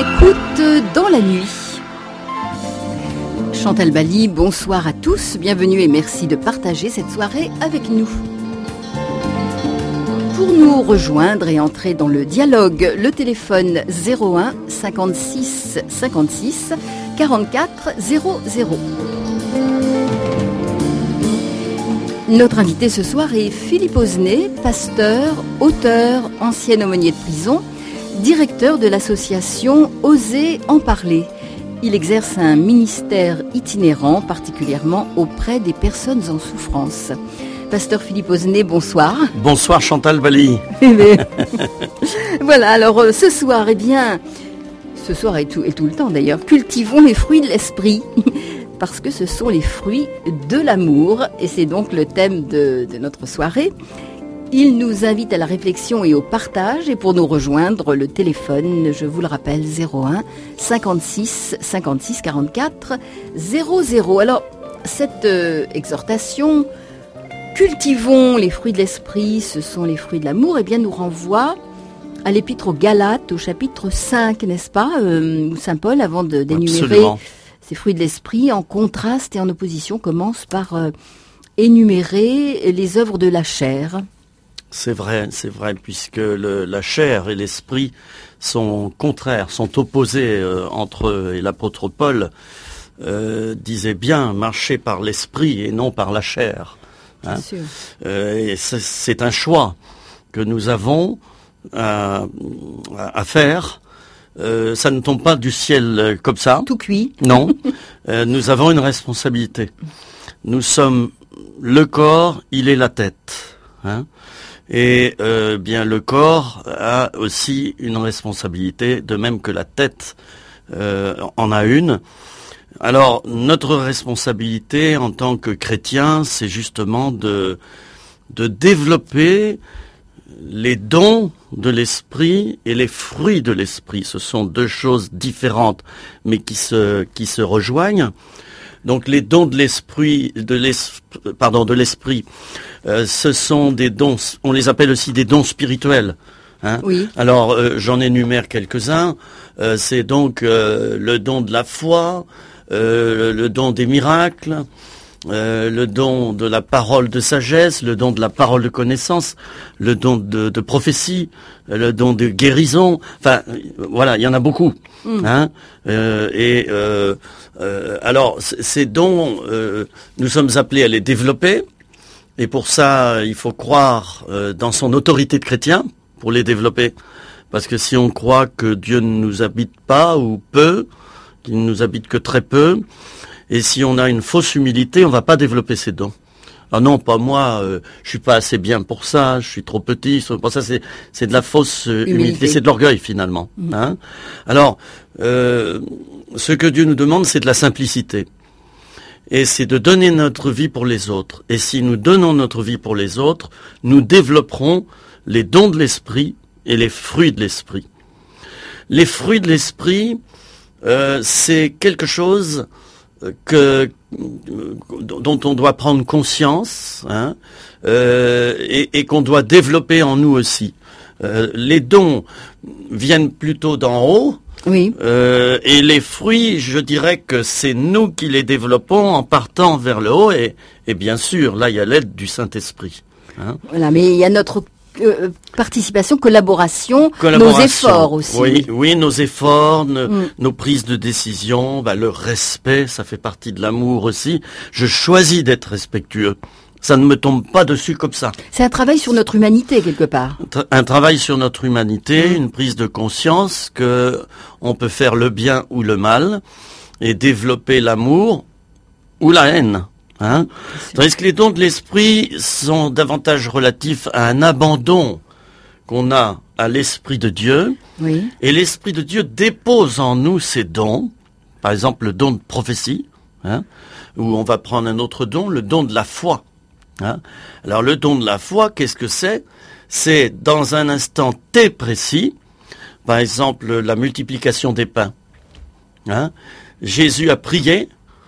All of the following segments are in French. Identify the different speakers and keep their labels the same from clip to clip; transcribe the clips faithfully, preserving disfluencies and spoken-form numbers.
Speaker 1: Écoute dans la nuit. Chantal Bally, bonsoir à tous, bienvenue et merci de partager cette soirée avec nous. Pour nous rejoindre et entrer dans le dialogue, le téléphone zéro un cinquante-six cinquante-six quarante-quatre zéro zéro. Notre invité ce soir est Philippe Osnet, pasteur, auteur, ancien aumônier de prison, directeur de l'association Oser en parler. Il exerce un ministère itinérant, particulièrement auprès des personnes en souffrance. Pasteur Philippe Osnet, bonsoir.
Speaker 2: Bonsoir Chantal Bally.
Speaker 1: Voilà, alors ce soir, eh bien, ce soir et tout, et tout le temps d'ailleurs, cultivons les fruits de l'esprit. Parce que ce sont les fruits de l'amour, et c'est donc le thème de, de notre soirée. Il nous invite à la réflexion et au partage, et pour nous rejoindre, le téléphone, je vous le rappelle, zéro un cinquante-six cinquante-six quarante-quatre zéro zéro. Alors, cette euh, exhortation, cultivons les fruits de l'esprit, ce sont les fruits de l'amour, et bien nous renvoie à l'épître aux Galates, au chapitre cinq, n'est-ce pas, euh, où saint Paul, avant de, d'énumérer
Speaker 2: Absolument.
Speaker 1: Ces fruits de l'esprit, en contraste et en opposition, commence par euh, énumérer les œuvres de la chair.
Speaker 2: C'est vrai, c'est vrai, puisque le, la chair et l'esprit sont contraires, sont opposés euh, entre eux. Et l'apôtre Paul euh, disait bien marcher par l'esprit et non par la chair. Hein.
Speaker 1: Bien sûr.
Speaker 2: Euh, et c'est, c'est un choix que nous avons à, à faire. Euh, ça ne tombe pas du ciel euh, comme ça.
Speaker 1: Tout cuit.
Speaker 2: Non. euh, nous avons une responsabilité. Nous sommes le corps, il est la tête. Hein. Et euh, bien le corps a aussi une responsabilité, de même que la tête euh, en a une. Alors notre responsabilité en tant que chrétien, c'est justement de de développer les dons de l'esprit et les fruits de l'esprit. Ce sont deux choses différentes, mais qui se qui se rejoignent. Donc les dons de l'esprit, de l'esprit, pardon, de l'esprit, euh, ce sont des dons. On les appelle aussi des dons spirituels. Hein.
Speaker 1: Oui.
Speaker 2: Alors euh, j'en énumère quelques-uns. Euh, c'est donc euh, le don de la foi, euh, le, le don des miracles. Euh, le don de la parole de sagesse, le don de la parole de connaissance, le don de, de prophétie, le don de guérison. Enfin, voilà, il y en a beaucoup. Mmh. Hein. Euh, et euh, euh, alors, c- ces dons, euh, nous sommes appelés à les développer. Et pour ça, il faut croire euh, dans son autorité de chrétien pour les développer. Parce que si on croit que Dieu ne nous habite pas ou peu, qu'il ne nous habite que très peu, et si on a une fausse humilité, on va pas développer ses dons. Ah non, pas moi, euh, je suis pas assez bien pour ça, je suis trop petit. Pour ça, c'est c'est de la fausse euh, humilité. humilité, c'est de l'orgueil finalement. Mmh. Hein. Alors, euh, ce que Dieu nous demande, c'est de la simplicité. Et c'est de donner notre vie pour les autres. Et si nous donnons notre vie pour les autres, nous développerons les dons de l'esprit et les fruits de l'esprit. Les fruits de l'esprit, euh, c'est quelque chose que dont on doit prendre conscience, hein, euh, et, et qu'on doit développer en nous aussi. Euh, les dons viennent plutôt d'en haut,
Speaker 1: oui.
Speaker 2: euh, et les fruits, je dirais que c'est nous qui les développons en partant vers le haut, et, et bien sûr, là, il y a l'aide du Saint-Esprit. Hein.
Speaker 1: Voilà, mais il y a notre Euh, participation, collaboration,
Speaker 2: collaboration,
Speaker 1: nos efforts aussi.
Speaker 2: Oui, oui, nos efforts, nos,
Speaker 1: mm.
Speaker 2: nos prises de décision, bah, le respect, ça fait partie de l'amour aussi. Je choisis d'être respectueux. Ça ne me tombe pas dessus comme ça.
Speaker 1: C'est un travail sur notre humanité quelque part.
Speaker 2: Un travail sur notre humanité, mm. une prise de conscience que on peut faire le bien ou le mal et développer l'amour ou la haine. Hein? Tandis que les dons de l'esprit sont davantage relatifs à un abandon qu'on a à l'Esprit de Dieu.
Speaker 1: Oui.
Speaker 2: Et l'Esprit de Dieu dépose en nous ces dons. Par exemple, le don de prophétie, hein, où on va prendre un autre don, le don de la foi. Hein. Alors le don de la foi, qu'est-ce que c'est ? C'est dans un instant T précis, par exemple la multiplication des pains. Hein. Jésus a prié,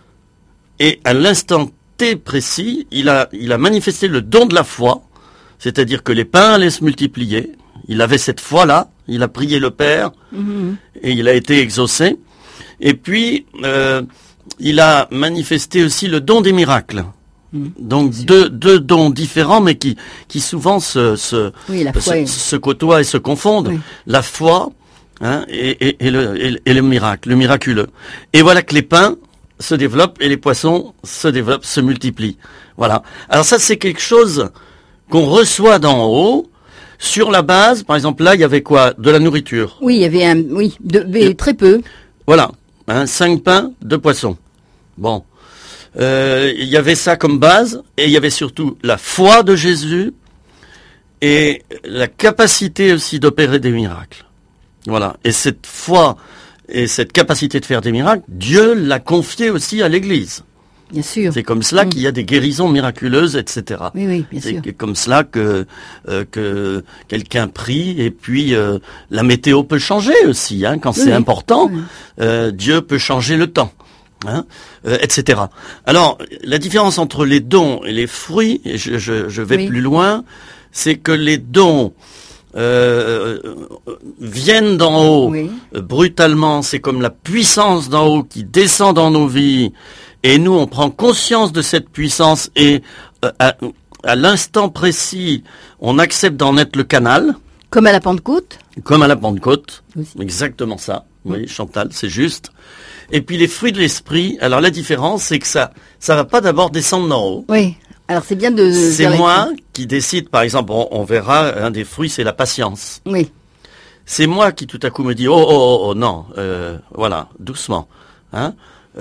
Speaker 2: et à l'instant T précis, il a, il a manifesté le don de la foi, c'est-à-dire que les pains allaient se multiplier. Il avait cette foi-là, il a prié le Père, mmh. et il a été exaucé. Et puis, euh, il a manifesté aussi le don des miracles. Mmh. Donc deux, deux dons différents, mais qui, qui souvent se, se,
Speaker 1: oui, la foi
Speaker 2: se,
Speaker 1: est...
Speaker 2: se côtoient et se confondent. Oui. La foi hein, et, et, et, le, et, et le miracle, le miraculeux. Et voilà que les pains se développent et les poissons se développent, se multiplient. Voilà. Alors ça, c'est quelque chose qu'on reçoit d'en haut. Sur la base, par exemple, là, il y avait quoi? De la nourriture.
Speaker 1: Oui, il y avait un, oui, de, mais très peu.
Speaker 2: Voilà, hein, cinq pains, deux poissons. Bon, euh, il y avait ça comme base, et il y avait surtout la foi de Jésus et la capacité aussi d'opérer des miracles. Voilà, et cette foi et cette capacité de faire des miracles, Dieu l'a confiée aussi à l'Église.
Speaker 1: Bien sûr.
Speaker 2: C'est comme cela mmh. qu'il y a des guérisons miraculeuses, et cetera.
Speaker 1: Oui, oui, bien
Speaker 2: c'est
Speaker 1: sûr.
Speaker 2: C'est comme cela que euh, que quelqu'un prie et puis euh, la météo peut changer aussi, hein, quand oui, c'est oui. important. Oui. Euh, Dieu peut changer le temps, hein, euh, et cetera. Alors, la différence entre les dons et les fruits, et je, je, je vais oui. plus loin, c'est que les dons euh, viennent d'en haut oui. euh, brutalement. C'est comme la puissance d'en haut qui descend dans nos vies. Et nous, on prend conscience de cette puissance et euh, à, à l'instant précis, on accepte d'en être le canal.
Speaker 1: Comme à la Pentecôte.
Speaker 2: Comme à la Pentecôte.
Speaker 1: Oui.
Speaker 2: Exactement ça. Oui, oui, Chantal, c'est juste. Et puis les fruits de l'esprit, alors la différence, c'est que ça ça va pas d'abord descendre d'en haut.
Speaker 1: Oui. Alors c'est bien de...
Speaker 2: C'est moi qui décide, par exemple, on, on verra, un des fruits, c'est la patience.
Speaker 1: Oui.
Speaker 2: C'est moi qui tout à coup me dis, oh, oh, oh, oh non, euh, voilà, doucement, hein.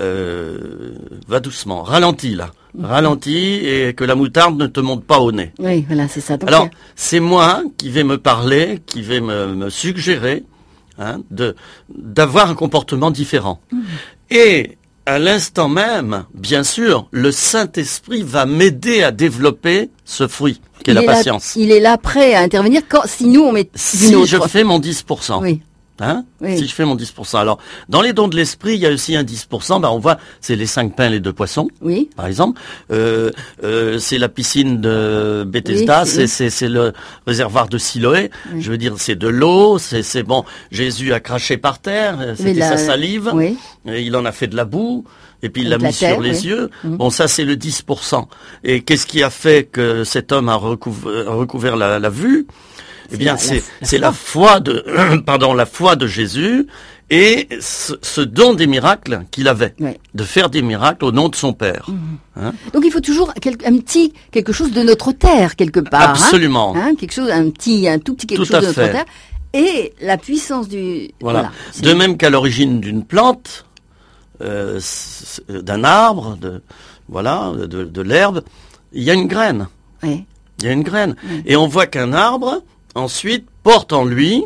Speaker 2: Euh, va doucement, ralentis là, mmh. ralentis et que la moutarde ne te monte pas au nez.
Speaker 1: Oui, voilà, c'est ça. Donc
Speaker 2: alors, c'est moi qui vais me parler, qui vais me, me suggérer hein, de d'avoir un comportement différent. Mmh. Et à l'instant même, bien sûr, le Saint-Esprit va m'aider à développer ce fruit, qui est la patience.
Speaker 1: Là, il est là prêt à intervenir quand, si nous on met
Speaker 2: si
Speaker 1: une autre.
Speaker 2: je fais mon dix pour cent.
Speaker 1: Oui.
Speaker 2: Hein
Speaker 1: oui.
Speaker 2: Si je fais mon dix pour cent. Alors, dans les dons de l'esprit, il y a aussi un dix pour cent. Ben, on voit, c'est les cinq pains, les deux poissons.
Speaker 1: Oui.
Speaker 2: Par exemple, euh, euh, c'est la piscine de Bethesda, oui, c'est, oui. c'est, c'est le réservoir de Siloé. Oui. Je veux dire, c'est de l'eau, c'est, c'est bon. Jésus a craché par terre, c'était la... sa salive.
Speaker 1: Oui.
Speaker 2: Et il en a fait de la boue. Et puis il l'a mis
Speaker 1: terre,
Speaker 2: sur les
Speaker 1: oui.
Speaker 2: yeux.
Speaker 1: Mmh.
Speaker 2: Bon, ça c'est le dix pour cent. Et qu'est-ce qui a fait que cet homme a recouvert, recouvert la, la vue? Eh bien, c'est, la, c'est la foi de, pardon, la foi de Jésus et ce, ce don des miracles qu'il avait,
Speaker 1: oui.
Speaker 2: de faire des miracles au nom de son Père.
Speaker 1: Mmh. Hein? Donc il faut toujours quel, un petit quelque chose de notre terre quelque part.
Speaker 2: Absolument.
Speaker 1: Hein? Hein? Quelque chose, un petit, un tout petit quelque
Speaker 2: tout
Speaker 1: chose de notre
Speaker 2: fait.
Speaker 1: terre et la puissance du.
Speaker 2: Voilà. voilà de même qu'à l'origine d'une plante, euh, d'un arbre, de voilà, de, de l'herbe, il y a une graine.
Speaker 1: Oui.
Speaker 2: Il y a une graine.
Speaker 1: Oui.
Speaker 2: Et on voit qu'un arbre ensuite porte en lui,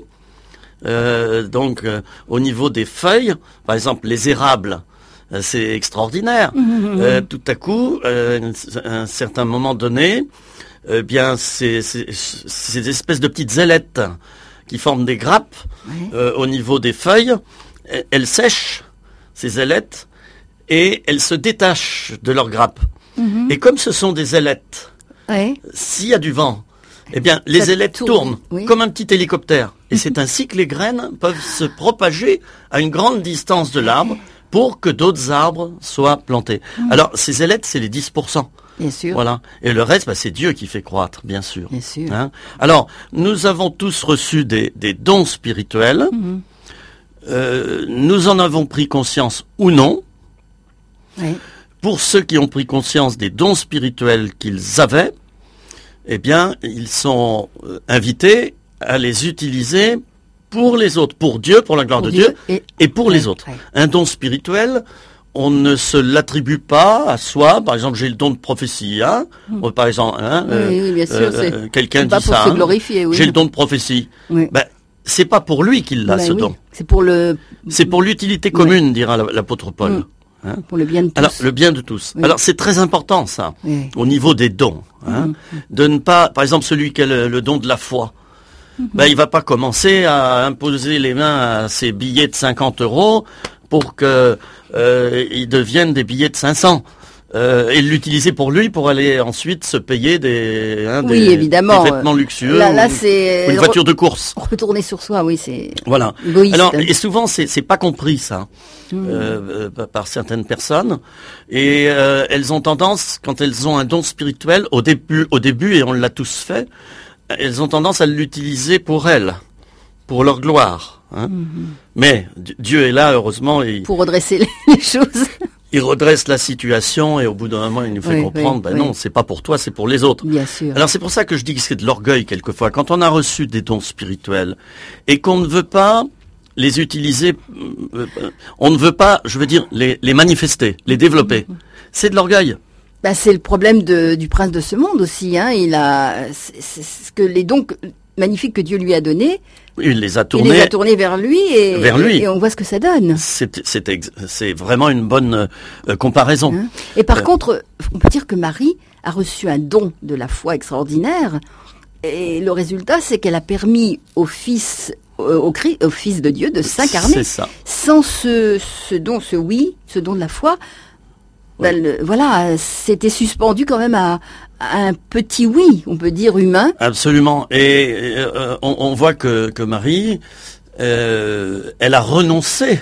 Speaker 2: euh, donc euh, au niveau des feuilles, par exemple les érables, euh, c'est extraordinaire.
Speaker 1: Mmh.
Speaker 2: Euh, tout à coup, euh, à un certain moment donné, eh bien c'est, c'est, c'est des espèces de petites ailettes qui forment des grappes
Speaker 1: oui.
Speaker 2: euh, au niveau des feuilles. Elles sèchent ces ailettes et elles se détachent de leurs grappes. Mmh. Et comme ce sont des ailettes,
Speaker 1: oui.
Speaker 2: s'il y a du vent, eh bien, les ça ailettes tourne, tournent oui. comme un petit hélicoptère. Et mmh. c'est ainsi que les graines peuvent se propager à une grande distance de l'arbre pour que d'autres arbres soient plantés. Mmh. Alors, ces ailettes, c'est les dix pour cent.
Speaker 1: Bien sûr.
Speaker 2: Voilà. Et le reste, bah, c'est Dieu qui fait croître, bien sûr.
Speaker 1: Bien sûr.
Speaker 2: Hein? Alors, nous avons tous reçu des, des dons spirituels. Mmh. Euh, nous en avons pris conscience ou non.
Speaker 1: Oui.
Speaker 2: Pour ceux qui ont pris conscience des dons spirituels qu'ils avaient, eh bien, ils sont euh, invités à les utiliser pour les autres, pour Dieu, pour la gloire
Speaker 1: pour
Speaker 2: de
Speaker 1: Dieu,
Speaker 2: Dieu,
Speaker 1: et,
Speaker 2: et pour
Speaker 1: ouais,
Speaker 2: les autres.
Speaker 1: Ouais.
Speaker 2: Un don spirituel, on ne se l'attribue pas à soi. Par exemple, j'ai le don de prophétie, hein. Mmh. Par exemple, hein,
Speaker 1: oui, euh, oui, bien sûr,
Speaker 2: euh,
Speaker 1: c'est
Speaker 2: quelqu'un dit
Speaker 1: pas pour
Speaker 2: ça.
Speaker 1: se
Speaker 2: hein,
Speaker 1: glorifier, oui.
Speaker 2: J'ai le don de prophétie.
Speaker 1: Oui.
Speaker 2: Ben, c'est pas pour lui qu'il l'a,
Speaker 1: ben,
Speaker 2: ce
Speaker 1: oui.
Speaker 2: don.
Speaker 1: C'est pour le.
Speaker 2: C'est pour l'utilité commune, oui. dira l'apôtre Paul.
Speaker 1: Mmh.
Speaker 2: Hein?
Speaker 1: Pour le bien de tous.
Speaker 2: Alors, le bien de tous. Oui. Alors, c'est très important, ça,
Speaker 1: oui.
Speaker 2: au niveau des dons. Hein? Mmh. De ne pas, par exemple, celui qui a le, le don de la foi, mmh. ben, il va pas commencer à imposer les mains à ses billets de cinquante euros pour que euh, ils deviennent des billets de cinq cents. Euh, et l'utiliser pour lui pour aller ensuite se payer des, hein,
Speaker 1: oui,
Speaker 2: des,
Speaker 1: évidemment.
Speaker 2: des vêtements luxueux
Speaker 1: là, là,
Speaker 2: ou,
Speaker 1: c'est
Speaker 2: ou une voiture de course.
Speaker 1: Retourner sur soi, oui, c'est
Speaker 2: voilà.
Speaker 1: égoïste.
Speaker 2: Alors, et souvent c'est c'est pas compris ça
Speaker 1: mmh.
Speaker 2: euh, euh, par certaines personnes et euh, elles ont tendance quand elles ont un don spirituel au début au début et on l'a tous fait, elles ont tendance à l'utiliser pour elles, pour leur gloire. Hein. Mmh. Mais Dieu est là heureusement et
Speaker 1: pour redresser les, les choses.
Speaker 2: Il redresse la situation et au bout d'un moment, il nous fait oui, comprendre, oui, ben oui. non, c'est pas pour toi, c'est pour les autres.
Speaker 1: Bien sûr.
Speaker 2: Alors c'est pour ça que je dis que c'est de l'orgueil quelquefois. Quand on a reçu des dons spirituels et qu'on ne veut pas les utiliser, euh, on ne veut pas, je veux dire, les, les manifester, les développer. Mm-hmm. C'est de l'orgueil.
Speaker 1: Bah, c'est le problème de, du prince de ce monde aussi. Hein. Il a, c'est, c'est ce que les dons magnifiques que Dieu lui a donnés.
Speaker 2: Il les a tournés,
Speaker 1: il les a tournés vers lui et,
Speaker 2: vers lui.
Speaker 1: et, et on voit ce que ça donne.
Speaker 2: C'est, c'est, ex, c'est vraiment une bonne euh, comparaison.
Speaker 1: Hein et par
Speaker 2: euh,
Speaker 1: contre, on peut dire que Marie a reçu un don de la foi extraordinaire. Et le résultat, c'est qu'elle a permis au Fils, euh, au, Christ, au Fils de Dieu de s'incarner.
Speaker 2: C'est ça.
Speaker 1: Sans ce, ce don, ce oui, ce don de la foi, oui. ben, le, voilà, c'était suspendu quand même à, à un petit oui, on peut dire humain.
Speaker 2: Absolument. Et euh, on, on voit que, que Marie, euh, elle a renoncé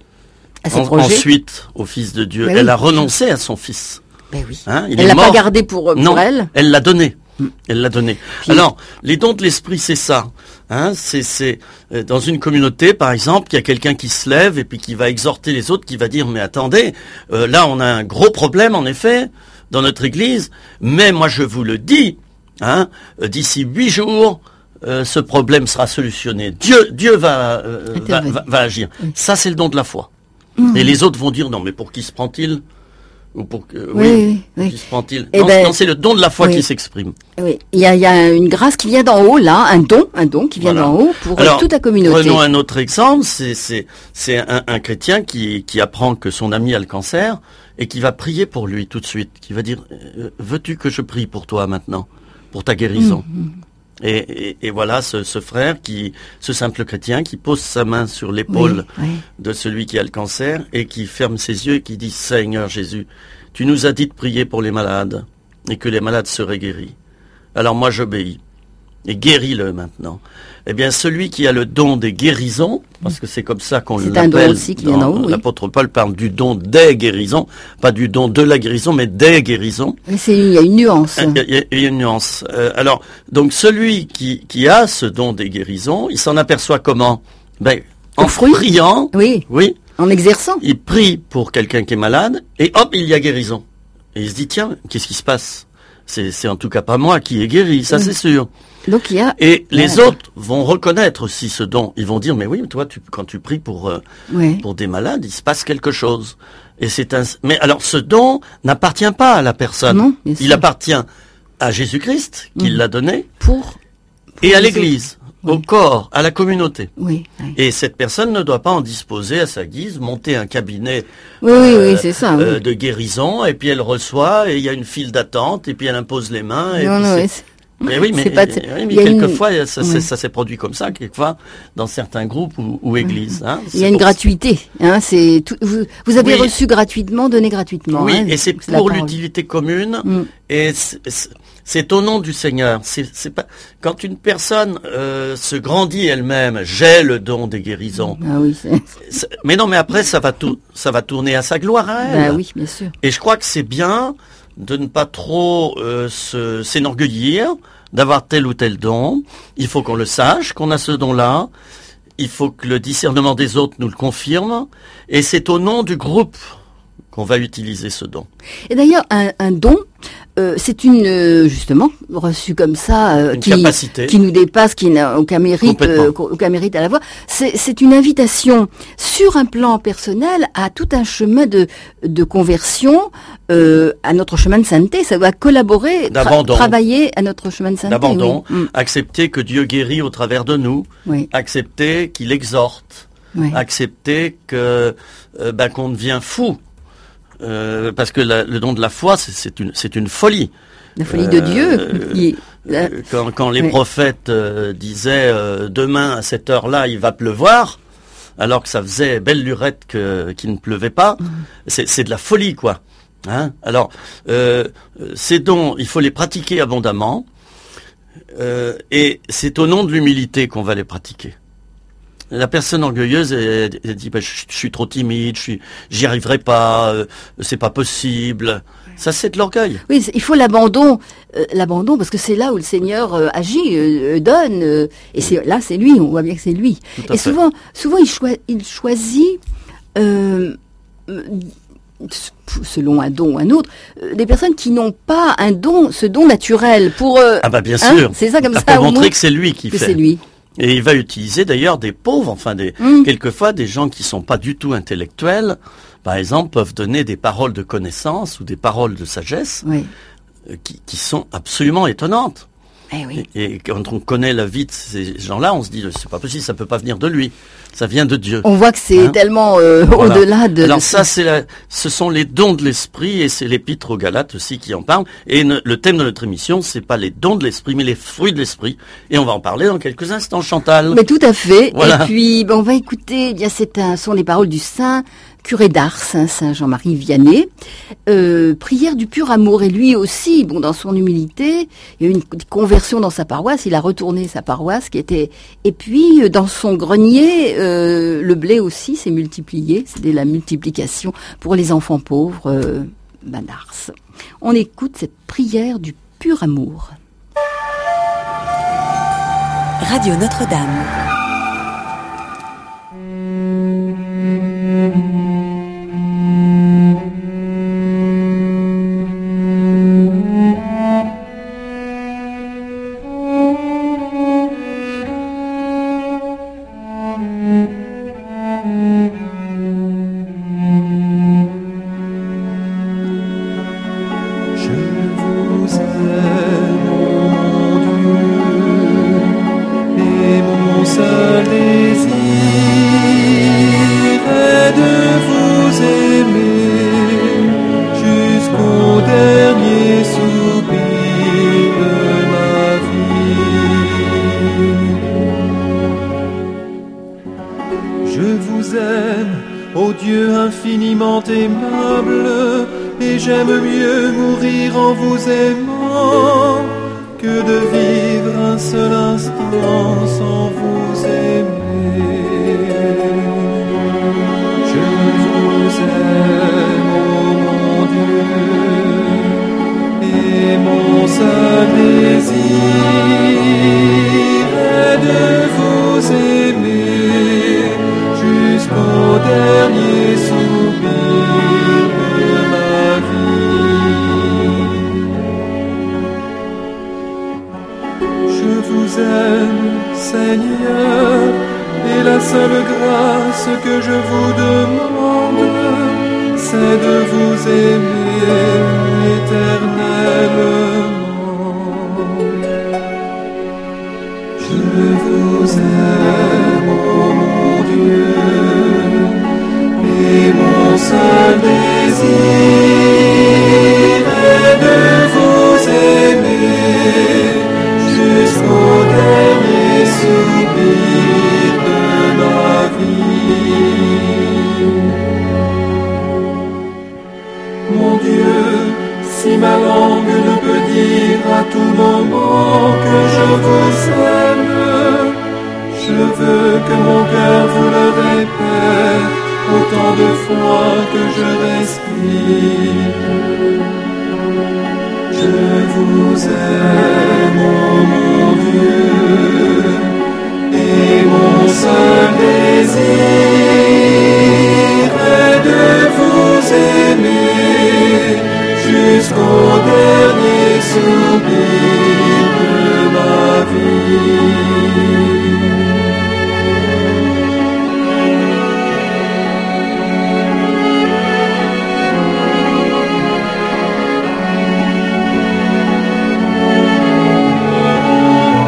Speaker 1: à son
Speaker 2: en,
Speaker 1: projet.
Speaker 2: Ensuite au Fils de Dieu.
Speaker 1: Ben
Speaker 2: elle
Speaker 1: oui.
Speaker 2: a renoncé à son Fils.
Speaker 1: Ben oui.
Speaker 2: Hein, il
Speaker 1: elle l'a
Speaker 2: est mort.
Speaker 1: pas gardé pour, pour
Speaker 2: non,
Speaker 1: elle.
Speaker 2: Elle l'a donné. Elle l'a donné.
Speaker 1: Puis,
Speaker 2: Alors, les dons de l'esprit, c'est ça. Hein, c'est, c'est euh, dans une communauté, par exemple, il y a quelqu'un qui se lève et puis qui va exhorter les autres, qui va dire mais attendez, euh, là on a un gros problème en effet dans notre Église, mais moi je vous le dis, hein, euh, d'ici huit jours, euh, ce problème sera solutionné. Dieu, Dieu va, euh, va, va, va agir. Oui. Ça c'est le don de la foi. Mmh. Et les autres vont dire non mais pour qui se prend-il? Ou pour que, oui, oui, oui. Qui se prend-il non, ben, non, c'est le don de la foi oui. qui s'exprime.
Speaker 1: Oui, il y a, il y a une grâce qui vient d'en haut, là, un don, un don qui vient voilà. d'en haut pour
Speaker 2: Alors,
Speaker 1: toute la communauté.
Speaker 2: Prenons un autre exemple, c'est, c'est, c'est un, un chrétien qui, qui apprend que son ami a le cancer et qui va prier pour lui tout de suite, qui va dire euh, veux-tu que je prie pour toi maintenant, pour ta guérison mmh. Et, et, et voilà ce, ce frère, qui, ce simple chrétien, qui pose sa main sur l'épaule
Speaker 1: oui, oui.
Speaker 2: de celui qui a le cancer et qui ferme ses yeux et qui dit « Seigneur Jésus, tu nous as dit de prier pour les malades et que les malades seraient guéris. Alors moi j'obéis et guéris-le maintenant. » Eh bien celui qui a le don des guérisons, parce que c'est comme ça qu'on
Speaker 1: c'est
Speaker 2: l'appelle,
Speaker 1: un don aussi qui vient d'en haut, oui.
Speaker 2: L'apôtre Paul parle du don des guérisons, pas du don de la guérison, mais des guérisons.
Speaker 1: Mais c'est, il y a une nuance.
Speaker 2: Il y a, il y a une nuance. Euh, alors, donc celui qui, qui a ce don des guérisons, il s'en aperçoit comment? Ben, en
Speaker 1: fruit.
Speaker 2: priant,
Speaker 1: oui.
Speaker 2: oui,
Speaker 1: en exerçant.
Speaker 2: Il prie pour quelqu'un qui est malade, et hop, il y a guérison. Et il se dit, tiens, qu'est-ce qui se passe? C'est, c'est en tout cas pas moi qui est guéri, ça oui. c'est sûr.
Speaker 1: Donc il y a.
Speaker 2: Et les ouais. autres vont reconnaître aussi ce don. Ils vont dire, mais oui, toi, tu, quand tu pries pour euh,
Speaker 1: ouais.
Speaker 2: pour des malades, il se passe quelque chose. Et c'est un. Mais alors, ce don n'appartient pas à la personne.
Speaker 1: Non,
Speaker 2: il appartient à Jésus-Christ qui mmh. l'a donné
Speaker 1: pour, pour
Speaker 2: et à l'Église. Oui. Au corps, à la communauté.
Speaker 1: Oui, oui.
Speaker 2: Et cette personne ne doit pas en disposer à sa guise, monter un cabinet
Speaker 1: oui, euh, oui, oui, c'est ça,
Speaker 2: euh,
Speaker 1: oui.
Speaker 2: de guérison, et puis elle reçoit, et il y a une file d'attente, et puis elle impose les mains. Et
Speaker 1: non,
Speaker 2: puis
Speaker 1: non,
Speaker 2: c'est...
Speaker 1: oui, c'est...
Speaker 2: Mais oui, mais,
Speaker 1: c'est pas
Speaker 2: t- oui, mais quelquefois, une... ça, oui. ça s'est produit comme ça, quelquefois, dans certains groupes ou, ou églises. Hein,
Speaker 1: il y a une gratuité. Hein, c'est tout, vous, vous avez oui. reçu gratuitement, donné gratuitement.
Speaker 2: Oui,
Speaker 1: hein,
Speaker 2: et c'est pour l'utilité commune, mm. et c'est, c'est, c'est au nom du Seigneur. C'est, c'est pas quand une personne euh, se grandit elle-même, j'ai le don des guérisons.
Speaker 1: Ah oui. C'est...
Speaker 2: C'est, mais non, mais après ça va tout, ça va tourner à sa gloire à elle.
Speaker 1: Ah oui, bien sûr.
Speaker 2: Et je crois que c'est bien de ne pas trop euh, se, s'énorgueillir d'avoir tel ou tel don. Il faut qu'on le sache, qu'on a ce don-là. Il faut que le discernement des autres nous le confirme. Et c'est au nom du groupe qu'on va utiliser ce don.
Speaker 1: Et d'ailleurs, un, un don, euh, c'est une, euh, justement, reçu comme ça, euh,
Speaker 2: une
Speaker 1: qui,
Speaker 2: capacité.
Speaker 1: qui nous dépasse, qui n'a aucun mérite, euh, aucun mérite à l'avoir. C'est, c'est une invitation sur un plan personnel à tout un chemin de, de conversion, euh, à notre chemin de sainteté. Ça doit collaborer, tra- travailler à notre chemin de sainteté.
Speaker 2: D'abandon,
Speaker 1: oui.
Speaker 2: accepter que Dieu guérit au travers de nous,
Speaker 1: oui.
Speaker 2: accepter qu'il exhorte, oui. accepter que euh, ben, qu'on devient fou. Euh, parce que la, le don de la foi, c'est, c'est, une, c'est une folie.
Speaker 1: La folie euh, de Dieu. Il,
Speaker 2: euh, quand, quand les oui. prophètes euh, disaient euh, demain à cette heure-là, il va pleuvoir, alors que ça faisait belle lurette que, qu'il ne pleuvait pas, mmh. c'est, c'est de la folie, quoi. Hein? Alors, euh, ces dons, il faut les pratiquer abondamment, euh, et c'est au nom de l'humilité qu'on va les pratiquer. La personne orgueilleuse, elle, elle dit bah, je, je suis trop timide, je suis, j'y arriverai pas, euh, c'est pas possible. Ça, c'est de l'orgueil.
Speaker 1: Oui, il faut l'abandon, euh, l'abandon, parce que c'est là où le Seigneur euh, agit, euh, donne, euh, et c'est là, c'est lui. On voit bien que c'est lui.
Speaker 2: Tout à
Speaker 1: et
Speaker 2: fait.
Speaker 1: souvent, souvent, il, choi- il choisit. Euh, selon un don ou un autre, euh, des personnes qui n'ont pas un don, ce don naturel pour... Euh,
Speaker 2: ah bah bien
Speaker 1: hein,
Speaker 2: sûr.
Speaker 1: c'est ça comme
Speaker 2: pour
Speaker 1: ça.
Speaker 2: montrer que c'est lui qui
Speaker 1: que
Speaker 2: fait.
Speaker 1: c'est lui.
Speaker 2: Et il va utiliser d'ailleurs des pauvres, enfin des
Speaker 1: Mm.
Speaker 2: quelquefois des gens qui sont pas du tout intellectuels, par exemple, peuvent donner des paroles de connaissance ou des paroles de sagesse
Speaker 1: Oui.
Speaker 2: euh, qui, qui sont absolument étonnantes.
Speaker 1: Eh oui.
Speaker 2: Et, et quand on connaît la vie de ces gens-là, on se dit c'est pas possible, ça peut pas venir de lui, ça vient de Dieu.
Speaker 1: On voit que c'est
Speaker 2: Hein
Speaker 1: tellement euh,
Speaker 2: Voilà.
Speaker 1: au-delà de...
Speaker 2: Alors
Speaker 1: de
Speaker 2: ça, c'est la, ce sont les dons de l'esprit, et c'est l'épître aux Galates aussi qui en parle. Et ne- le thème de notre émission, c'est pas les dons de l'esprit, mais les fruits de l'esprit. Et on va en parler dans quelques instants, Chantal.
Speaker 1: Mais tout à fait.
Speaker 2: Voilà.
Speaker 1: Et puis, ben, on va écouter, eh bien, c'est un, sont les paroles du saint curé d'Ars, hein, Saint Jean-Marie Vianney, euh, prière du pur amour. Et lui aussi, bon, dans son humilité, il y a eu une conversion dans sa paroisse, il a retourné sa paroisse qui était... Et puis, euh, dans son grenier, euh, le blé aussi s'est multiplié, c'était la multiplication pour les enfants pauvres euh, ben, d'Ars. On écoute cette prière du pur amour.
Speaker 3: Radio Notre-Dame.
Speaker 4: Thank you.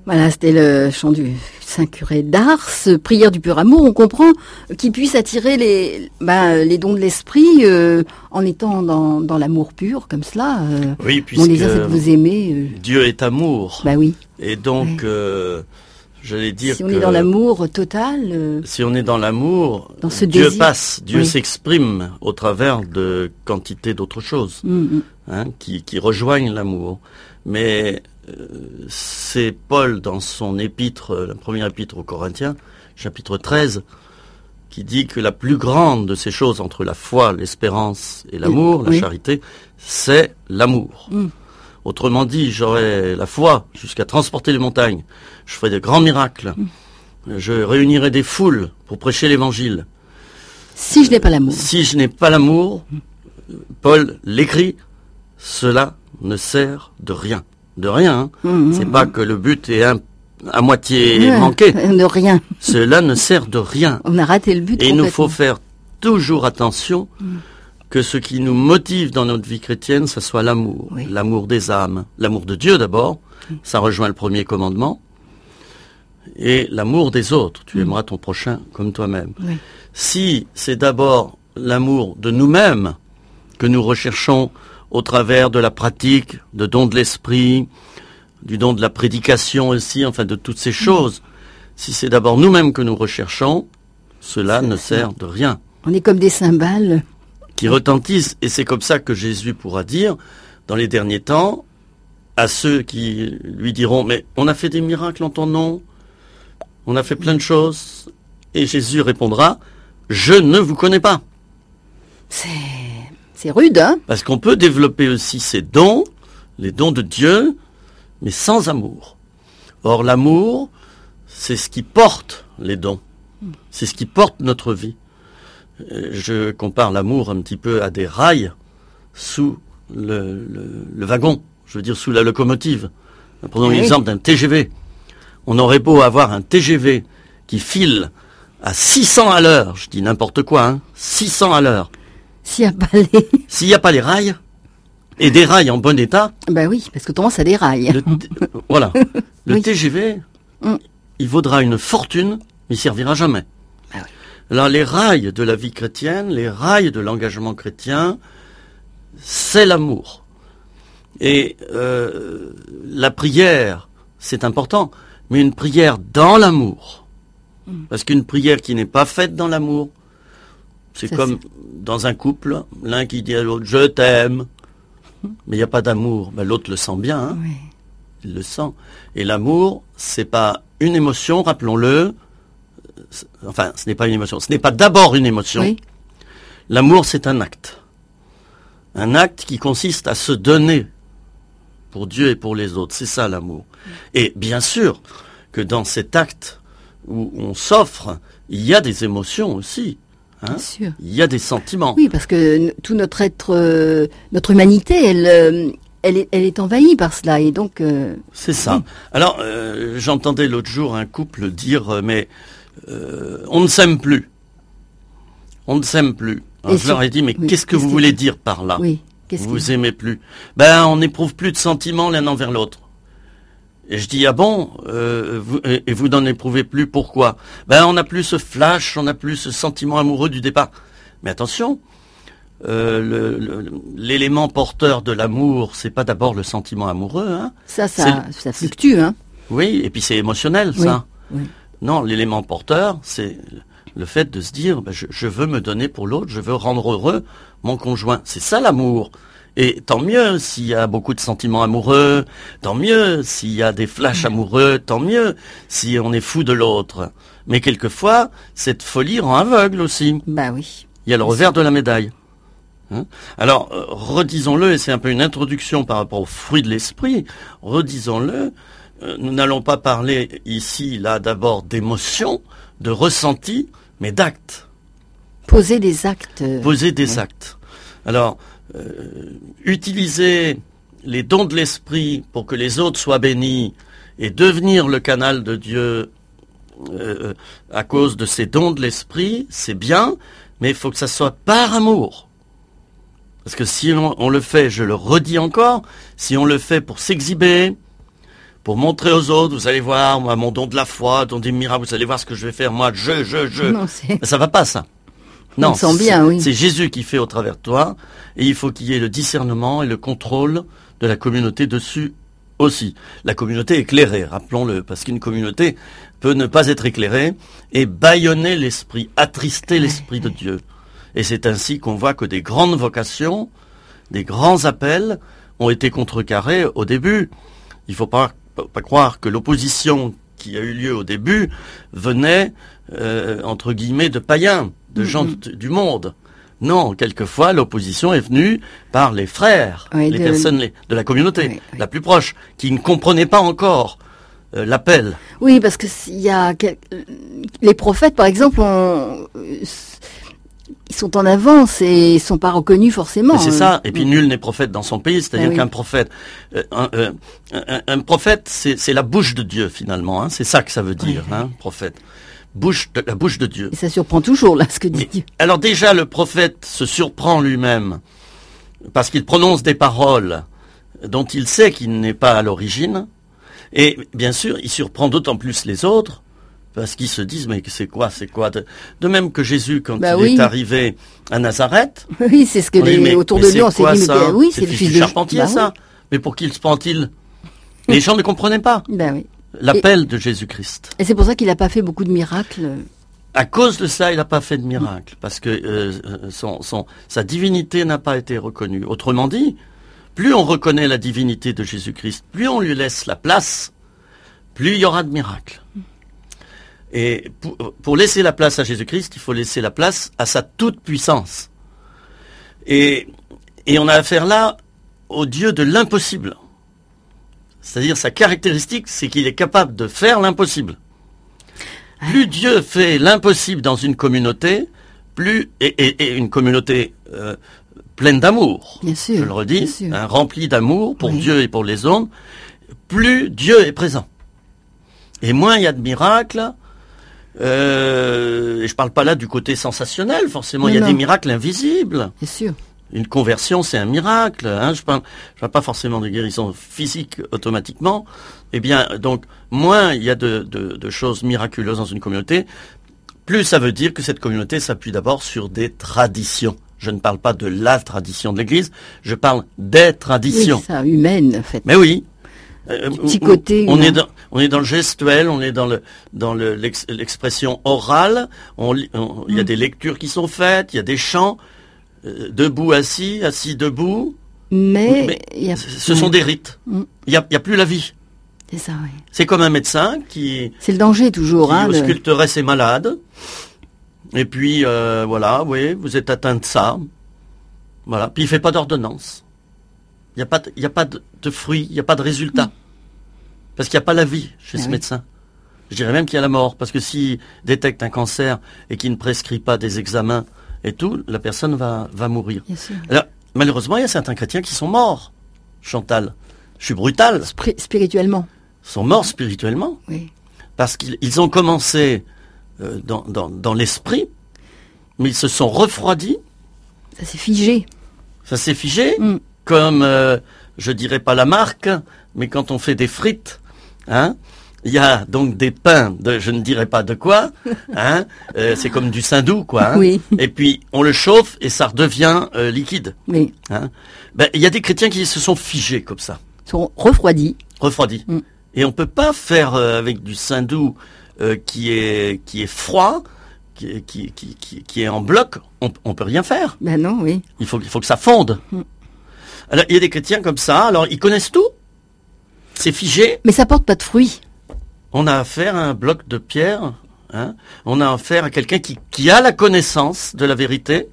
Speaker 1: Voilà, c'était le chant du Saint-Curé d'Ars, prière du pur amour. On comprend qu'il puisse attirer les, ben, les dons de l'esprit euh, en étant dans, dans l'amour pur, comme cela. Euh,
Speaker 2: oui, puisque
Speaker 1: on les a fait vous aimer. Euh.
Speaker 2: Dieu est amour.
Speaker 1: Bah oui.
Speaker 2: Et donc,
Speaker 1: Ouais.
Speaker 2: euh, j'allais dire
Speaker 1: si on
Speaker 2: que
Speaker 1: est dans l'amour total. Euh,
Speaker 2: si on est dans l'amour,
Speaker 1: Dans ce
Speaker 2: Dieu
Speaker 1: désir.
Speaker 2: passe, Dieu
Speaker 1: Oui.
Speaker 2: s'exprime au travers de quantité d'autres choses,
Speaker 1: mm, mm.
Speaker 2: hein, qui, qui rejoignent l'amour. Mais euh, c'est Paul dans son épître, la première épître aux Corinthiens, chapitre treize, qui dit que la plus grande de ces choses entre la foi, l'espérance et l'amour, la
Speaker 1: Oui.
Speaker 2: charité, c'est l'amour.
Speaker 1: Mm.
Speaker 2: Autrement dit, j'aurais la foi jusqu'à transporter les montagnes, je ferai de grands miracles,
Speaker 1: Mm.
Speaker 2: je réunirai des foules pour prêcher l'évangile.
Speaker 1: Si je n'ai pas l'amour.
Speaker 2: Si je n'ai pas l'amour, Paul l'écrit, cela ne sert de rien. De rien, hein.
Speaker 1: Mm,
Speaker 2: C'est
Speaker 1: mm,
Speaker 2: pas que le but est un- à moitié
Speaker 1: Ouais,
Speaker 2: manqué.
Speaker 1: De rien.
Speaker 2: Cela ne sert de rien.
Speaker 1: On a raté le but.
Speaker 2: Et il nous faut
Speaker 1: complètement.
Speaker 2: faire toujours attention que ce qui nous motive dans notre vie chrétienne, ce soit l'amour.
Speaker 1: Oui.
Speaker 2: L'amour des âmes. L'amour de Dieu d'abord. Ça rejoint le premier commandement. Et l'amour des autres. Tu aimeras ton prochain comme toi-même.
Speaker 1: Oui.
Speaker 2: Si c'est d'abord l'amour de nous-mêmes que nous recherchons au travers de la pratique, de dons de l'esprit, du don de la prédication aussi, enfin de toutes ces choses, si c'est d'abord nous-mêmes que nous recherchons, cela ne sert de rien.
Speaker 1: On est comme des cymbales.
Speaker 2: Qui retentissent, et c'est comme ça que Jésus pourra dire, dans les derniers temps, à ceux qui lui diront, mais on a fait des miracles en ton nom, on a fait plein de choses, et Jésus répondra, je ne vous connais pas.
Speaker 1: C'est, c'est rude, hein?
Speaker 2: Parce qu'on peut développer aussi ces dons, les dons de Dieu, mais sans amour. Or, l'amour, c'est ce qui porte les dons. C'est ce qui porte notre vie. Euh, Je compare l'amour un petit peu à des rails sous le, le, le wagon, je veux dire sous la locomotive. Prenons
Speaker 1: Oui.
Speaker 2: l'exemple d'un T G V. On aurait beau avoir un T G V qui file à six cents à l'heure, je dis n'importe quoi, hein, six cents à l'heure.
Speaker 1: S'il n'y a pas les...
Speaker 2: S'il n'y a pas les rails, et des rails en bon état,
Speaker 1: Ben oui, parce que autrement ça déraille.
Speaker 2: le t- voilà, le
Speaker 1: Oui.
Speaker 2: T G V,
Speaker 1: Mm.
Speaker 2: il vaudra une fortune, mais il servira jamais.
Speaker 1: Ah oui.
Speaker 2: Alors les rails de la vie chrétienne, les rails de l'engagement chrétien, c'est l'amour. Et euh, la prière, c'est important, mais une prière dans l'amour.
Speaker 1: Mm.
Speaker 2: Parce qu'une prière qui n'est pas faite dans l'amour, c'est
Speaker 1: Ça,
Speaker 2: comme dans un couple, l'un qui dit à l'autre « je t'aime », mais il n'y a pas d'amour. Ben, l'autre le sent bien, hein,
Speaker 1: Oui.
Speaker 2: il le sent. Et l'amour, c'est pas une émotion, rappelons-le. C'est- Enfin, ce n'est pas une émotion. Ce n'est pas d'abord une émotion.
Speaker 1: Oui.
Speaker 2: L'amour, c'est un acte. Un acte qui consiste à se donner pour Dieu et pour les autres. C'est ça l'amour. Et bien sûr que dans cet acte où on s'offre, il y a des émotions aussi. Hein.
Speaker 1: Bien sûr.
Speaker 2: Il y a des sentiments.
Speaker 1: Oui, parce que n- tout notre être, euh, notre humanité, elle, euh, elle, est, elle est envahie par cela. Et donc, euh,
Speaker 2: C'est ça. Alors, euh, j'entendais l'autre jour un couple dire, euh, mais euh, on ne s'aime plus. On ne s'aime plus. Alors,
Speaker 1: Et
Speaker 2: je leur ai
Speaker 1: sur-
Speaker 2: dit, mais
Speaker 1: oui,
Speaker 2: qu'est-ce que
Speaker 1: qu'est-ce
Speaker 2: vous
Speaker 1: que-
Speaker 2: voulez dire par là?
Speaker 1: oui. Qu'est-ce
Speaker 2: Vous
Speaker 1: qui...
Speaker 2: vous aimez plus. Ben, on n'éprouve plus de sentiments l'un envers l'autre. Et je dis, ah bon, euh, vous, et, et vous n'en éprouvez plus, pourquoi? Ben, on n'a plus ce flash, on n'a plus ce sentiment amoureux du départ. Mais attention, euh, le- le- l'élément porteur de l'amour, c'est pas d'abord le sentiment amoureux, hein.
Speaker 1: Ça,
Speaker 2: c'est
Speaker 1: ça,
Speaker 2: le-
Speaker 1: ça fluctue, hein.
Speaker 2: Oui, et puis c'est émotionnel,
Speaker 1: Oui,
Speaker 2: ça.
Speaker 1: oui.
Speaker 2: Non, l'élément porteur, c'est le fait de se dire, ben, je, je veux me donner pour l'autre, je veux rendre heureux mon conjoint. C'est ça l'amour. Et tant mieux s'il y a beaucoup de sentiments amoureux, tant mieux s'il y a des flashs amoureux, tant mieux si on est fou de l'autre. Mais quelquefois, cette folie rend aveugle aussi.
Speaker 1: Bah oui.
Speaker 2: Il y a le revers de la médaille. Hein. Alors, euh, redisons-le, et c'est un peu une introduction par rapport aux fruits de l'esprit, redisons-le, euh, nous n'allons pas parler ici, là, d'abord d'émotions, de ressentis, mais d'actes.
Speaker 1: Poser des actes. euh,
Speaker 2: Poser des
Speaker 1: oui.
Speaker 2: actes. Alors, euh, utiliser les dons de l'esprit pour que les autres soient bénis et devenir le canal de Dieu euh, à cause de ces dons de l'esprit, c'est bien, mais il faut que ça soit par amour. Parce que si on, on le fait, je le redis encore, si on le fait pour s'exhiber, pour montrer aux autres, vous allez voir, moi, mon don de la foi, don des miracles, vous allez voir ce que je vais faire, moi, je, je, je.
Speaker 1: Non, c'est...
Speaker 2: Ça va pas, ça. Non,
Speaker 1: On le sent bien,
Speaker 2: c'est,
Speaker 1: oui.
Speaker 2: c'est Jésus qui fait au travers de toi, et il faut qu'il y ait le discernement et le contrôle de la communauté dessus aussi. La communauté éclairée, rappelons-le, parce qu'une communauté peut ne pas être éclairée et bâillonner l'esprit, attrister ouais, l'esprit de Dieu. Et c'est ainsi qu'on voit que des grandes vocations, des grands appels ont été contrecarrés au début. Il ne faut pas, pas croire que l'opposition qui a eu lieu au début venait, euh, entre guillemets, de païens, de mm-hmm. gens du, du monde. Non, quelquefois, l'opposition est venue par les frères, oui, les de... personnes les, de la communauté, oui, oui. la plus proche, qui ne comprenaient pas encore euh, l'appel.
Speaker 1: Oui, parce que il y a les prophètes, par exemple, ont... ils sont en avance et ils sont pas reconnus forcément.
Speaker 2: Mais c'est ça. Et puis oui. nul n'est prophète dans son pays, c'est-à-dire ah, oui. qu'un prophète, euh, un, euh, un, un prophète, c'est, c'est la bouche de Dieu finalement. Hein, c'est ça que ça veut dire, oui. hein, prophète. Bouche de, la bouche de Dieu.
Speaker 1: Et ça surprend toujours, là, ce que dit Dieu.
Speaker 2: Alors déjà, le prophète se surprend lui-même, parce qu'il prononce des paroles dont il sait qu'il n'est pas à l'origine, et bien sûr, il surprend d'autant plus les autres, parce qu'ils se disent, mais c'est quoi, c'est quoi de... de même que Jésus, quand bah il oui. est arrivé à Nazareth...
Speaker 1: Oui, c'est ce que les...
Speaker 2: mais,
Speaker 1: autour de lui, on s'est dit, mais oui,
Speaker 2: c'est, c'est le fils du charpentier, bah, ça. Oui. Mais pour qui le prend-il? Les gens ne comprenaient pas.
Speaker 1: Ben oui.
Speaker 2: L'appel
Speaker 1: et,
Speaker 2: de Jésus-Christ.
Speaker 1: Et c'est pour ça qu'il n'a pas fait beaucoup de miracles.
Speaker 2: À cause de ça, il n'a pas fait de miracles, parce que euh, son, son, sa divinité n'a pas été reconnue. Autrement dit, plus on reconnaît la divinité de Jésus-Christ, plus on lui laisse la place, plus il y aura de miracles. Et pour, pour laisser la place à Jésus-Christ, il faut laisser la place à sa toute-puissance. Et, et on a affaire là au Dieu de l'impossible. C'est-à-dire, sa caractéristique, c'est qu'il est capable de faire l'impossible. Plus Dieu fait l'impossible dans une communauté, plus et, et, et une communauté euh, pleine d'amour,
Speaker 1: bien sûr,
Speaker 2: je le redis, hein, remplie d'amour pour
Speaker 1: oui.
Speaker 2: Dieu et pour les hommes, plus Dieu est présent. Et moins il y a de miracles, euh, et je parle pas là du côté sensationnel, forcément, il y a non. des miracles invisibles.
Speaker 1: Bien sûr.
Speaker 2: Une conversion, c'est un miracle. Hein, je parle, je parle pas forcément de guérison physique automatiquement. Eh bien, donc, moins il y a de, de, de choses miraculeuses dans une communauté, plus ça veut dire que cette communauté s'appuie d'abord sur des traditions. Je ne parle pas de la tradition de l'Église, je parle des traditions.
Speaker 1: Oui, ça, humaine, en fait.
Speaker 2: Mais oui. Euh,
Speaker 1: petit côté.
Speaker 2: On, on est dans, on est dans le gestuel, on est dans le, dans le, l'ex, l'expression orale. On, on, il y a des lectures qui sont faites, il y a des chants. Euh, debout, assis, assis, debout.
Speaker 1: Mais,
Speaker 2: mais
Speaker 1: y a...
Speaker 2: ce sont des rites. Il mm. n'y a, y a plus la vie.
Speaker 1: C'est ça, oui.
Speaker 2: C'est comme un médecin qui...
Speaker 1: C'est le danger, toujours.
Speaker 2: Qui
Speaker 1: hein,
Speaker 2: ausculterait le... ses malades. Et puis, euh, voilà, oui, vous êtes atteint de ça. Voilà. Puis il ne fait pas d'ordonnance. Il n'y a pas de, y a pas de, de fruits, il n'y a pas de résultat. Mm. Parce qu'il n'y a pas la vie chez ah, ce oui. médecin. Je dirais même qu'il y a la mort. Parce que s'il détecte un cancer et qu'il ne prescrit pas des examens et tout, la personne va, va mourir. Alors, malheureusement, il y a certains chrétiens qui sont morts, Chantal. Je suis brutal.
Speaker 1: Spri- spirituellement.
Speaker 2: Ils sont morts spirituellement.
Speaker 1: Oui.
Speaker 2: Parce qu'ils ils ont commencé euh, dans, dans, dans l'esprit, mais ils se sont refroidis.
Speaker 1: Ça s'est figé.
Speaker 2: Ça s'est figé,
Speaker 1: mm.
Speaker 2: comme, euh, je dirais pas la marque, mais quand on fait des frites, hein, il y a donc des pains de, je ne dirais pas de quoi, hein, euh, c'est comme du saindoux, quoi. Hein,
Speaker 1: oui.
Speaker 2: Et puis on le chauffe et ça redevient euh, liquide.
Speaker 1: Oui.
Speaker 2: Hein. Ben, il y a des chrétiens qui se sont figés comme ça.
Speaker 1: Ils sont refroidis.
Speaker 2: Refroidis. Mm. Et on peut pas faire euh, avec du saindoux euh, qui est qui est froid, qui, qui, qui, qui, qui est en bloc. On, on peut rien faire.
Speaker 1: Ben non, oui.
Speaker 2: Il faut il faut que ça fonde. Mm. Alors il y a des chrétiens comme ça. Alors ils connaissent tout. C'est figé.
Speaker 1: Mais ça porte pas de fruits.
Speaker 2: On a affaire à un bloc de pierre, hein. On a affaire à quelqu'un qui, qui a la connaissance de la vérité,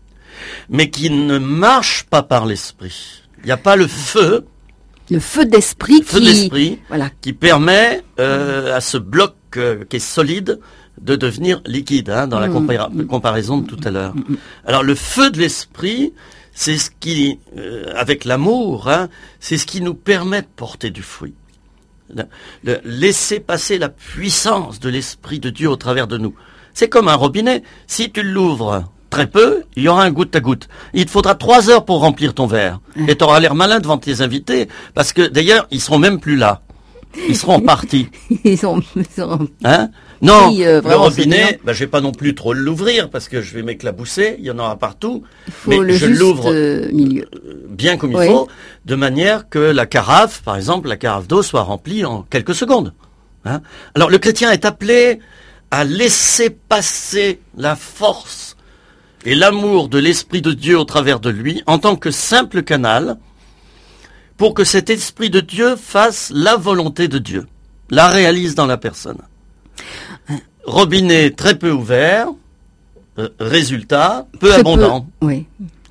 Speaker 2: mais qui ne marche pas par l'esprit. Il n'y a pas le feu.
Speaker 1: Le feu d'esprit,
Speaker 2: feu
Speaker 1: qui...
Speaker 2: d'esprit
Speaker 1: voilà.
Speaker 2: qui permet euh, à ce bloc euh, qui est solide de devenir liquide, hein, dans la compara- mmh. comparaison de tout à l'heure. Mmh. Alors le feu de l'esprit, c'est ce qui, euh, avec l'amour, hein, c'est ce qui nous permet de porter du fruit. Le, le, laisser passer la puissance de l'Esprit de Dieu au travers de nous. C'est comme un robinet. Si tu l'ouvres très peu, il y aura un goutte à goutte. Il te faudra trois heures pour remplir ton verre. Mmh. Et tu auras l'air malin devant tes invités, parce que d'ailleurs, ils seront même plus là. Ils seront partis.
Speaker 1: Ils sont, ils sont...
Speaker 2: Hein? Non,
Speaker 1: oui, euh,
Speaker 2: le robinet, ben, je vais pas non plus trop l'ouvrir parce que je vais m'éclabousser, il y en aura partout.
Speaker 1: Il faut
Speaker 2: mais
Speaker 1: le
Speaker 2: je
Speaker 1: juste
Speaker 2: l'ouvre
Speaker 1: euh, milieu.
Speaker 2: bien comme il
Speaker 1: oui.
Speaker 2: faut, de manière que la carafe, par exemple, la carafe d'eau soit remplie en quelques secondes. Hein? Alors le chrétien est appelé à laisser passer la force et l'amour de l'Esprit de Dieu au travers de lui en tant que simple canal pour que cet Esprit de Dieu fasse la volonté de Dieu, la réalise dans la personne. Robinet très peu ouvert, euh, résultat peu
Speaker 1: Très
Speaker 2: abondant.
Speaker 1: Peu, oui.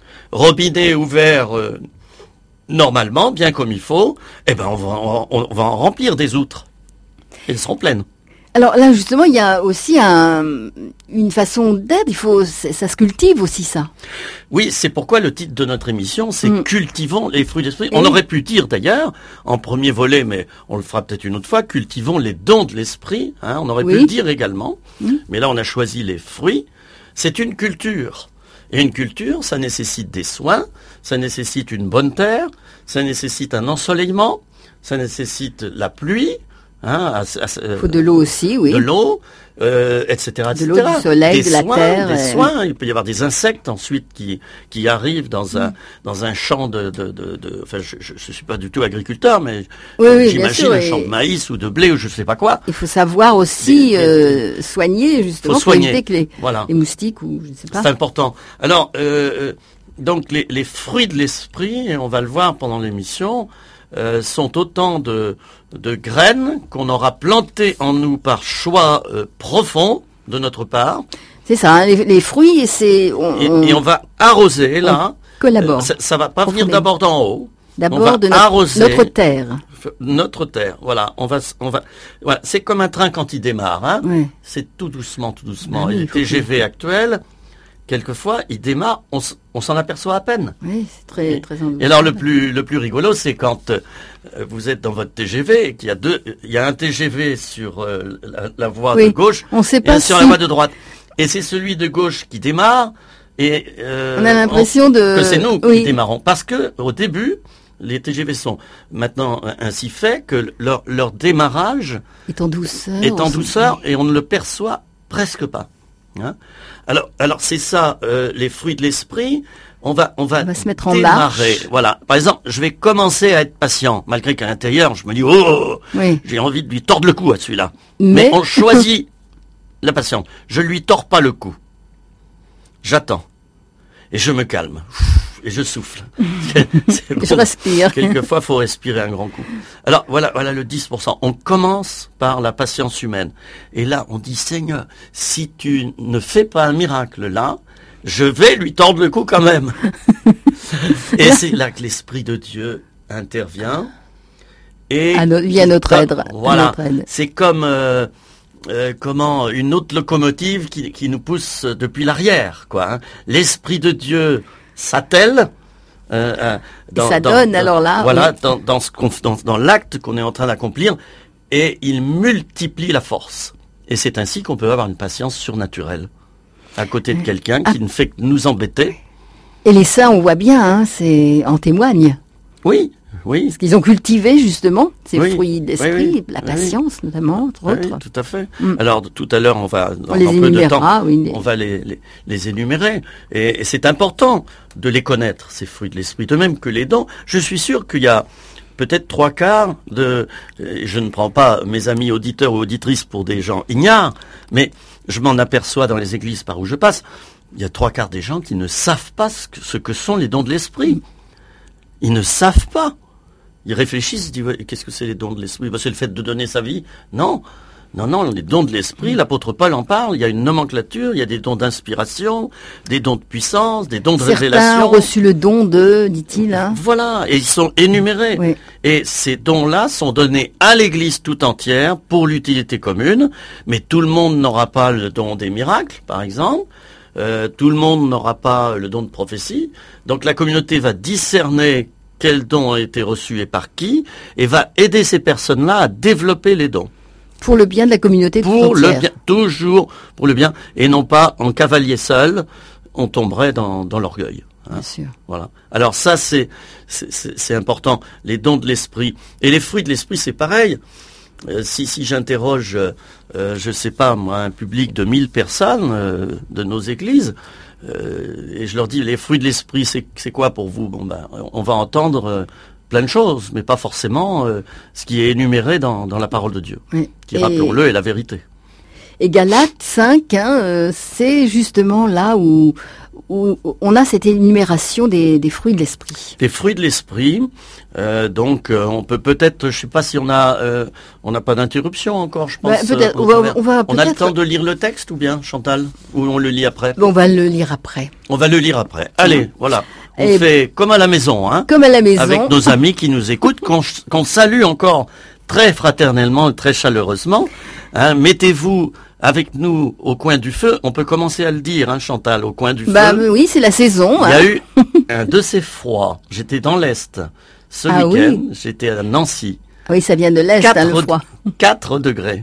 Speaker 2: Robinet ouvert euh, normalement, bien comme il faut, eh ben on va, on, on va en remplir des outres. Elles seront pleines.
Speaker 1: Alors là, justement, il y a aussi un, une façon d'être. Il faut, ça se cultive aussi, ça.
Speaker 2: Oui, c'est pourquoi le titre de notre émission, c'est mm. Cultivons les fruits de l'esprit. On
Speaker 1: oui.
Speaker 2: aurait pu dire d'ailleurs, en premier volet, mais on le fera peut-être une autre fois, cultivons les dons de l'esprit. Hein, on aurait oui. pu le dire également. Mm. Mais là, on a choisi les fruits. C'est une culture. Et une culture, ça nécessite des soins, ça nécessite une bonne terre, ça nécessite un ensoleillement, ça nécessite la pluie. Hein,
Speaker 1: il faut de l'eau aussi, oui.
Speaker 2: De l'eau, euh, et cetera, et cetera.
Speaker 1: De l'eau, du soleil,
Speaker 2: des
Speaker 1: de la
Speaker 2: soins,
Speaker 1: terre.
Speaker 2: Des
Speaker 1: et...
Speaker 2: soins. Il peut y avoir des insectes ensuite qui qui arrivent dans un mm. dans un champ de de de. de enfin, je, je je suis pas du tout agriculteur, mais
Speaker 1: oui, oui,
Speaker 2: j'imagine
Speaker 1: sûr,
Speaker 2: un
Speaker 1: et...
Speaker 2: champ de maïs ou de blé ou je sais pas quoi.
Speaker 1: Il faut savoir aussi des, euh, des... soigner justement
Speaker 2: faut soigner.
Speaker 1: pour éviter que les,
Speaker 2: voilà.
Speaker 1: les moustiques ou je ne sais pas.
Speaker 2: C'est important. Alors euh, donc les les fruits de l'esprit, et on va le voir pendant l'émission. Euh, sont autant de, de graines qu'on aura plantées en nous par choix euh, profond de notre part.
Speaker 1: C'est ça, hein, les, les fruits, c'est... On,
Speaker 2: et,
Speaker 1: on,
Speaker 2: et on va arroser, là.
Speaker 1: Collabore.
Speaker 2: Euh, ça, ça va pas venir d'abord d'en haut.
Speaker 1: D'abord de notre, notre terre.
Speaker 2: Notre terre, voilà. On va, on va, voilà. C'est comme un train quand il démarre, hein.
Speaker 1: Oui.
Speaker 2: C'est tout doucement, tout doucement.
Speaker 1: Ah oui,
Speaker 2: et les T G V actuels, quelquefois, il démarre, on, on s'en aperçoit à peine.
Speaker 1: Oui, c'est très,
Speaker 2: et,
Speaker 1: très
Speaker 2: Et alors, le plus, le plus rigolo, c'est quand euh, vous êtes dans votre T G V et qu'il y a deux, il y a un T G V sur euh, la, la voie
Speaker 1: oui.
Speaker 2: de gauche
Speaker 1: on sait pas
Speaker 2: et un
Speaker 1: si...
Speaker 2: sur la voie de droite. Et c'est celui de gauche qui démarre et euh,
Speaker 1: on a l'impression de
Speaker 2: que c'est nous
Speaker 1: oui.
Speaker 2: qui démarrons parce que au début, les T G V sont maintenant ainsi faits que leur, leur démarrage
Speaker 1: est en douceur,
Speaker 2: est en douceur et on ne le perçoit presque pas. Hein? Alors, alors c'est ça, euh, les fruits de l'esprit. On va, on va,
Speaker 1: on va se mettre en
Speaker 2: démarrer.
Speaker 1: marche.
Speaker 2: Voilà. Par exemple, je vais commencer à être patient, malgré qu'à l'intérieur, je me dis, oh,
Speaker 1: oui.
Speaker 2: j'ai envie de lui tordre le cou à celui-là.
Speaker 1: Mais,
Speaker 2: Mais on choisit la patience. Je lui tords pas le cou. J'attends. Et je me calme. Et je souffle.
Speaker 1: C'est, c'est bon. Je respire.
Speaker 2: Quelquefois, faut respirer un grand coup. Alors, voilà, voilà le dix pour cent. On commence par la patience humaine. Et là, on dit, Seigneur, si tu ne fais pas un miracle là, je vais lui tordre le cou quand même. Et c'est là que l'Esprit de Dieu intervient. Et
Speaker 1: à no- via notre aide.
Speaker 2: Voilà.
Speaker 1: Notre aide.
Speaker 2: C'est comme, euh, euh, comment, une autre locomotive qui, qui nous pousse depuis l'arrière, quoi. Hein. L'Esprit de Dieu s'attelle. Euh, euh, dans,
Speaker 1: et ça
Speaker 2: dans,
Speaker 1: donne
Speaker 2: dans,
Speaker 1: alors là.
Speaker 2: Voilà,
Speaker 1: oui.
Speaker 2: dans, dans, ce qu'on, dans, dans l'acte qu'on est en train d'accomplir, et il multiplie la force. Et c'est ainsi qu'on peut avoir une patience surnaturelle à côté de quelqu'un qui ah. ne fait que nous embêter.
Speaker 1: Et les saints, on voit bien, hein, c'est en témoigne.
Speaker 2: Oui, oui.
Speaker 1: Parce qu'ils ont cultivé justement ces
Speaker 2: oui,
Speaker 1: fruits d'esprit,
Speaker 2: oui, oui,
Speaker 1: la patience oui. notamment, entre
Speaker 2: oui,
Speaker 1: autres.
Speaker 2: Oui, tout à fait. Mm. Alors tout à l'heure, on va dans,
Speaker 1: on les
Speaker 2: dans peu de temps,
Speaker 1: oui, les...
Speaker 2: on va les, les, les énumérer. Et, et c'est important de les connaître, ces fruits de l'esprit. De même que les dons, je suis sûr qu'il y a peut-être trois quarts de... Je ne prends pas mes amis auditeurs ou auditrices pour des gens ignares, mais je m'en aperçois dans les églises par où je passe. Il y a trois quarts des gens qui ne savent pas ce que, ce que sont les dons de l'esprit. Ils ne savent pas. Ils réfléchissent, ils disent, qu'est-ce que c'est les dons de l'esprit? Ben, c'est le fait de donner sa vie. Non, non, non, les dons de l'esprit, l'apôtre Paul en parle, il y a une nomenclature, il y a des dons d'inspiration, des dons de puissance, des dons de
Speaker 1: Certains
Speaker 2: révélation.
Speaker 1: Certains ont reçu le don de, dit-il. Hein.
Speaker 2: Voilà, et ils sont énumérés.
Speaker 1: Oui.
Speaker 2: Et ces dons-là sont donnés à l'Église tout entière pour l'utilité commune, mais tout le monde n'aura pas le don des miracles, par exemple. Euh, tout le monde n'aura pas le don de prophétie. Donc la communauté va discerner quel don a été reçu et par qui, et va aider ces personnes-là à développer les dons.
Speaker 1: Pour le bien de la communauté tout
Speaker 2: Pour
Speaker 1: entière.
Speaker 2: le bien, toujours pour le bien, et non pas en cavalier seul, on tomberait dans, dans l'orgueil. Hein.
Speaker 1: Bien sûr.
Speaker 2: Voilà. Alors ça, c'est, c'est, c'est, c'est important. Les dons de l'esprit. Et les fruits de l'esprit, c'est pareil. Euh, si, si j'interroge, euh, je sais pas moi, un public de mille personnes euh, de nos églises, euh, et je leur dis les fruits de l'esprit, c'est, c'est quoi pour vous? Bon ben, on va entendre euh, plein de choses, mais pas forcément euh, ce qui est énuméré dans, dans la parole de Dieu,
Speaker 1: Oui.
Speaker 2: qui,
Speaker 1: Et-
Speaker 2: rappelons-le, est la vérité.
Speaker 1: Et Galates cinq, hein, euh, c'est justement là où, où on a cette énumération des, des fruits de l'esprit.
Speaker 2: Les fruits de l'esprit. Euh, donc, euh, on peut peut-être, je sais pas si on a, euh, on n'a pas d'interruption encore, je pense.
Speaker 1: Ouais, peut-être,
Speaker 2: euh,
Speaker 1: on va-
Speaker 2: travers-
Speaker 1: on va
Speaker 2: on a le
Speaker 1: peut-être-
Speaker 2: temps de lire le texte ou bien, Chantal, ou on le lit après?
Speaker 1: Bon, on va le lire après.
Speaker 2: On va le lire après. Allez, voilà. On
Speaker 1: Et-
Speaker 2: fait comme à la maison, hein,
Speaker 1: Comme à la maison.
Speaker 2: avec nos amis qui nous écoutent, qu'on, qu'on salue encore très fraternellement, très chaleureusement. Hein, mettez-vous avec nous au coin du feu. On peut commencer à le dire, hein, Chantal, au coin du
Speaker 1: Bah
Speaker 2: feu.
Speaker 1: oui, c'est la saison.
Speaker 2: Il y
Speaker 1: hein.
Speaker 2: a eu un de ces froids. J'étais dans l'Est ce
Speaker 1: Ah
Speaker 2: week-end.
Speaker 1: oui.
Speaker 2: J'étais à Nancy.
Speaker 1: Oui, ça vient de l'Est, hein, le froid.
Speaker 2: quatre degrés.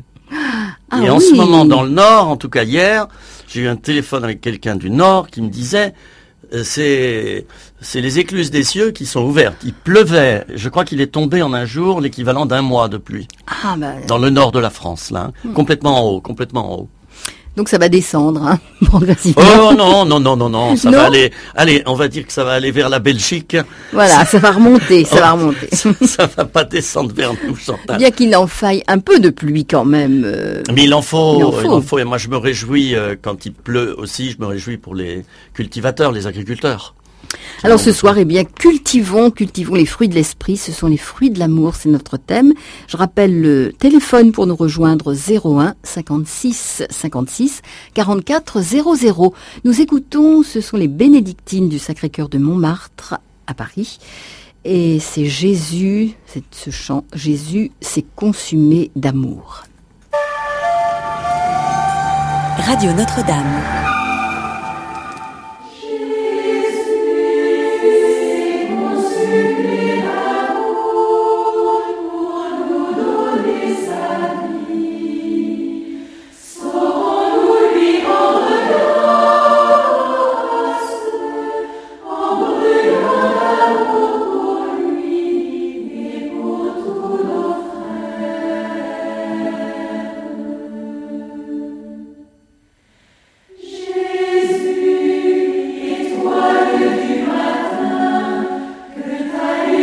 Speaker 1: Ah
Speaker 2: Et en
Speaker 1: oui.
Speaker 2: ce moment, dans le Nord, en tout cas hier, j'ai eu un téléphone avec quelqu'un du Nord qui me disait euh, c'est c'est les écluses des cieux qui sont ouvertes. Il pleuvait. Je crois qu'il est tombé en un jour l'équivalent d'un mois de pluie.
Speaker 1: Ah, bah,
Speaker 2: Dans le nord de la France, là. hein. Complètement en haut, complètement en haut.
Speaker 1: donc ça va descendre, hein, progressivement.
Speaker 2: Oh non, non, non, non, non, ça
Speaker 1: Non.
Speaker 2: va aller, allez, on va dire que ça va aller vers la Belgique.
Speaker 1: Voilà, ça va remonter, ça va
Speaker 2: Oh,
Speaker 1: remonter.
Speaker 2: Ça, ça va pas descendre vers nous, Chantal.
Speaker 1: Bien qu'il en faille un peu de pluie quand même. euh,
Speaker 2: Mais il en faut,
Speaker 1: Il en
Speaker 2: il
Speaker 1: faut.
Speaker 2: en faut. Et moi, je me réjouis euh, quand il pleut aussi. Je me réjouis pour les cultivateurs, les agriculteurs.
Speaker 1: Alors ce soir, eh bien, cultivons, cultivons les fruits de l'esprit. Ce sont les fruits de l'amour, c'est notre thème. Je rappelle le téléphone pour nous rejoindre zéro un cinquante-six cinquante-six quarante-quatre zéro zéro. Nous écoutons, ce sont les bénédictines du Sacré-Cœur de Montmartre à Paris. Et c'est Jésus, c'est ce chant, Jésus s'est consumé d'amour.
Speaker 3: Radio Notre-Dame.
Speaker 4: Jésus, étoile du matin, que ta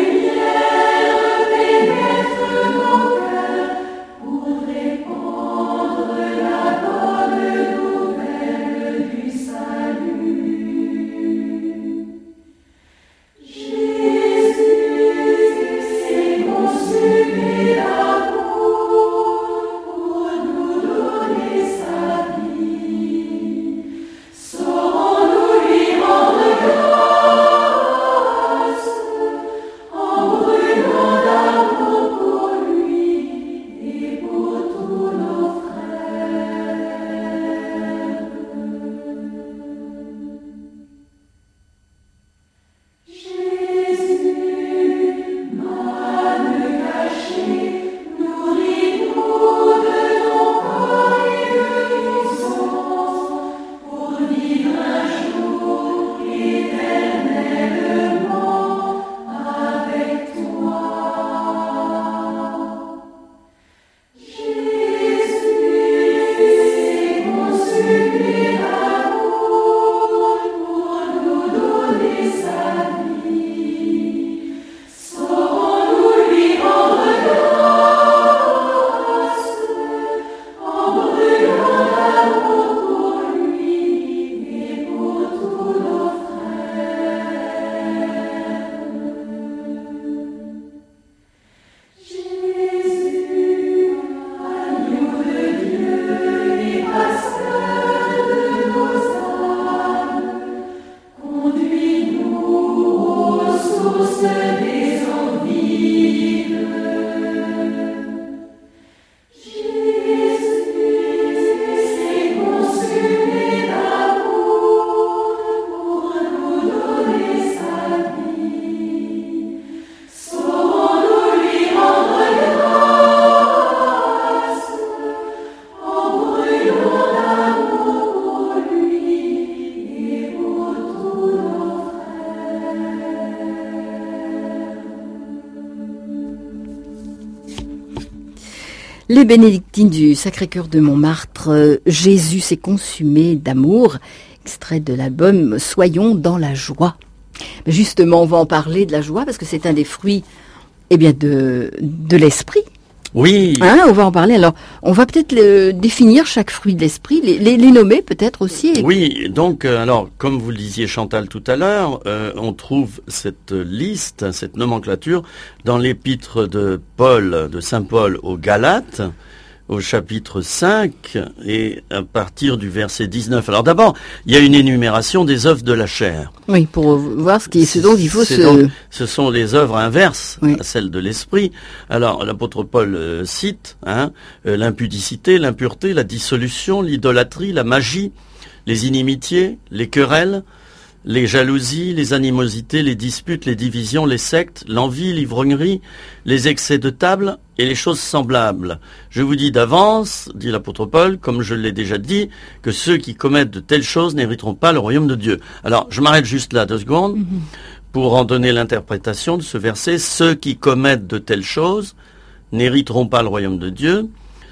Speaker 1: Les bénédictines du Sacré-Cœur de Montmartre, euh, Jésus s'est consumé d'amour, extrait de l'album Soyons dans la joie. Mais justement, on va en parler de la joie parce que c'est un des fruits eh bien, de, de l'esprit.
Speaker 2: Oui.
Speaker 1: Hein, on va en parler. Alors, on va peut-être le, définir chaque fruit de l'esprit, les, les, les nommer peut-être aussi.
Speaker 2: Oui, donc, euh, alors, comme vous le disiez Chantal tout à l'heure, euh, on trouve cette liste, cette nomenclature dans l'épître de Paul, de Saint Paul aux Galates, au chapitre cinq, et à partir du verset dix-neuf. Alors d'abord, il y a une énumération des œuvres de la chair.
Speaker 1: Oui, pour voir ce, qui est, ce dont il faut
Speaker 2: c'est
Speaker 1: se...
Speaker 2: Donc, ce sont les œuvres inverses
Speaker 1: oui.
Speaker 2: à celles de l'esprit. Alors, l'apôtre Paul euh, cite hein, euh, l'impudicité, l'impureté, la dissolution, l'idolâtrie, la magie, les inimitiés, les querelles, les jalousies, les animosités, les disputes, les divisions, les sectes, l'envie, l'ivrognerie, les excès de table et les choses semblables. Je vous dis d'avance, dit l'apôtre Paul, comme je l'ai déjà dit, que ceux qui commettent de telles choses n'hériteront pas le royaume de Dieu. Alors, je m'arrête juste là deux secondes mm-hmm. pour en donner l'interprétation de ce verset. Ceux qui commettent de telles choses n'hériteront pas le royaume de Dieu.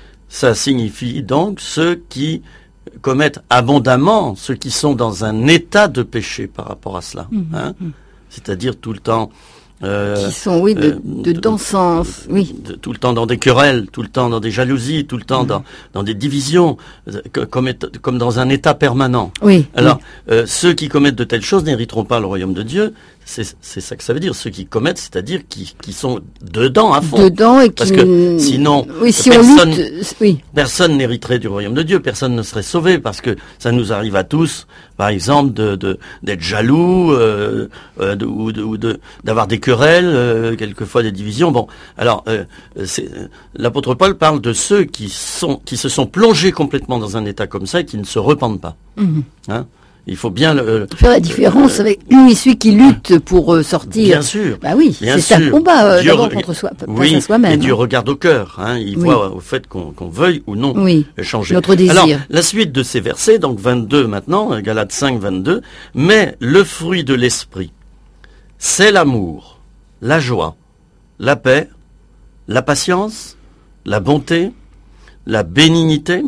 Speaker 2: Ça signifie donc ceux qui commettent abondamment, ceux qui sont dans un état de péché par rapport à cela, mmh, hein mmh. c'est-à-dire tout le temps
Speaker 1: euh, qui sont oui de, euh, de dansance, oui,
Speaker 2: de, tout le temps dans des querelles, tout le temps dans des jalousies, tout le temps mmh. dans dans des divisions, comme comme dans un état permanent.
Speaker 1: Oui.
Speaker 2: Alors
Speaker 1: oui.
Speaker 2: Euh, ceux qui commettent de telles choses n'hériteront pas le royaume de Dieu. C'est, c'est ça que ça veut dire, ceux qui commettent, c'est-à-dire qui, qui sont dedans à fond.
Speaker 1: Dedans et qui...
Speaker 2: Parce que sinon,
Speaker 1: oui, si
Speaker 2: personne,
Speaker 1: on lutte, oui.
Speaker 2: personne n'hériterait du royaume de Dieu, personne ne serait sauvé, parce que ça nous arrive à tous, par exemple, de, de, d'être jaloux, euh, euh, de, ou, de, ou de, d'avoir des querelles, euh, quelquefois des divisions. Bon, alors, euh, c'est, l'apôtre Paul parle de ceux qui sont, qui se sont plongés complètement dans un état comme ça et qui ne se repentent pas. Mmh. Hein? Il faut bien le,
Speaker 1: faire la différence euh, avec lui, celui qui lutte pour euh, sortir.
Speaker 2: Bien sûr.
Speaker 1: Bah oui,
Speaker 2: bien
Speaker 1: c'est
Speaker 2: sûr.
Speaker 1: un combat euh,
Speaker 2: Dieu
Speaker 1: d'abord
Speaker 2: re...
Speaker 1: contre soi,
Speaker 2: oui,
Speaker 1: à soi-même.
Speaker 2: Et Dieu
Speaker 1: hein.
Speaker 2: regarde au cœur. Hein, il oui. voit au fait qu'on, qu'on veuille ou non
Speaker 1: oui.
Speaker 2: changer.
Speaker 1: Notre désir.
Speaker 2: Alors, la suite de ces versets, donc vingt-deux maintenant, Galates cinq, vingt-deux, mais le fruit de l'esprit, c'est l'amour, la joie, la paix, la patience, la bonté, la bénignité,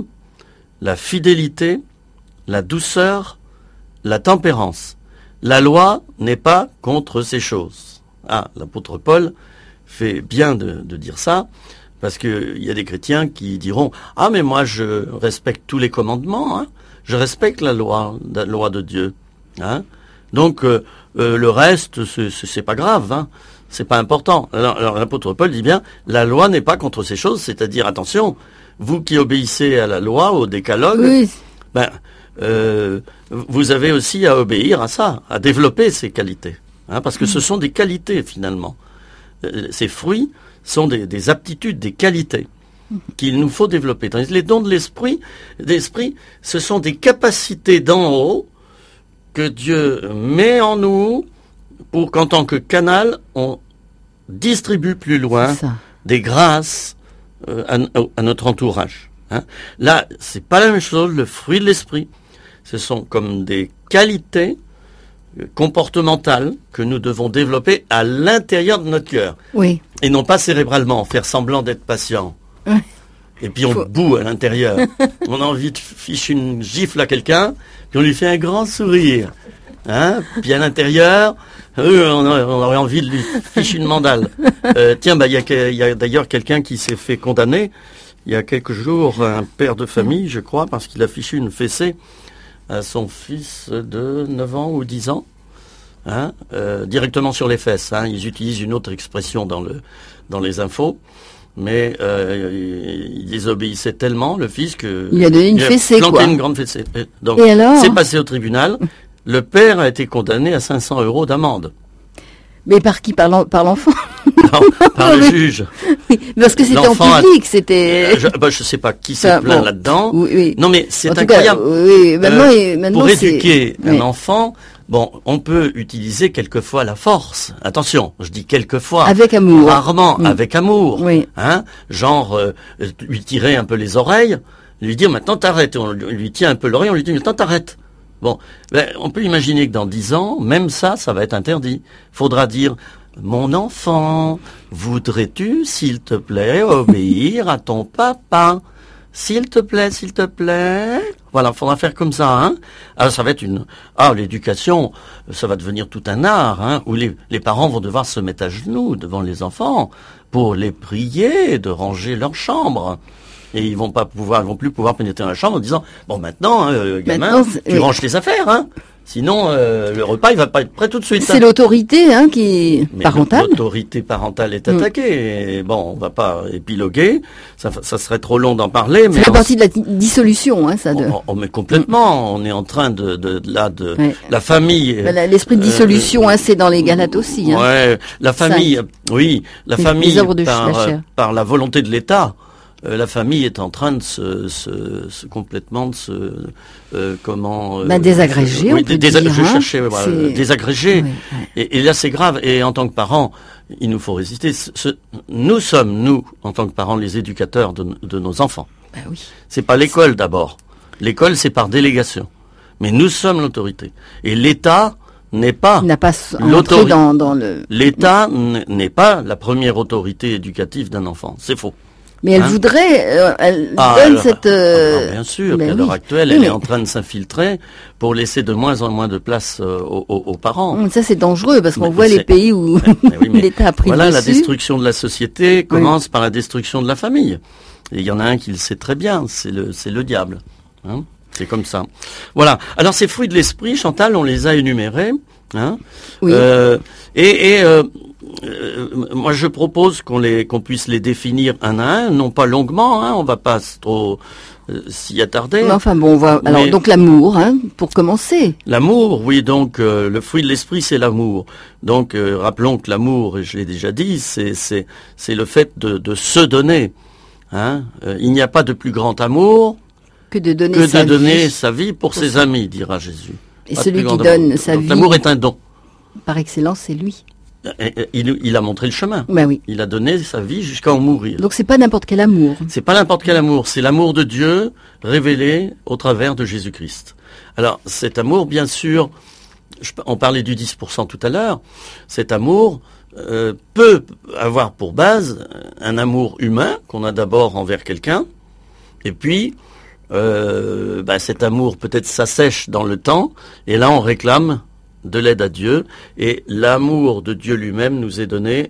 Speaker 2: la fidélité, la douceur, la tempérance. La loi n'est pas contre ces choses. Ah, l'apôtre Paul fait bien de, de dire ça, parce que il y a des chrétiens qui diront « Ah, mais moi, je respecte tous les commandements, hein, je respecte la loi, la loi de Dieu. Hein, donc, euh, euh, le reste, c'est, c'est pas grave, hein, c'est pas important. » Alors, alors l'apôtre Paul dit bien « La loi n'est pas contre ces choses, c'est-à-dire, attention, vous qui obéissez à la loi, au décalogue,
Speaker 1: oui.
Speaker 2: ben, Euh, vous avez aussi à obéir à ça, à développer ces qualités, hein, parce que ce sont des qualités finalement. Euh, ces fruits sont des, des aptitudes, des qualités qu'il nous faut développer. Tandis que les dons de l'esprit, d'esprit, ce sont des capacités d'en haut que Dieu met en nous pour qu'en tant que canal, on distribue plus loin des grâces euh, à, à notre entourage. Hein. Là, c'est pas la même chose, le fruit de l'esprit. Ce sont comme des qualités comportementales que nous devons développer à l'intérieur de notre cœur.
Speaker 1: Oui.
Speaker 2: Et non pas cérébralement, faire semblant d'être patient. Oui. Et puis on Faut... boue à l'intérieur. On a envie de ficher une gifle à quelqu'un, puis on lui fait un grand sourire. Hein, puis à l'intérieur, euh, on, a, on aurait envie de lui ficher une mandale. Euh, tiens, bah il y a, y a d'ailleurs quelqu'un qui s'est fait condamner il y a quelques jours, un père de famille, je crois, parce qu'il a fiché une fessée à son fils de neuf ans ou dix ans, hein, euh, directement sur les fesses. Hein. Ils utilisent une autre expression dans, le, dans les infos, mais euh, il désobéissait tellement, le fils, que...
Speaker 1: Il a donné une
Speaker 2: il a
Speaker 1: fessée,
Speaker 2: planté
Speaker 1: quoi.
Speaker 2: une grande fessée. Donc,
Speaker 1: et alors
Speaker 2: c'est passé au tribunal. Le père a été condamné à cinq cents euros d'amende.
Speaker 1: Mais par qui? Par, l'en, par l'enfant?
Speaker 2: Non, par le juge.
Speaker 1: Oui, parce que c'était l'enfant en public, a... c'était...
Speaker 2: Euh, je, bah, je sais pas qui s'est plaint bon, là-dedans.
Speaker 1: Oui, oui.
Speaker 2: Non, mais c'est
Speaker 1: en
Speaker 2: incroyable.
Speaker 1: Cas, oui, maintenant, euh, maintenant,
Speaker 2: pour
Speaker 1: c'est...
Speaker 2: éduquer
Speaker 1: oui.
Speaker 2: un enfant, bon, on peut utiliser quelquefois la force. Attention, je dis quelquefois.
Speaker 1: Avec amour.
Speaker 2: Rarement,
Speaker 1: oui.
Speaker 2: avec amour.
Speaker 1: Oui.
Speaker 2: Hein, genre, euh, lui tirer un peu les oreilles, lui dire maintenant t'arrêtes. On lui tient un peu l'oreille, on lui dit maintenant t'arrêtes. Bon, ben, on peut imaginer que dans dix ans, même ça, ça va être interdit. Faudra dire, Mon enfant, voudrais-tu, s'il te plaît, obéir à ton papa? S'il te plaît, s'il te plaît. Voilà, faudra faire comme ça, hein. Alors ça va être une... Ah, l'éducation, ça va devenir tout un art, hein, où les, les parents vont devoir se mettre à genoux devant les enfants pour les prier de ranger leur chambre. Et ils vont pas pouvoir, ils vont plus pouvoir pénétrer dans la chambre en disant, bon, maintenant, hein, gamin, maintenant, tu oui. ranges tes affaires, hein. Sinon, euh, le repas, il va pas être prêt tout de suite.
Speaker 1: C'est hein. l'autorité hein, qui
Speaker 2: Mais
Speaker 1: parentale.
Speaker 2: L'autorité parentale est attaquée. Mm. Et bon, on va pas épiloguer. Ça, ça serait trop long d'en parler.
Speaker 1: C'est la partie de la dissolution, hein, ça. De...
Speaker 2: On, on, mais complètement. Mm. On est en train de, de, de là, de ouais. la famille.
Speaker 1: Ben, l'esprit de dissolution, euh, hein, c'est dans les Galates aussi. Hein.
Speaker 2: Ouais, la famille. Ça, oui, la les, famille
Speaker 1: les
Speaker 2: par,
Speaker 1: la
Speaker 2: par la volonté de l'État. Euh, la famille est en train de se, se, se complètement de se euh, comment euh,
Speaker 1: bah, désagréger,
Speaker 2: oui,
Speaker 1: on peut
Speaker 2: dés,
Speaker 1: dire,
Speaker 2: je
Speaker 1: hein,
Speaker 2: cherchais voilà, désagréger oui, oui. Et, et là c'est grave et en tant que parents il nous faut résister. Ce, nous sommes nous en tant que parents les éducateurs de, de nos enfants.
Speaker 1: Bah oui.
Speaker 2: C'est pas l'école d'abord. L'école c'est par délégation, mais nous sommes l'autorité et l'État n'est pas
Speaker 1: n'a pas l'autorité dans, dans le
Speaker 2: l'État n'est pas la première autorité éducative d'un enfant. C'est faux.
Speaker 1: Mais elle hein voudrait, euh, elle
Speaker 2: ah,
Speaker 1: donne
Speaker 2: alors,
Speaker 1: cette... Euh...
Speaker 2: Ah, bien sûr,
Speaker 1: ben
Speaker 2: qu'à
Speaker 1: oui.
Speaker 2: l'heure actuelle,
Speaker 1: oui,
Speaker 2: elle
Speaker 1: mais...
Speaker 2: est en train de s'infiltrer pour laisser de moins en moins de place euh, aux, aux parents.
Speaker 1: Ça, c'est dangereux, parce qu'on
Speaker 2: mais,
Speaker 1: voit
Speaker 2: mais
Speaker 1: les pays où
Speaker 2: mais oui,
Speaker 1: l'État a pris
Speaker 2: voilà,
Speaker 1: dessus.
Speaker 2: La destruction de la société commence
Speaker 1: oui.
Speaker 2: par la destruction de la famille. Et il y en a un qui le sait très bien, c'est le, c'est le diable. Hein, c'est comme ça. Voilà. Alors, ces fruits de l'esprit, Chantal, on les a énumérés. Hein,
Speaker 1: oui.
Speaker 2: Euh, et... et euh, Euh, moi, je propose qu'on les, qu'on puisse les définir un à un, non pas longuement. Hein, on va pas trop euh, s'y attarder.
Speaker 1: Mais enfin bon, on va. Alors donc l'amour, hein, pour commencer.
Speaker 2: L'amour, oui. Donc euh, le fruit de l'esprit, c'est l'amour. Donc euh, rappelons que l'amour, et je l'ai déjà dit, c'est c'est c'est le fait de, de se donner. Hein. Euh, il n'y a pas de plus grand amour
Speaker 1: que de donner,
Speaker 2: que
Speaker 1: sa,
Speaker 2: de donner
Speaker 1: vie
Speaker 2: sa vie pour, pour ses ça. amis, dira Jésus.
Speaker 1: Et pas celui qui donne sa
Speaker 2: donc,
Speaker 1: vie.
Speaker 2: L'amour est un don.
Speaker 1: Par excellence, c'est lui.
Speaker 2: Il, il a montré le chemin.
Speaker 1: Ben oui.
Speaker 2: Il a donné sa vie jusqu'à en mourir.
Speaker 1: Donc c'est pas n'importe quel amour.
Speaker 2: C'est pas n'importe quel amour. C'est l'amour de Dieu révélé au travers de Jésus-Christ. Alors cet amour, bien sûr, je, on parlait du dix pour cent tout à l'heure. Cet amour euh, peut avoir pour base un amour humain qu'on a d'abord envers quelqu'un, et puis euh, bah, cet amour peut-être s'assèche dans le temps, et là on réclame de l'aide à Dieu, et l'amour de Dieu lui-même nous est donné,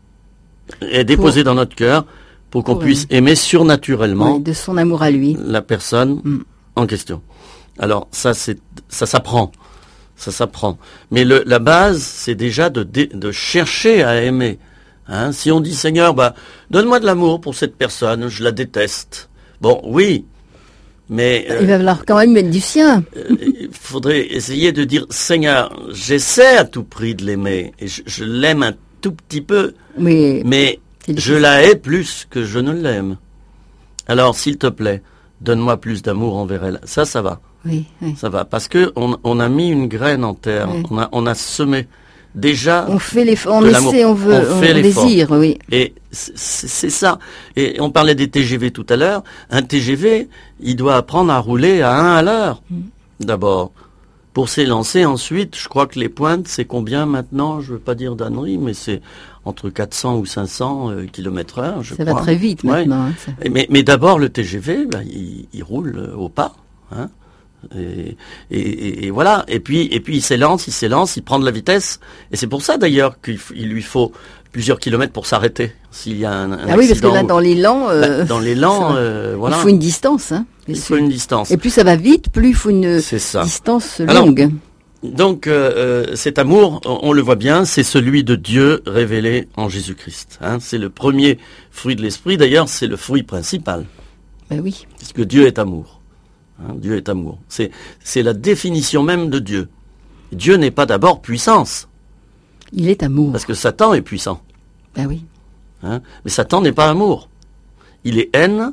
Speaker 2: est déposé pour, dans notre cœur, pour qu'on pour puisse oui. aimer surnaturellement
Speaker 1: oui, de son amour à lui
Speaker 2: la personne mm. en question. Alors ça, c'est, ça s'apprend, ça s'apprend. Mais le, la base, c'est déjà de, de, de chercher à aimer. Hein, si on dit Seigneur, bah, donne-moi de l'amour pour cette personne, je la déteste. Bon, oui. Mais
Speaker 1: il va falloir quand même mettre du sien.
Speaker 2: Euh, il faudrait essayer de dire Seigneur, j'essaie à tout prix de l'aimer et je, je l'aime un tout petit peu,
Speaker 1: mais,
Speaker 2: mais je la hais plus que je ne l'aime. Alors, s'il te plaît, donne-moi plus d'amour envers elle. Ça, ça va.
Speaker 1: Oui, oui.
Speaker 2: Ça va parce que on, on a mis une graine en terre, oui. on a on a semé. Déjà,
Speaker 1: on fait l'effort, on essaie, on veut, on, fait on désire, oui.
Speaker 2: Et c'est, c'est ça. Et on parlait des T G V tout à l'heure. Un T G V, il doit apprendre à rouler à un à l'heure. Mm. D'abord, pour s'élancer. Ensuite, je crois que les pointes, c'est combien maintenant? Je veux pas dire d'ânerie, mais c'est entre quatre cents ou cinq cents euh, kilomètres heure. Je
Speaker 1: ça
Speaker 2: crois.
Speaker 1: va très vite maintenant.
Speaker 2: Ouais.
Speaker 1: Hein, ça.
Speaker 2: Mais, mais d'abord, le T G V, ben, il, il roule au pas. Hein. Et, et, et voilà. Et puis, et puis il s'élance, il s'élance, il prend de la vitesse. Et c'est pour ça d'ailleurs qu'il il lui faut plusieurs kilomètres pour s'arrêter s'il y a un, un
Speaker 1: ah oui, parce que là, dans l'élan, euh,
Speaker 2: bah, dans l'élan, euh, voilà.
Speaker 1: Il faut une distance. Hein,
Speaker 2: il faut une distance.
Speaker 1: Et plus ça va vite, plus il faut une distance longue.
Speaker 2: Alors, donc, euh, cet amour, on, on le voit bien, c'est celui de Dieu révélé en Jésus-Christ. Hein, c'est le premier fruit de l'esprit. D'ailleurs, c'est le fruit principal.
Speaker 1: Ben oui.
Speaker 2: Parce que Dieu est amour. Hein, Dieu est amour. C'est, c'est la définition même de Dieu. Dieu n'est pas d'abord puissance.
Speaker 1: Il est amour.
Speaker 2: Parce que Satan est puissant.
Speaker 1: Ben oui.
Speaker 2: Hein, mais Satan n'est pas amour. Il est haine,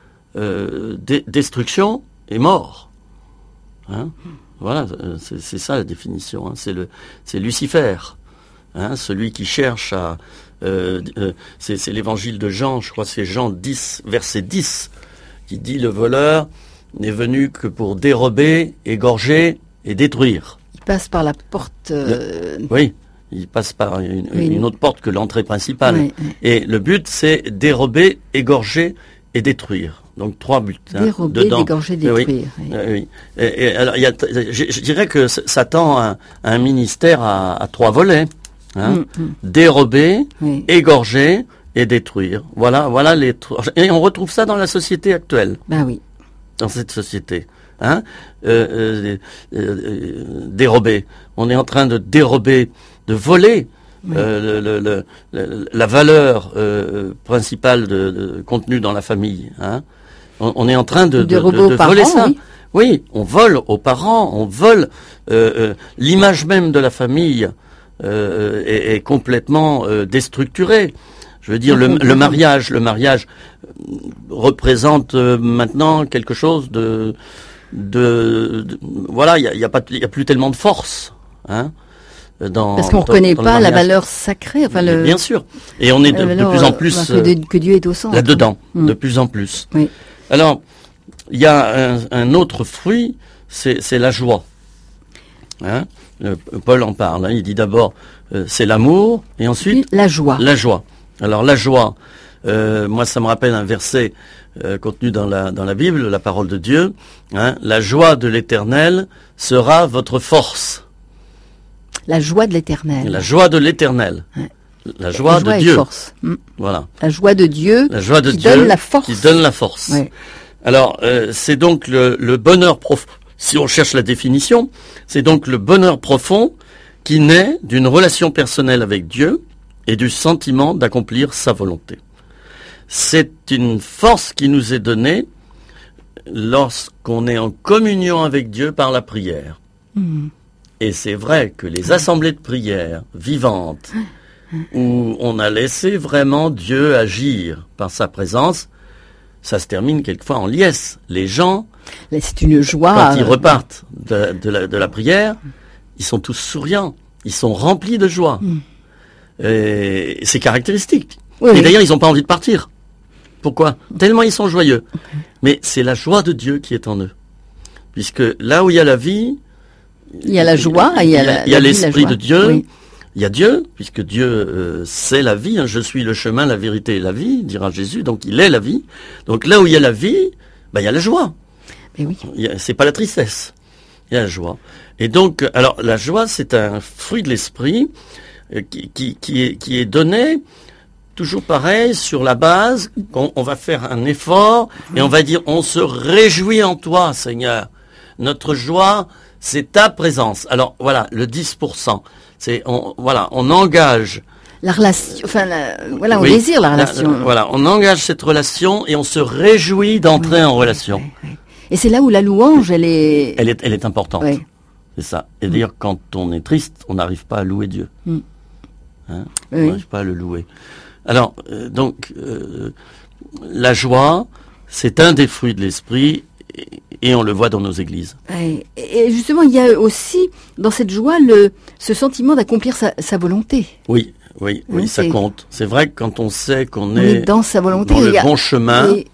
Speaker 2: euh, dé- destruction et mort. Hein, voilà, c'est, c'est ça la définition. Hein, c'est, le, c'est Lucifer. Hein, celui qui cherche à... Euh, euh, c'est, c'est l'évangile de Jean, je crois que c'est Jean dix, verset dix, qui dit « Le voleur n'est venu que pour dérober, égorger et détruire. »
Speaker 1: Il passe par la porte... Euh...
Speaker 2: Le, oui, il passe par une,
Speaker 1: oui.
Speaker 2: une autre porte que l'entrée principale.
Speaker 1: Oui, oui.
Speaker 2: Et le but, c'est dérober, égorger et détruire. Donc trois buts.
Speaker 1: Dérober,
Speaker 2: hein, dedans.
Speaker 1: dégorger, détruire. Oui.
Speaker 2: Oui. Euh, oui. Et, et, alors, il y a, je, je dirais que Satan a un ministère à, à trois volets. Hein. Mm, mm. Dérober, oui. égorger et détruire. Voilà, voilà les trois. Et on retrouve ça dans la société actuelle.
Speaker 1: Ben oui.
Speaker 2: Dans cette société. Hein, euh, euh, euh, dérober. On est en train de dérober, de voler oui. euh, le, le, le, la valeur euh, principale de, de, contenue dans la famille. Hein. On, on est en train de, de, de, de, de voler parents, ça. Oui. oui, on vole aux parents, on vole euh, euh, l'image même de la famille euh, est, est complètement euh, déstructurée. Je veux dire, le, le mariage, le mariage représente euh, maintenant quelque chose de De, de voilà, il y a, y a pas, il y a plus tellement de force, hein. Dans,
Speaker 1: Parce qu'on ne reconnaît pas la valeur sacrée, enfin le.
Speaker 2: Bien sûr. Et on est de, valeur, de plus en plus
Speaker 1: que, de, que Dieu est au centre.
Speaker 2: Là-dedans, mmh. de plus en plus.
Speaker 1: Oui.
Speaker 2: Alors, il y a un, un autre fruit, c'est, c'est la joie. Hein, Paul en parle. Hein, il dit d'abord, euh, c'est l'amour, et ensuite
Speaker 1: la joie.
Speaker 2: La joie. Alors la joie. Euh, moi, ça me rappelle un verset euh, contenu dans la dans la Bible, la parole de Dieu. Hein, la joie de l'Éternel sera votre force.
Speaker 1: La joie de l'Éternel.
Speaker 2: La joie de l'Éternel. Ouais. La joie, la joie de Dieu. Force. Mmh. Voilà.
Speaker 1: La joie de Dieu.
Speaker 2: La joie de
Speaker 1: qui
Speaker 2: Dieu
Speaker 1: donne la force.
Speaker 2: Qui donne la force. Ouais. Alors, euh, c'est donc le, le bonheur profond. Si on cherche la définition, c'est donc le bonheur profond qui naît d'une relation personnelle avec Dieu et du sentiment d'accomplir sa volonté. C'est une force qui nous est donnée lorsqu'on est en communion avec Dieu par la prière. Mmh. Et c'est vrai que les assemblées de prière vivantes, où on a laissé vraiment Dieu agir par sa présence, ça se termine quelquefois en liesse. Les gens,
Speaker 1: c'est une joie.
Speaker 2: Quand ils repartent de, de, la, de la prière, ils sont tous souriants, ils sont remplis de joie. Mmh. Et c'est caractéristique. Oui, et d'ailleurs, ils n'ont pas envie de partir. Pourquoi ? Tellement ils sont joyeux. Okay. Mais c'est la joie de Dieu qui est en eux. Puisque là où il y a la vie,
Speaker 1: il y a la joie, il y a, la,
Speaker 2: il y a
Speaker 1: la
Speaker 2: l'esprit
Speaker 1: vie,
Speaker 2: de Dieu,
Speaker 1: oui.
Speaker 2: Il y a Dieu, puisque Dieu euh, c'est la vie, hein, je suis le chemin, la vérité et la vie, dira Jésus, donc il est la vie. Donc là où il y a la vie, ben, il y a la joie.
Speaker 1: Mais oui.
Speaker 2: Il y a, c'est pas la tristesse, il y a la joie. Et donc, alors la joie, c'est un fruit de l'esprit euh, qui, qui, qui, est, qui est donné toujours pareil, sur la base qu'on on va faire un effort et on va dire, on se réjouit en toi, Seigneur. Notre joie, c'est ta présence. Alors voilà, le dix pour cent, c'est on, voilà, on engage
Speaker 1: la relation. Enfin, la, voilà, on
Speaker 2: oui,
Speaker 1: désire la relation.
Speaker 2: La, voilà, on engage cette relation et on se réjouit d'entrer oui, en relation.
Speaker 1: Oui, oui. Et c'est là où la louange, elle est,
Speaker 2: elle est, elle est importante. Oui. C'est ça. Et d'ailleurs, mm. quand on est triste, on n'arrive pas à louer Dieu. Mm. Hein, oui. On n'arrive pas à le louer. Alors, euh, donc, euh, la joie, c'est un des fruits de l'esprit, et, et on le voit dans nos églises.
Speaker 1: Et, et justement, il y a aussi, dans cette joie, le, ce sentiment d'accomplir sa, sa volonté.
Speaker 2: Oui, oui, oui, oui ça c'est... compte. C'est vrai que quand on sait qu'on
Speaker 1: on
Speaker 2: est,
Speaker 1: est dans sa volonté,
Speaker 2: dans le
Speaker 1: a...
Speaker 2: bon chemin,
Speaker 1: et...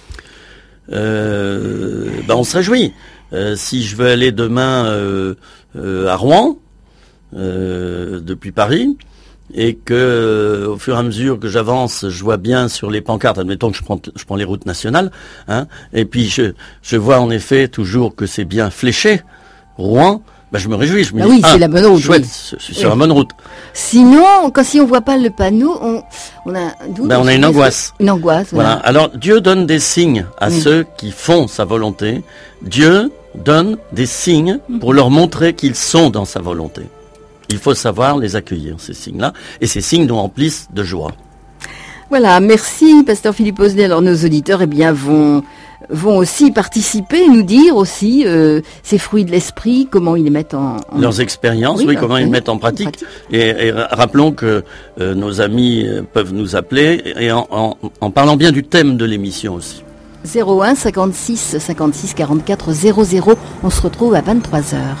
Speaker 2: euh, ben on se réjouit. Euh, si je veux aller demain euh, euh, à Rouen, euh, depuis Paris, et que euh, au fur et à mesure que j'avance, je vois bien sur les pancartes, admettons que je prends je prends les routes nationales, hein, et puis je je vois en effet toujours que c'est bien fléché, Rouen, ben je me réjouis, je me
Speaker 1: bah
Speaker 2: dis
Speaker 1: oui,
Speaker 2: ah,
Speaker 1: c'est la bonne route,
Speaker 2: chouette,
Speaker 1: oui.
Speaker 2: je suis sur oui. la bonne route.
Speaker 1: Sinon, quand si on voit pas le panneau, on on a
Speaker 2: ben on a une angoisse.
Speaker 1: Une angoisse.
Speaker 2: Voilà. voilà. Alors Dieu donne des signes à oui. ceux qui font sa volonté. Dieu donne des signes pour leur montrer qu'ils sont dans sa volonté. Il faut savoir les accueillir, ces signes-là, et ces signes nous remplissent de joie.
Speaker 1: Voilà, merci, Pasteur Philippe Osnet. Alors, nos auditeurs, eh bien, vont, vont aussi participer, nous dire aussi euh, ces fruits de l'esprit, comment ils les mettent en... en...
Speaker 2: Leurs expériences, oui, oui comment ils les mettent en pratique. En pratique. Et, et rappelons que euh, nos amis peuvent nous appeler, et en, en, en parlant bien du thème de l'émission aussi.
Speaker 1: zéro un cinquante-six cinquante-six quarante-quatre zéro zéro, on se retrouve à vingt-trois heures.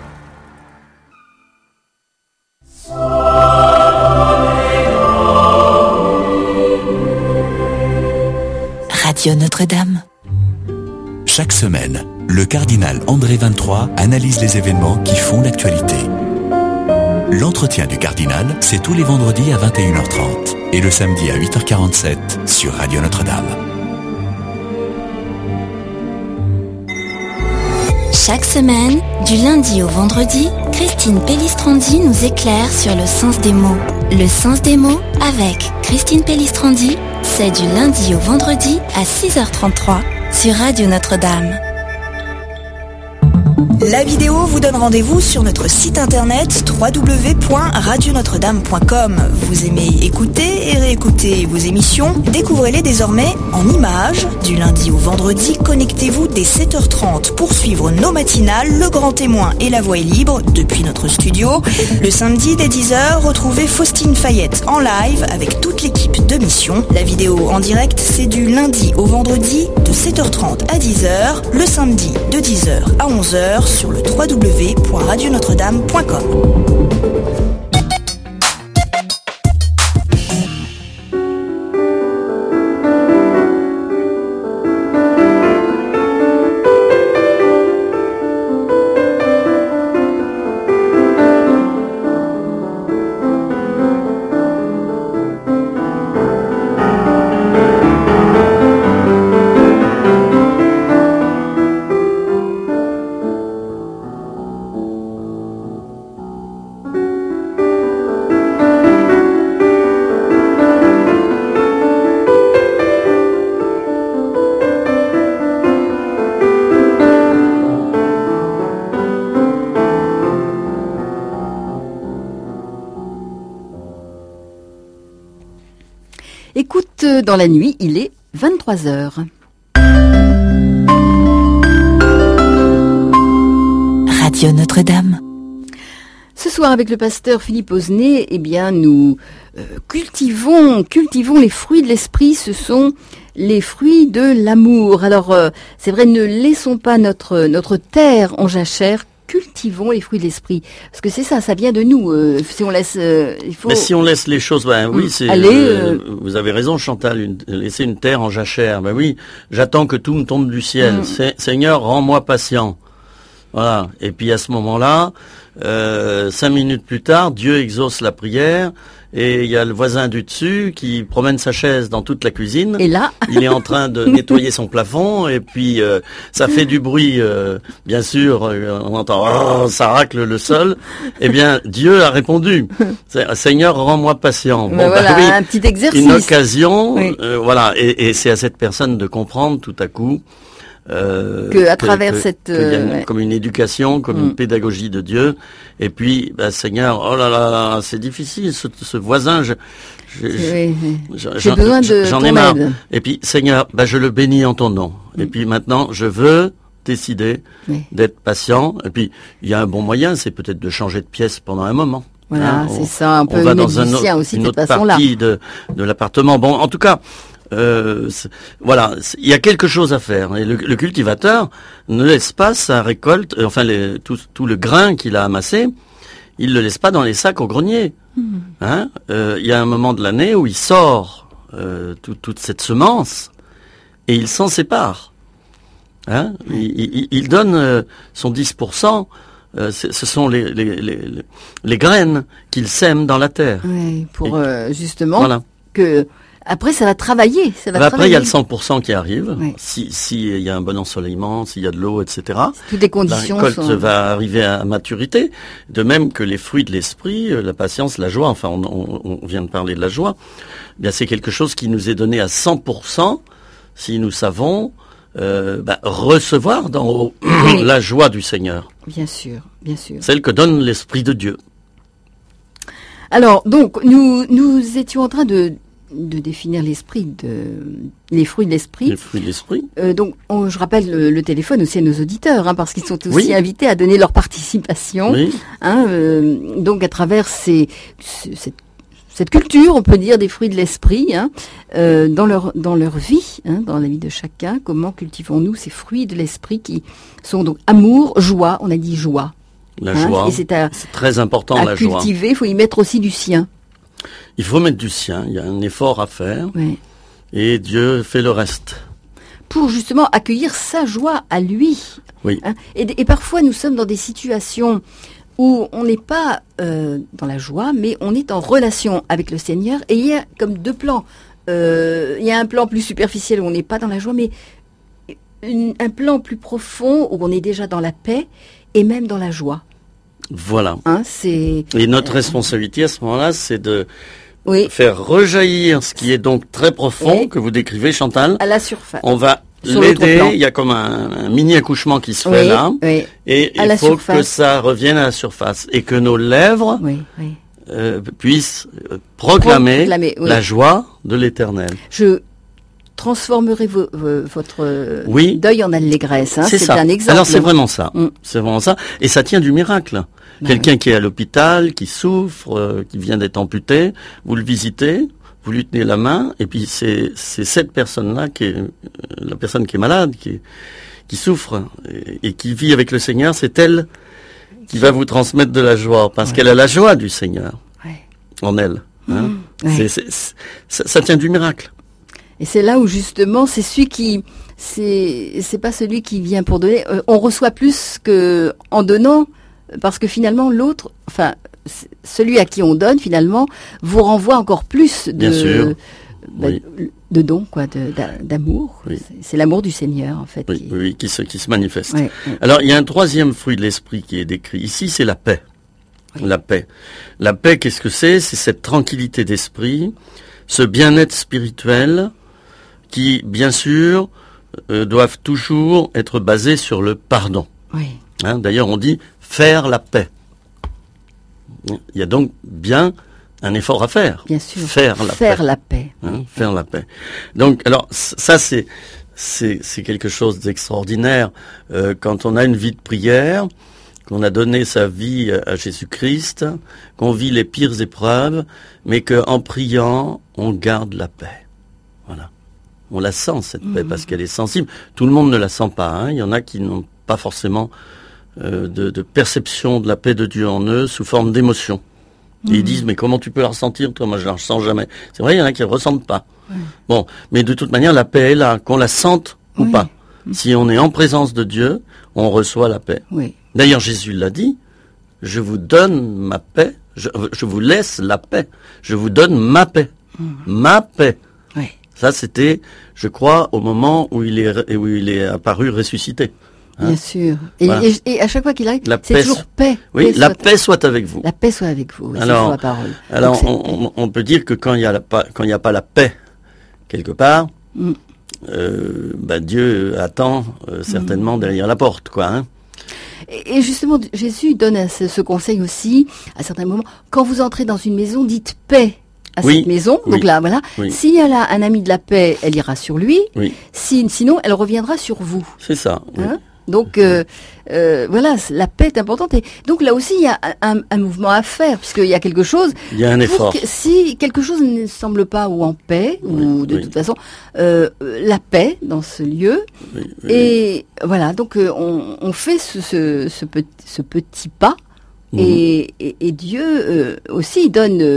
Speaker 3: Radio Notre-Dame.
Speaker 4: Chaque semaine, le cardinal André vingt-trois analyse les événements qui font l'actualité. L'entretien du cardinal, c'est tous les vendredis à vingt et une heures trente et le samedi à huit heures quarante-sept sur Radio Notre-Dame.
Speaker 3: Chaque semaine, du lundi au vendredi, Christine Pellistrandi nous éclaire sur le sens des mots. Le sens des mots avec Christine Pellistrandi, c'est du lundi au vendredi à six heures trente-trois sur Radio Notre-Dame.
Speaker 5: La vidéo vous donne rendez-vous sur notre site internet w w w point radio notre dame point com. Vous aimez écouter et réécouter vos émissions? Découvrez-les désormais en images. Du lundi au vendredi, connectez-vous dès sept heures trente pour suivre nos matinales, Le Grand Témoin et La Voix est libre depuis notre studio. Le samedi dès dix heures, retrouvez Faustine Fayette en live avec toute l'équipe de Mission. La vidéo en direct, c'est du lundi au vendredi de sept heures trente à dix heures, le samedi de dix heures à onze heures sur le w w w point radio notre dame point com.
Speaker 1: Écoute, dans la nuit, il est vingt-trois heures.
Speaker 3: Radio Notre-Dame.
Speaker 1: Ce soir, avec le pasteur Philippe Osnet, eh bien, nous euh, cultivons, cultivons les fruits de l'esprit. Ce sont les fruits de l'amour. Alors, euh, c'est vrai, ne laissons pas notre notre terre en jachère. Cultivons les fruits de l'esprit, parce que c'est ça, ça vient de nous. Euh, si on laisse, euh, il faut.
Speaker 2: Mais si on laisse les choses, ben oui, c'est.
Speaker 1: Allez,
Speaker 2: euh,
Speaker 1: euh...
Speaker 2: vous avez raison, Chantal. Une, laisser une terre en jachère. Ben oui, j'attends que tout me tombe du ciel. Mm. Seigneur, rends-moi patient. Voilà. Et puis à ce moment-là, euh, cinq minutes plus tard, Dieu exauce la prière. Et il y a le voisin du dessus qui promène sa chaise dans toute la cuisine.
Speaker 1: Et là,
Speaker 2: il est en train de nettoyer son plafond et puis euh, ça fait du bruit, euh, bien sûr. Euh, on entend oh, ça racle le sol. Eh bien, Dieu a répondu. Seigneur, rends-moi patient.
Speaker 1: Bon, ben voilà, bah, oui, un petit exercice.
Speaker 2: Une occasion,
Speaker 1: oui.
Speaker 2: euh, voilà. Et, et c'est à cette personne de comprendre tout à coup. Euh,
Speaker 1: que à travers
Speaker 2: que,
Speaker 1: cette
Speaker 2: que y a une,
Speaker 1: ouais.
Speaker 2: comme une éducation, comme mm. une pédagogie de Dieu, et puis bah, Seigneur, oh là là, c'est difficile, ce, ce voisin, je, je,
Speaker 1: oui, oui.
Speaker 2: je,
Speaker 1: j'ai besoin de
Speaker 2: j'en
Speaker 1: ton
Speaker 2: ai marre.
Speaker 1: aide.
Speaker 2: Et puis Seigneur, bah, je le bénis en ton nom. Mm. Et puis maintenant, je veux décider oui. d'être patient. Et puis il y a un bon moyen, c'est peut-être de changer de pièce pendant un moment.
Speaker 1: Voilà,
Speaker 2: hein,
Speaker 1: c'est
Speaker 2: on,
Speaker 1: ça, un peu
Speaker 2: on va dans un autre,
Speaker 1: aussi,
Speaker 2: une
Speaker 1: de
Speaker 2: autre
Speaker 1: façon
Speaker 2: partie de, de l'appartement. Bon, en tout cas. Euh, voilà, il y a quelque chose à faire. Et le, le cultivateur ne laisse pas sa récolte, euh, enfin les, tout, tout le grain qu'il a amassé, il le laisse pas dans les sacs au grenier. Mmh. Hein, euh, il y a un moment de l'année où il sort euh, tout, toute cette semence et il s'en sépare. Hein, mmh. il, il, il donne euh, son dix pour cent. Euh, ce sont les, les, les, les graines qu'il sème dans la terre.
Speaker 1: Oui, pour
Speaker 2: et,
Speaker 1: euh, justement
Speaker 2: voilà.
Speaker 1: que après, ça va travailler. Ça va
Speaker 2: après,
Speaker 1: travailler.
Speaker 2: il y a le cent pour cent qui arrive.
Speaker 1: Oui.
Speaker 2: Si, si il y a un bon ensoleillement, s'il y a de l'eau, et cetera.
Speaker 1: Toutes les conditions
Speaker 2: la récolte
Speaker 1: sont...
Speaker 2: va arriver à maturité. De même que les fruits de l'esprit, la patience, la joie. Enfin, on, on, on vient de parler de la joie. Eh bien, c'est quelque chose qui nous est donné à cent pour cent si nous savons euh, bah, recevoir d'en haut oui. la joie du Seigneur.
Speaker 1: Bien sûr, bien sûr.
Speaker 2: Celle que donne l'Esprit de Dieu.
Speaker 1: Alors, donc, nous, nous étions en train de de définir l'esprit, de les fruits de l'esprit.
Speaker 2: Les fruits de l'esprit.
Speaker 1: Euh, donc, on, je rappelle le, le téléphone aussi à nos auditeurs, hein, parce qu'ils sont aussi
Speaker 2: oui.
Speaker 1: invités à donner leur participation.
Speaker 2: Oui.
Speaker 1: Hein, euh, donc, à travers ces, cette, cette culture, on peut dire, des fruits de l'esprit, hein, euh, dans leur dans leur vie, hein, dans la vie de chacun. Comment cultivons-nous ces fruits de l'esprit qui sont donc amour, joie. On a dit joie.
Speaker 2: La
Speaker 1: hein,
Speaker 2: joie.
Speaker 1: Et c'est, à,
Speaker 2: c'est très important
Speaker 1: à
Speaker 2: la
Speaker 1: cultiver,
Speaker 2: joie.
Speaker 1: Cultiver, il faut y mettre aussi du sien.
Speaker 2: Il faut mettre du sien, il y a un effort à faire,
Speaker 1: oui.
Speaker 2: et Dieu fait le reste.
Speaker 1: Pour justement accueillir sa joie à lui.
Speaker 2: Oui.
Speaker 1: Hein, et, et parfois nous sommes dans des situations où on n'est pas euh, dans la joie, mais on est en relation avec le Seigneur. Et il y a comme deux plans. Euh, il y a un plan plus superficiel où on n'est pas dans la joie, mais une, un plan plus profond où on est déjà dans la paix et même dans la joie.
Speaker 2: Voilà.
Speaker 1: Hein, c'est,
Speaker 2: et notre
Speaker 1: euh,
Speaker 2: responsabilité à ce moment-là, c'est de
Speaker 1: oui.
Speaker 2: faire rejaillir ce qui est donc très profond,
Speaker 1: oui.
Speaker 2: que vous décrivez, Chantal.
Speaker 1: À la surface.
Speaker 2: On va
Speaker 1: Sur
Speaker 2: l'aider, il y a comme un, un mini-accouchement qui se fait
Speaker 1: oui,
Speaker 2: là,
Speaker 1: oui.
Speaker 2: et
Speaker 1: à
Speaker 2: il faut
Speaker 1: surface.
Speaker 2: que ça revienne à la surface, et que nos lèvres
Speaker 1: oui, oui.
Speaker 2: Euh, puissent euh, proclamer,
Speaker 1: proclamer oui.
Speaker 2: la joie de l'Éternel.
Speaker 1: Je transformerai vo- vo- votre
Speaker 2: oui.
Speaker 1: deuil en allégresse. Hein.
Speaker 2: C'est,
Speaker 1: c'est
Speaker 2: ça.
Speaker 1: un exemple.
Speaker 2: Alors c'est vraiment ça.
Speaker 1: Mm.
Speaker 2: C'est vraiment ça. Et ça tient du miracle.
Speaker 1: Ben
Speaker 2: Quelqu'un
Speaker 1: oui.
Speaker 2: qui est à l'hôpital, qui souffre, euh, qui vient d'être amputé, vous le visitez, vous lui tenez la main, et puis c'est, c'est cette personne-là qui est euh, la personne qui est malade, qui, est, qui souffre et, et qui vit avec le Seigneur. C'est elle qui va vous transmettre de la joie, parce ouais. qu'elle a la joie du Seigneur
Speaker 1: ouais.
Speaker 2: en elle. Hein.
Speaker 1: Mmh. Ouais.
Speaker 2: C'est, c'est, c'est, ça, ça tient du miracle.
Speaker 1: Et c'est là où justement, c'est celui qui, c'est, c'est pas celui qui vient pour donner. Euh, on reçoit plus que en donnant, parce que finalement l'autre, enfin celui à qui on donne finalement, vous renvoie encore plus de,
Speaker 2: Bien sûr.
Speaker 1: Bah,
Speaker 2: Oui.
Speaker 1: de dons, quoi, de, d'amour.
Speaker 2: Oui.
Speaker 1: C'est, c'est l'amour du Seigneur en fait.
Speaker 2: Oui,
Speaker 1: qui...
Speaker 2: oui, qui se, qui se manifeste.
Speaker 1: Ouais, ouais.
Speaker 2: Alors il y a un troisième fruit de l'esprit qui est décrit ici, c'est la paix.
Speaker 1: Oui.
Speaker 2: La paix. La paix, qu'est-ce que c'est ? C'est cette tranquillité d'esprit, ce bien-être spirituel qui, bien sûr, euh, doivent toujours être basés sur le pardon.
Speaker 1: Oui.
Speaker 2: Hein, d'ailleurs, on dit faire la paix. Il y a donc bien un effort à faire.
Speaker 1: Bien sûr.
Speaker 2: Faire la
Speaker 1: faire
Speaker 2: paix.
Speaker 1: la paix.
Speaker 2: Hein,
Speaker 1: Oui.
Speaker 2: faire la paix. Donc, alors, ça, c'est, c'est, c'est quelque chose d'extraordinaire. Euh, quand on a une vie de prière, qu'on a donné sa vie à Jésus-Christ, qu'on vit les pires épreuves, mais qu'en priant, on garde la paix. Voilà. On la sent, cette paix, mmh. parce qu'elle est sensible. Tout le monde ne la sent pas. Hein. Il y en a qui n'ont pas forcément euh, de, de perception de la paix de Dieu en eux sous forme d'émotion. Mmh. Et ils disent, mais comment tu peux la ressentir, toi ? Moi, je la ressens jamais. C'est vrai, il y en a qui ne ressentent pas. Mmh. Bon, mais de toute manière, la paix est là, qu'on la sente ou
Speaker 1: oui.
Speaker 2: pas. Mmh. Si on est en présence de Dieu, on reçoit la paix.
Speaker 1: Oui.
Speaker 2: D'ailleurs, Jésus l'a dit, je vous donne ma paix, je, je vous laisse la paix, je vous donne ma paix, mmh. ma paix.
Speaker 1: Oui.
Speaker 2: Ça, c'était, je crois, au moment où il est, où il est apparu ressuscité.
Speaker 1: Hein. Bien sûr. Et, voilà. et, et à chaque fois qu'il arrive, la c'est paix toujours paix.
Speaker 2: Oui,
Speaker 1: paix
Speaker 2: la
Speaker 1: soit
Speaker 2: paix soit avec vous.
Speaker 1: La paix soit avec vous. Oui,
Speaker 2: alors,
Speaker 1: c'est la parole.
Speaker 2: Alors, on, on, on peut dire que quand il y a la, quand il n'y a pas la paix quelque part, mm. euh, bah, Dieu attend euh, certainement mm. derrière la porte, quoi. Hein.
Speaker 1: Et justement, Jésus donne ce, ce conseil aussi, à certains moments. Quand vous entrez dans une maison, dites paix à
Speaker 2: oui,
Speaker 1: cette maison.
Speaker 2: oui,
Speaker 1: donc là, voilà.
Speaker 2: Oui.
Speaker 1: S'il y a là un ami de la paix, elle ira sur lui.
Speaker 2: Oui.
Speaker 1: Si, sinon, elle reviendra sur vous.
Speaker 2: C'est ça. Oui.
Speaker 1: Hein donc, euh, euh, voilà, la paix est importante. Et donc là aussi, il y a un, un mouvement à faire, puisqu'il y a quelque chose.
Speaker 2: Il y a un effort.
Speaker 1: Que, si quelque chose ne semble pas ou en paix,
Speaker 2: oui,
Speaker 1: ou de
Speaker 2: oui.
Speaker 1: toute façon, euh, la paix dans ce lieu.
Speaker 2: Oui, oui,
Speaker 1: et oui. voilà, donc euh, on, on fait ce, ce, ce, petit, ce petit pas. Mmh. Et, et, et Dieu euh, aussi donne, euh,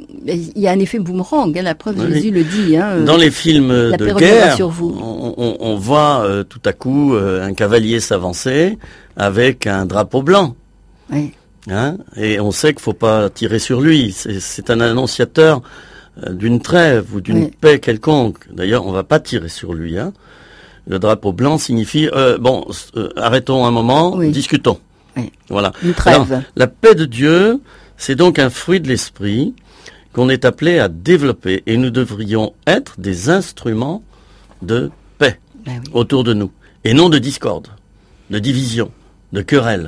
Speaker 1: il y a un effet boomerang, hein, la preuve,
Speaker 2: oui.
Speaker 1: Jésus le dit. Hein,
Speaker 2: Dans les films
Speaker 1: la
Speaker 2: de guerre,
Speaker 1: sur vous.
Speaker 2: On, on, on voit euh, tout à coup euh, un cavalier s'avancer avec un drapeau blanc.
Speaker 1: Oui.
Speaker 2: Hein, et on sait qu'il faut pas tirer sur lui. C'est, c'est un annonciateur euh, d'une trêve ou d'une oui. paix quelconque. D'ailleurs, on va pas tirer sur lui. Hein. Le drapeau blanc signifie euh, bon, euh, arrêtons un moment, oui. discutons.
Speaker 1: Oui.
Speaker 2: Voilà.
Speaker 1: Une trêve.
Speaker 2: Alors, la paix de Dieu, c'est donc un fruit de l'esprit qu'on est appelé à développer, et nous devrions être des instruments de paix
Speaker 1: ben oui.
Speaker 2: autour de nous, et non de discorde, de division, de querelle.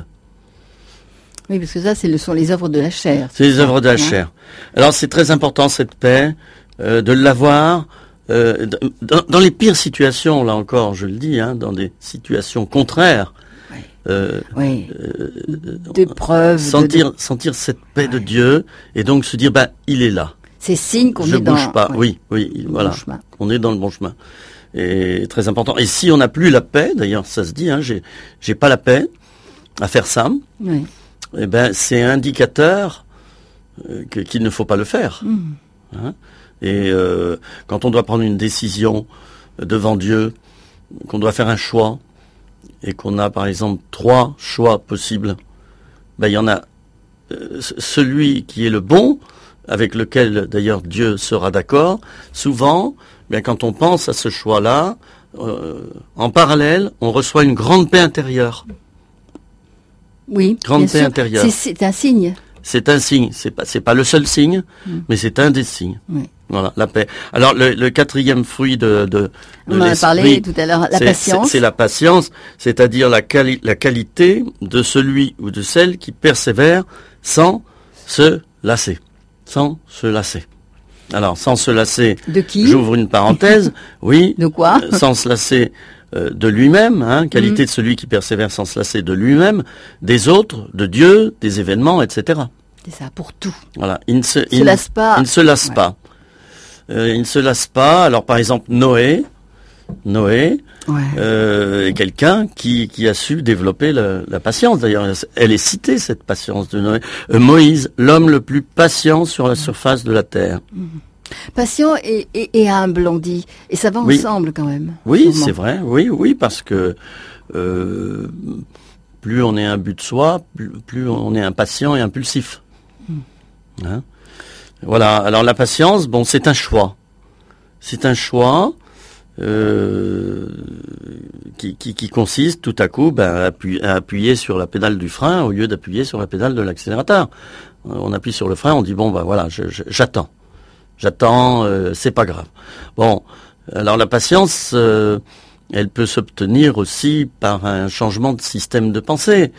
Speaker 1: Oui, parce que ça, ce sont les œuvres de la chair.
Speaker 2: C'est les œuvres de la hein? chair. Alors c'est très important cette paix, euh, de l'avoir euh, dans, dans les pires situations, là encore, je le dis, hein, dans des situations contraires.
Speaker 1: Euh, oui. Euh, d'épreuves.
Speaker 2: Sentir,
Speaker 1: de...
Speaker 2: sentir cette paix
Speaker 1: ouais.
Speaker 2: de Dieu et donc se dire, bah, il est là.
Speaker 1: C'est signe qu'on
Speaker 2: Je
Speaker 1: est dans.
Speaker 2: Je bouge pas. Oui, oui, oui voilà.
Speaker 1: Bon
Speaker 2: on est dans le bon chemin. Et très important. Et si on n'a plus la paix, d'ailleurs, ça se dit, hein, j'ai, j'ai pas la paix à faire ça.
Speaker 1: Oui.
Speaker 2: Eh ben, c'est indicateur euh, que, qu'il ne faut pas le faire.
Speaker 1: Mmh.
Speaker 2: Hein et euh, quand on doit prendre une décision devant Dieu, qu'on doit faire un choix, et qu'on a par exemple trois choix possibles, ben il y en a euh, celui qui est le bon, avec lequel d'ailleurs Dieu sera d'accord, souvent, bien quand on pense à ce choix-là, euh, en parallèle, on reçoit une grande paix intérieure.
Speaker 1: Oui,
Speaker 2: grande
Speaker 1: bien
Speaker 2: paix
Speaker 1: sûr.
Speaker 2: intérieure.
Speaker 1: C'est, c'est un signe.
Speaker 2: C'est un signe, c'est pas c'est pas le seul signe, mm. mais c'est un des signes.
Speaker 1: Oui.
Speaker 2: Voilà, la paix. Alors le, le quatrième fruit de, de, de
Speaker 1: on en a parlé tout à l'heure, la
Speaker 2: c'est,
Speaker 1: patience.
Speaker 2: C'est, c'est la patience, c'est-à-dire la, quali- la qualité de celui ou de celle qui persévère sans se lasser, sans se lasser. Alors sans se lasser.
Speaker 1: De qui ?
Speaker 2: J'ouvre une parenthèse. Oui.
Speaker 1: De quoi ?
Speaker 2: euh, Sans se lasser. Euh, de lui-même, hein, qualité mmh. de celui qui persévère sans se lasser de lui-même, des autres, de Dieu, des événements, et cetera.
Speaker 1: C'est ça, pour tout.
Speaker 2: Voilà, il ne se,
Speaker 1: il, se lasse pas.
Speaker 2: Il ne se lasse
Speaker 1: ouais.
Speaker 2: pas. Euh, il ne se lasse pas. Alors par exemple, Noé, Noé
Speaker 1: ouais.
Speaker 2: euh, est quelqu'un qui, qui a su développer la, la patience. D'ailleurs, elle est citée, cette patience de Noé. Euh, Moïse, l'homme le plus patient sur la surface de la terre.
Speaker 1: Mmh. Patient et, et, et humble, on dit. Et ça va
Speaker 2: oui.
Speaker 1: ensemble quand même.
Speaker 2: Oui,
Speaker 1: sûrement.
Speaker 2: C'est vrai. Oui, oui, parce que euh, plus on est imbu de soi, plus, plus on est impatient et impulsif. Mm. Hein? Voilà. Alors la patience, bon, c'est un choix. C'est un choix euh, qui, qui, qui consiste tout à coup ben, à, appuyer, à appuyer sur la pédale du frein au lieu d'appuyer sur la pédale de l'accélérateur. On appuie sur le frein, on dit bon ben voilà, je, je, j'attends. J'attends, euh, c'est pas grave. Bon, alors la patience, euh, elle peut s'obtenir aussi par un changement de système de pensée.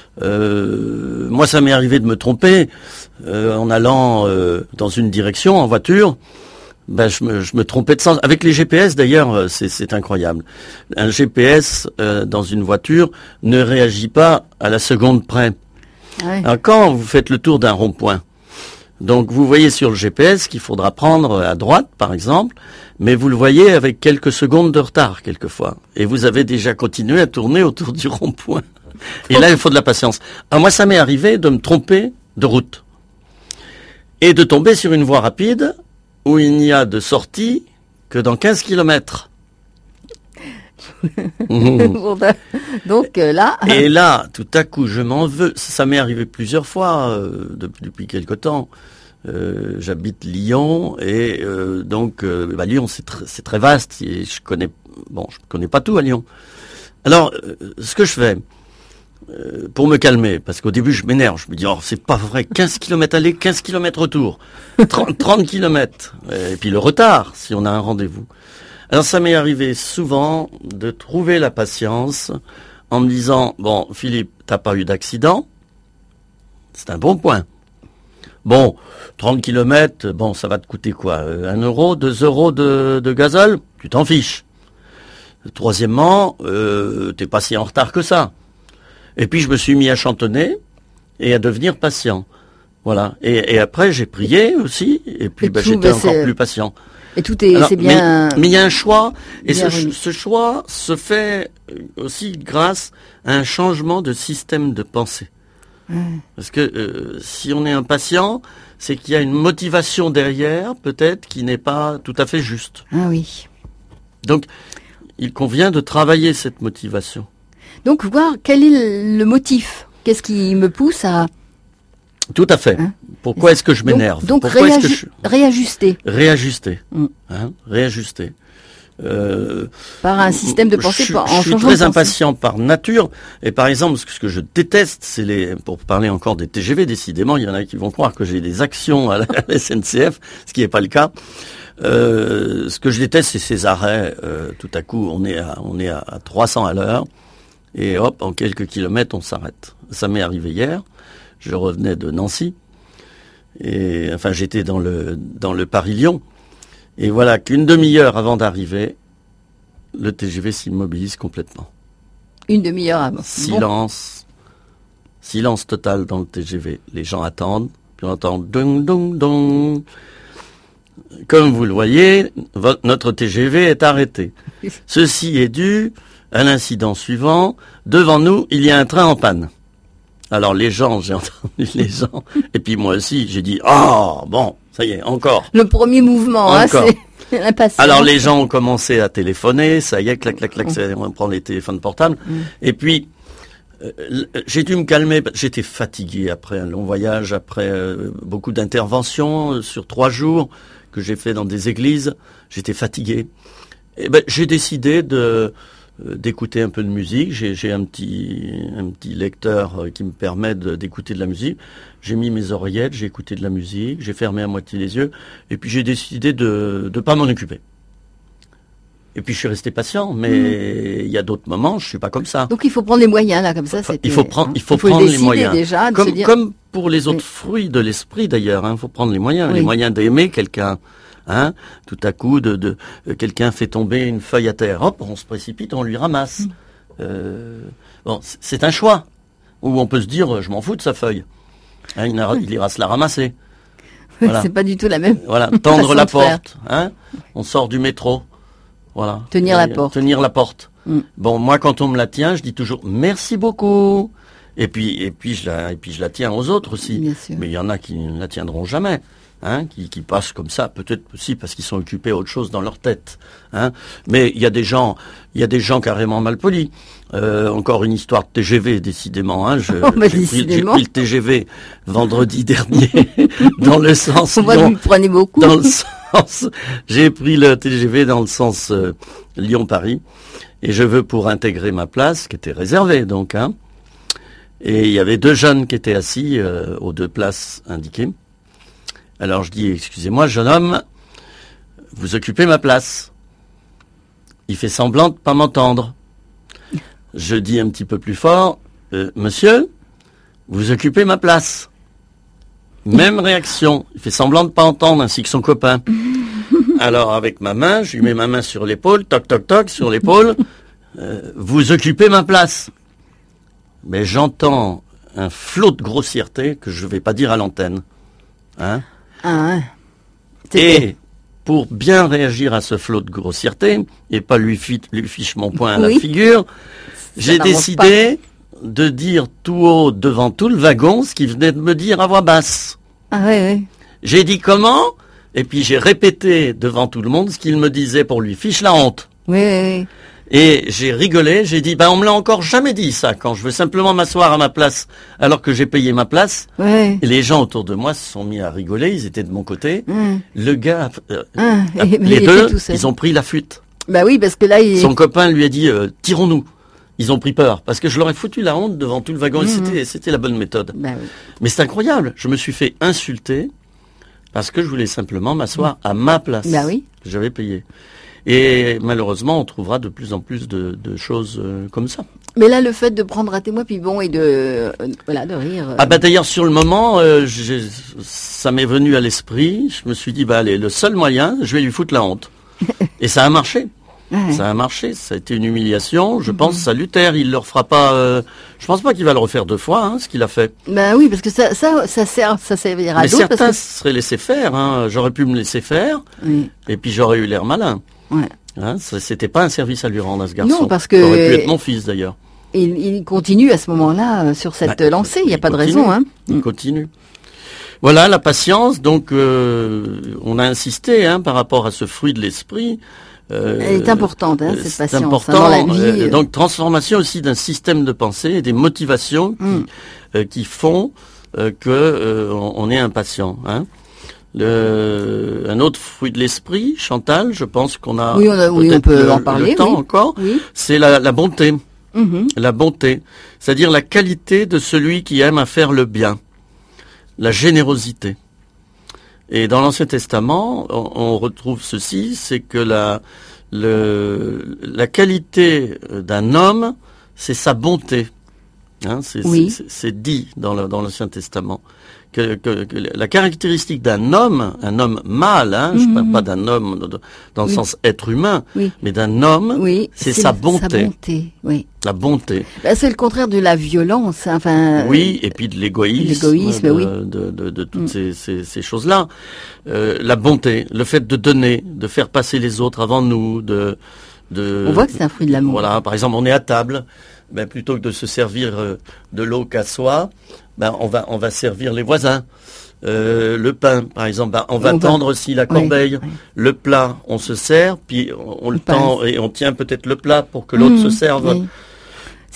Speaker 2: Euh, moi, ça m'est arrivé de me tromper euh, en allant euh, dans une direction en voiture. Ben, je me, je me trompais de sens. Avec les G P S, d'ailleurs, c'est, c'est incroyable. Un G P S euh, dans une voiture ne réagit pas à la seconde près. Ouais. Alors, quand vous faites le tour d'un rond-point, donc vous voyez sur le G P S qu'il faudra prendre à droite, par exemple, mais vous le voyez avec quelques secondes de retard, quelquefois. Et vous avez déjà continué à tourner autour du rond-point. Et là, il faut de la patience. Alors moi, ça m'est arrivé de me tromper de route. Et de tomber sur une voie rapide où il n'y a de sortie que dans quinze kilomètres.
Speaker 1: Donc euh, là...
Speaker 2: Et là, tout à coup, je m'en veux. Ça m'est arrivé plusieurs fois euh, depuis, depuis quelque temps. Euh, j'habite Lyon et euh, donc euh, bah, Lyon c'est, tr- c'est très vaste. Et je connais bon, je connais pas tout à Lyon. Alors, euh, ce que je fais euh, pour me calmer, parce qu'au début je m'énerve, je me dis oh c'est pas vrai, quinze kilomètres aller, quinze kilomètres retour, trente, trente kilomètres, et puis le retard si on a un rendez-vous. Alors ça m'est arrivé souvent de trouver la patience en me disant, bon Philippe, t'as pas eu d'accident, c'est un bon point. Bon, trente kilomètres, bon ça va te coûter quoi, un euro, deux euros de, de gazole, tu t'en fiches. Troisièmement, euh, t'es pas si en retard que ça. Et puis je me suis mis à chantonner et à devenir patient. Voilà. Et, et après j'ai prié aussi, et puis et bah, tout, j'étais bah, encore c'est... plus patient.
Speaker 1: Et tout est, Alors, c'est bien.
Speaker 2: Mais, mais il y a un choix, et ce, ce choix se fait aussi grâce à un changement de système de pensée. Mmh. Parce que euh, si on est impatient, c'est qu'il y a une motivation derrière, peut-être, qui n'est pas tout à fait juste.
Speaker 1: Ah oui.
Speaker 2: Donc, il convient de travailler cette motivation.
Speaker 1: Donc, voir quel est le motif. Qu'est-ce qui me pousse à...
Speaker 2: Tout à fait. Hein Pourquoi est-ce que je m'énerve?
Speaker 1: Donc, donc
Speaker 2: Pourquoi
Speaker 1: réaju-
Speaker 2: est-ce que je...
Speaker 1: réajuster.
Speaker 2: Réajuster.
Speaker 1: Mm.
Speaker 2: Hein réajuster. Euh,
Speaker 1: par un système de pensée,
Speaker 2: je,
Speaker 1: par, en
Speaker 2: je suis
Speaker 1: changeant
Speaker 2: très
Speaker 1: de
Speaker 2: impatient par nature. Et par exemple, ce que, ce que je déteste, c'est les, pour parler encore des T G V, décidément, il y en a qui vont croire que j'ai des actions à la S N C F, ce qui n'est pas le cas. Euh, ce que je déteste, c'est ces arrêts. Euh, tout à coup, on est à, on est à, à trois cents à l'heure. Et hop, en quelques kilomètres, on s'arrête. Ça m'est arrivé hier. Je revenais de Nancy. Et, enfin, j'étais dans le, dans le Paris-Lyon. Et voilà qu'une demi-heure avant d'arriver, le T G V s'immobilise complètement.
Speaker 1: Une demi-heure avant.
Speaker 2: Silence. Bon. Silence total dans le T G V. Les gens attendent, puis on entend dong, dong, dong. Comme vous le voyez, votre, notre T G V est arrêté. Ceci est dû à l'incident suivant. Devant nous, il y a un train en panne. Alors les gens, j'ai entendu les gens, et puis moi aussi, j'ai dit, oh, bon, ça y est, encore.
Speaker 1: Le premier mouvement, hein, c'est l'impatience.
Speaker 2: Alors les gens ont commencé à téléphoner, ça y est, clac, clac, clac, on prend les téléphones portables, mm. et puis Euh, j'ai dû me calmer, j'étais fatigué après un long voyage, après euh, beaucoup d'interventions euh, sur trois jours que j'ai fait dans des églises, j'étais fatigué. Et ben, j'ai décidé de euh, d'écouter un peu de musique. J'ai, j'ai un petit un petit lecteur euh, qui me permet de, d'écouter de la musique. J'ai mis mes oreillettes, j'ai écouté de la musique, j'ai fermé à moitié les yeux, et puis j'ai décidé de de pas m'en occuper. Et puis je suis resté patient, mais mmh. il y a d'autres moments, je suis pas comme ça.
Speaker 1: Donc il faut prendre les moyens là, comme ça.
Speaker 2: Enfin, il faut prendre,
Speaker 1: hein,
Speaker 2: il faut,
Speaker 1: il faut
Speaker 2: prendre les
Speaker 1: moyens.
Speaker 2: Déjà, comme, dire... comme pour les autres oui. fruits de l'esprit d'ailleurs, il hein, faut prendre les moyens, oui. les moyens d'aimer quelqu'un. Hein, tout à coup, de, de euh, quelqu'un fait tomber une feuille à terre, hop, on se précipite, on lui ramasse. Mmh. Euh, bon, c'est un choix où on peut se dire, je m'en fous de sa feuille. Hein, il, a, mmh. il ira se la ramasser.
Speaker 1: Voilà. C'est pas du tout la même.
Speaker 2: Voilà, tendre la porte. Hein, on sort du métro. Voilà.
Speaker 1: Tenir
Speaker 2: et,
Speaker 1: la porte.
Speaker 2: Tenir la porte.
Speaker 1: Mm.
Speaker 2: Bon, moi, quand on me la tient, je dis toujours merci beaucoup. Et puis, et puis, je la, et puis, je la tiens aux autres aussi.
Speaker 1: Bien sûr.
Speaker 2: Mais il y en a qui ne la tiendront jamais, hein, qui, qui passent comme ça, peut-être aussi parce qu'ils sont occupés à autre chose dans leur tête, hein. Mais il y a des gens, il y a des gens carrément malpolis. Euh, encore une histoire de T G V, décidément, hein. Je,
Speaker 1: oh, bah,
Speaker 2: j'ai,
Speaker 1: décidément.
Speaker 2: Pris, j'ai pris le T G V vendredi dernier, dans le sens.
Speaker 1: Moi, vous me prenez beaucoup.
Speaker 2: Dans le sens, j'ai pris le T G V dans le sens euh, Lyon-Paris, et je veux pour intégrer ma place, qui était réservée, donc, hein. Et il y avait deux jeunes qui étaient assis euh, aux deux places indiquées. Alors je dis, excusez-moi, jeune homme, vous occupez ma place. Il fait semblant de pas m'entendre. Je dis un petit peu plus fort, euh, monsieur, vous occupez ma place. Même réaction. Il fait semblant de pas entendre, ainsi que son copain. Alors avec ma main, je lui mets ma main sur l'épaule, toc toc toc sur l'épaule. Euh, vous occupez ma place. Mais j'entends un flot de grossièreté que je vais pas dire à l'antenne. Hein?
Speaker 1: Ah ouais.
Speaker 2: Et pour bien réagir à ce flot de grossièreté, et pas lui, fi- lui fiche mon poing à
Speaker 1: oui.
Speaker 2: la figure, j'ai décidé pas. de dire tout haut devant tout le wagon ce qu'il venait de me dire à voix basse.
Speaker 1: Ah ouais, ouais.
Speaker 2: J'ai dit comment? Et puis j'ai répété devant tout le monde ce qu'il me disait pour lui fiche la honte.
Speaker 1: Oui, oui, oui.
Speaker 2: Et j'ai rigolé, j'ai dit, ben on me l'a encore jamais dit ça, quand je veux simplement m'asseoir à ma place, alors que j'ai payé ma place.
Speaker 1: Ouais.
Speaker 2: Et les gens autour de moi se sont mis à rigoler, ils étaient de mon côté.
Speaker 1: Mmh.
Speaker 2: Le gars, euh,
Speaker 1: ah,
Speaker 2: euh, les deux, ils ont pris la fuite.
Speaker 1: Bah oui, parce que là, il...
Speaker 2: Son copain lui a dit, euh, tirons-nous. Ils ont pris peur, parce que je leur ai foutu la honte devant tout le wagon, mmh. et c'était, c'était la bonne méthode.
Speaker 1: Bah oui.
Speaker 2: Mais c'est incroyable, je me suis fait insulter, parce que je voulais simplement m'asseoir mmh. à ma place.
Speaker 1: Bah oui.
Speaker 2: Que j'avais payé. Et malheureusement, on trouvera de plus en plus de, de choses euh, comme ça.
Speaker 1: Mais là, le fait de prendre à témoin, puis bon, et de euh, voilà, de rire. Euh...
Speaker 2: Ah bah d'ailleurs, sur le moment, euh, j'ai, ça m'est venu à l'esprit. Je me suis dit, bah allez, le seul moyen, je vais lui foutre la honte. Et ça a marché. Ouais. Ça a marché. Ça a été une humiliation, je mm-hmm. pense, salutaire. Il le refera pas. Euh, je pense pas qu'il va le refaire deux fois, hein, ce qu'il a fait.
Speaker 1: Ben oui, parce que ça, ça, ça sert, ça servira à
Speaker 2: Mais
Speaker 1: d'autres.
Speaker 2: certains
Speaker 1: parce que...
Speaker 2: seraient laissés faire. Hein. J'aurais pu me laisser faire,
Speaker 1: oui.
Speaker 2: et puis j'aurais eu l'air malin.
Speaker 1: Ouais.
Speaker 2: Hein, c'était pas un service à lui rendre à ce garçon.
Speaker 1: Non, parce que
Speaker 2: ça aurait pu être mon fils d'ailleurs.
Speaker 1: Il, il continue à ce moment-là euh, sur cette bah, lancée. Il n'y a pas
Speaker 2: continue,
Speaker 1: de raison. Hein.
Speaker 2: Il continue. Voilà la patience. Donc, euh, on a insisté hein, par rapport à ce fruit de l'esprit.
Speaker 1: Euh, Elle est importante, hein, cette patience.
Speaker 2: Important,
Speaker 1: hein, dans la vie.
Speaker 2: Euh, donc, transformation aussi d'un système de pensée et des motivations qui, mm. euh, qui font euh, que euh, on, on est impatient. Hein. Le, un autre fruit de l'esprit, Chantal, je pense qu'on a,
Speaker 1: oui, on, a, oui, on peut
Speaker 2: le,
Speaker 1: en parler,
Speaker 2: le temps
Speaker 1: oui.
Speaker 2: encore,
Speaker 1: oui.
Speaker 2: c'est la, la bonté.
Speaker 1: Mm-hmm.
Speaker 2: La bonté, c'est-à-dire la qualité de celui qui aime à faire le bien, la générosité. Et dans l'Ancien Testament, on, on retrouve ceci, c'est que la, le, la qualité d'un homme, c'est sa bonté. Hein, c'est,
Speaker 1: oui.
Speaker 2: c'est, c'est dit dans, le, dans l'Ancien Testament. Que, que, que la caractéristique d'un homme, un homme mâle, hein, mmh. je ne parle pas d'un homme dans le oui. sens être humain,
Speaker 1: oui.
Speaker 2: mais d'un homme,
Speaker 1: oui.
Speaker 2: c'est,
Speaker 1: c'est
Speaker 2: sa bonté.
Speaker 1: Sa bonté, oui.
Speaker 2: La bonté.
Speaker 1: Ben, c'est le contraire de la violence, hein, enfin.
Speaker 2: Oui, et puis de l'égoïsme,
Speaker 1: l'égoïsme,
Speaker 2: de,
Speaker 1: oui.
Speaker 2: de, de, de toutes mmh. ces, ces, ces choses-là. Euh, la bonté, le fait de donner, de faire passer les autres avant nous, de, de.
Speaker 1: On voit que c'est un fruit de l'amour.
Speaker 2: Voilà, par exemple, on est à table, ben plutôt que de se servir de l'eau qu'à soi. Ben, on va, on va servir les voisins. Euh, le pain, par exemple, ben, on va on tendre va... aussi la corbeille. Oui, oui. Le plat, on se sert, puis on, on le, le tend et on tient peut-être le plat pour que l'autre mmh, se serve.
Speaker 1: Oui.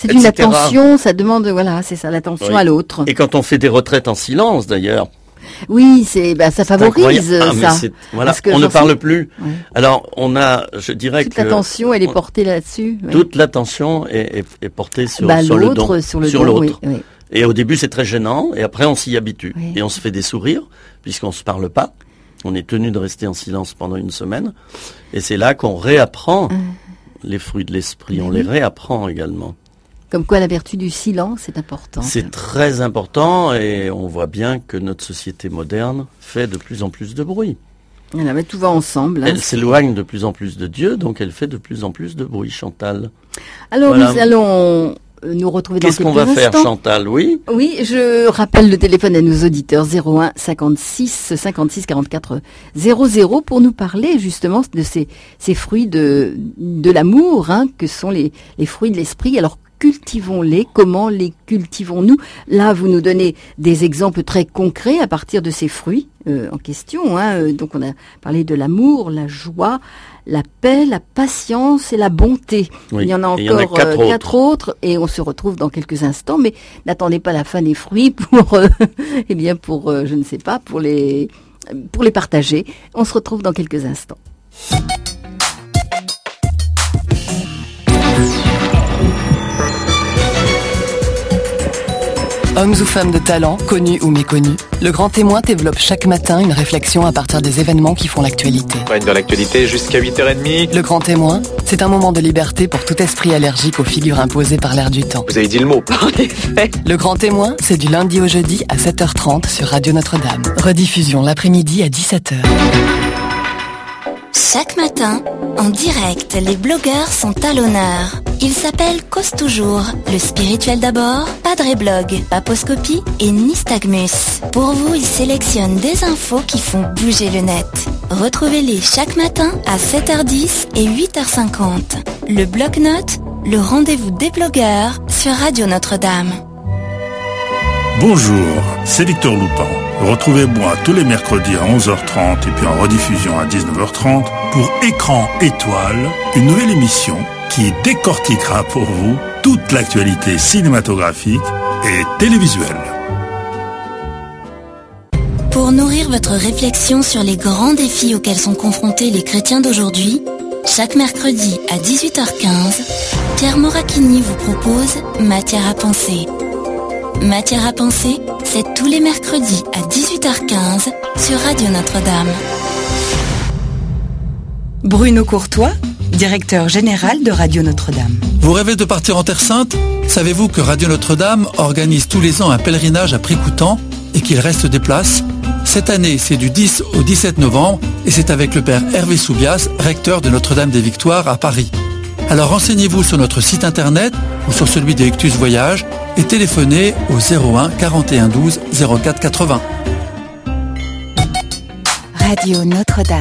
Speaker 1: C'est
Speaker 2: et
Speaker 1: une
Speaker 2: cetera.
Speaker 1: attention, ça demande, voilà, c'est ça, l'attention
Speaker 2: Oui.
Speaker 1: à l'autre.
Speaker 2: Et quand on fait des retraites en silence, d'ailleurs,
Speaker 1: Oui, c'est, bah, ça favorise
Speaker 2: incroyable. Ah, mais
Speaker 1: ça.
Speaker 2: c'est- voilà,
Speaker 1: Parce que
Speaker 2: on ne
Speaker 1: j'en
Speaker 2: parle
Speaker 1: sais-
Speaker 2: plus.
Speaker 1: Ouais.
Speaker 2: Alors, on a, je dirais
Speaker 1: Toute
Speaker 2: que
Speaker 1: l'attention, elle est
Speaker 2: on-
Speaker 1: portée là-dessus. ouais.
Speaker 2: toute l'attention est, est, est portée sur,
Speaker 1: Bah,
Speaker 2: sur le
Speaker 1: l'autre,
Speaker 2: don,
Speaker 1: sur le
Speaker 2: sur
Speaker 1: don,
Speaker 2: l'autre.
Speaker 1: oui, oui.
Speaker 2: Et au début, c'est très gênant, et après, on s'y habitue.
Speaker 1: Oui.
Speaker 2: Et on se fait des sourires, puisqu'on se parle pas. On est tenu de rester en silence pendant une semaine. Et c'est là qu'on réapprend les fruits de l'esprit. On les réapprend également.
Speaker 1: Comme quoi la vertu du silence est importante.
Speaker 2: C'est très important, et on voit bien que notre société moderne fait de plus en plus de bruit.
Speaker 1: Voilà, mais tout va ensemble. hein.
Speaker 2: Elle s'éloigne de plus en plus de Dieu, donc elle fait de plus en plus de bruit, Chantal.
Speaker 1: Alors
Speaker 2: Voilà.
Speaker 1: nous allons euh, nous retrouver dans
Speaker 2: Qu'est-ce
Speaker 1: quelques
Speaker 2: qu'on va faire,
Speaker 1: instants.
Speaker 2: Chantal? Oui?
Speaker 1: Oui, je rappelle le téléphone à nos auditeurs zéro un cinquante-six cinquante-six quarante-quatre zéro zéro pour nous parler justement de ces, ces fruits de, de l'amour, hein, que sont les, les fruits de l'esprit. Alors cultivons-les, comment les cultivons-nous? Là, vous nous donnez des exemples très concrets à partir de ces fruits euh, en question. Hein. Euh, Donc on a parlé de l'amour, la joie, la paix, la patience et la bonté.
Speaker 2: Oui.
Speaker 1: Il y en a
Speaker 2: Et il y en a
Speaker 1: encore
Speaker 2: quatre
Speaker 1: euh, quatre autres et on se retrouve dans quelques instants. Mais n'attendez pas la fin des fruits pour, euh, eh bien pour, euh, je ne sais pas, pour les, pour les partager. On se retrouve dans quelques instants.
Speaker 6: Hommes ou femmes de talent, connus ou méconnus, le Grand Témoin développe chaque matin une réflexion à partir des événements qui font l'actualité.
Speaker 7: Prenne dans l'actualité jusqu'à huit heures trente.
Speaker 6: Le Grand Témoin, c'est un moment de liberté pour tout esprit allergique aux figures imposées par l'air du temps.
Speaker 7: Vous avez dit le mot.
Speaker 6: Le Grand Témoin, c'est du lundi au jeudi à sept heures trente sur Radio Notre-Dame. Rediffusion l'après-midi à dix-sept heures.
Speaker 3: Chaque matin, en direct, les blogueurs sont à l'honneur. Ils s'appellent Cause Toujours, Le Spirituel d'abord, Padre Blog, Paposcopie et Nystagmus. Pour vous, ils sélectionnent des infos qui font bouger le net. Retrouvez-les chaque matin à sept heures dix et huit heures cinquante. Le bloc-notes, le rendez-vous des blogueurs sur Radio Notre-Dame.
Speaker 8: Bonjour, c'est Victor Loupan. Retrouvez-moi tous les mercredis à onze heures trente et puis en rediffusion à dix-neuf heures trente pour Écran Étoile, une nouvelle émission qui décortiquera pour vous toute l'actualité cinématographique et télévisuelle.
Speaker 3: Pour nourrir votre réflexion sur les grands défis auxquels sont confrontés les chrétiens d'aujourd'hui, chaque mercredi à dix-huit heures quinze, Pierre Moracchini vous propose Matière à penser. Matière à penser, c'est tous les mercredis à dix-huit heures quinze sur Radio Notre-Dame.
Speaker 5: Bruno Courtois, directeur général de Radio Notre-Dame.
Speaker 9: Vous rêvez de partir en Terre Sainte? Savez-vous que Radio Notre-Dame organise tous les ans un pèlerinage à prix coûtant et qu'il reste des places? Cette année, c'est du dix au dix-sept novembre et c'est avec le père Hervé Soubias, recteur de Notre-Dame des Victoires à Paris. Alors renseignez-vous sur notre site internet ou sur celui de Ictus Voyage et téléphonez au zéro un quarante et un douze zéro quatre quatre-vingts.
Speaker 5: Radio Notre-Dame.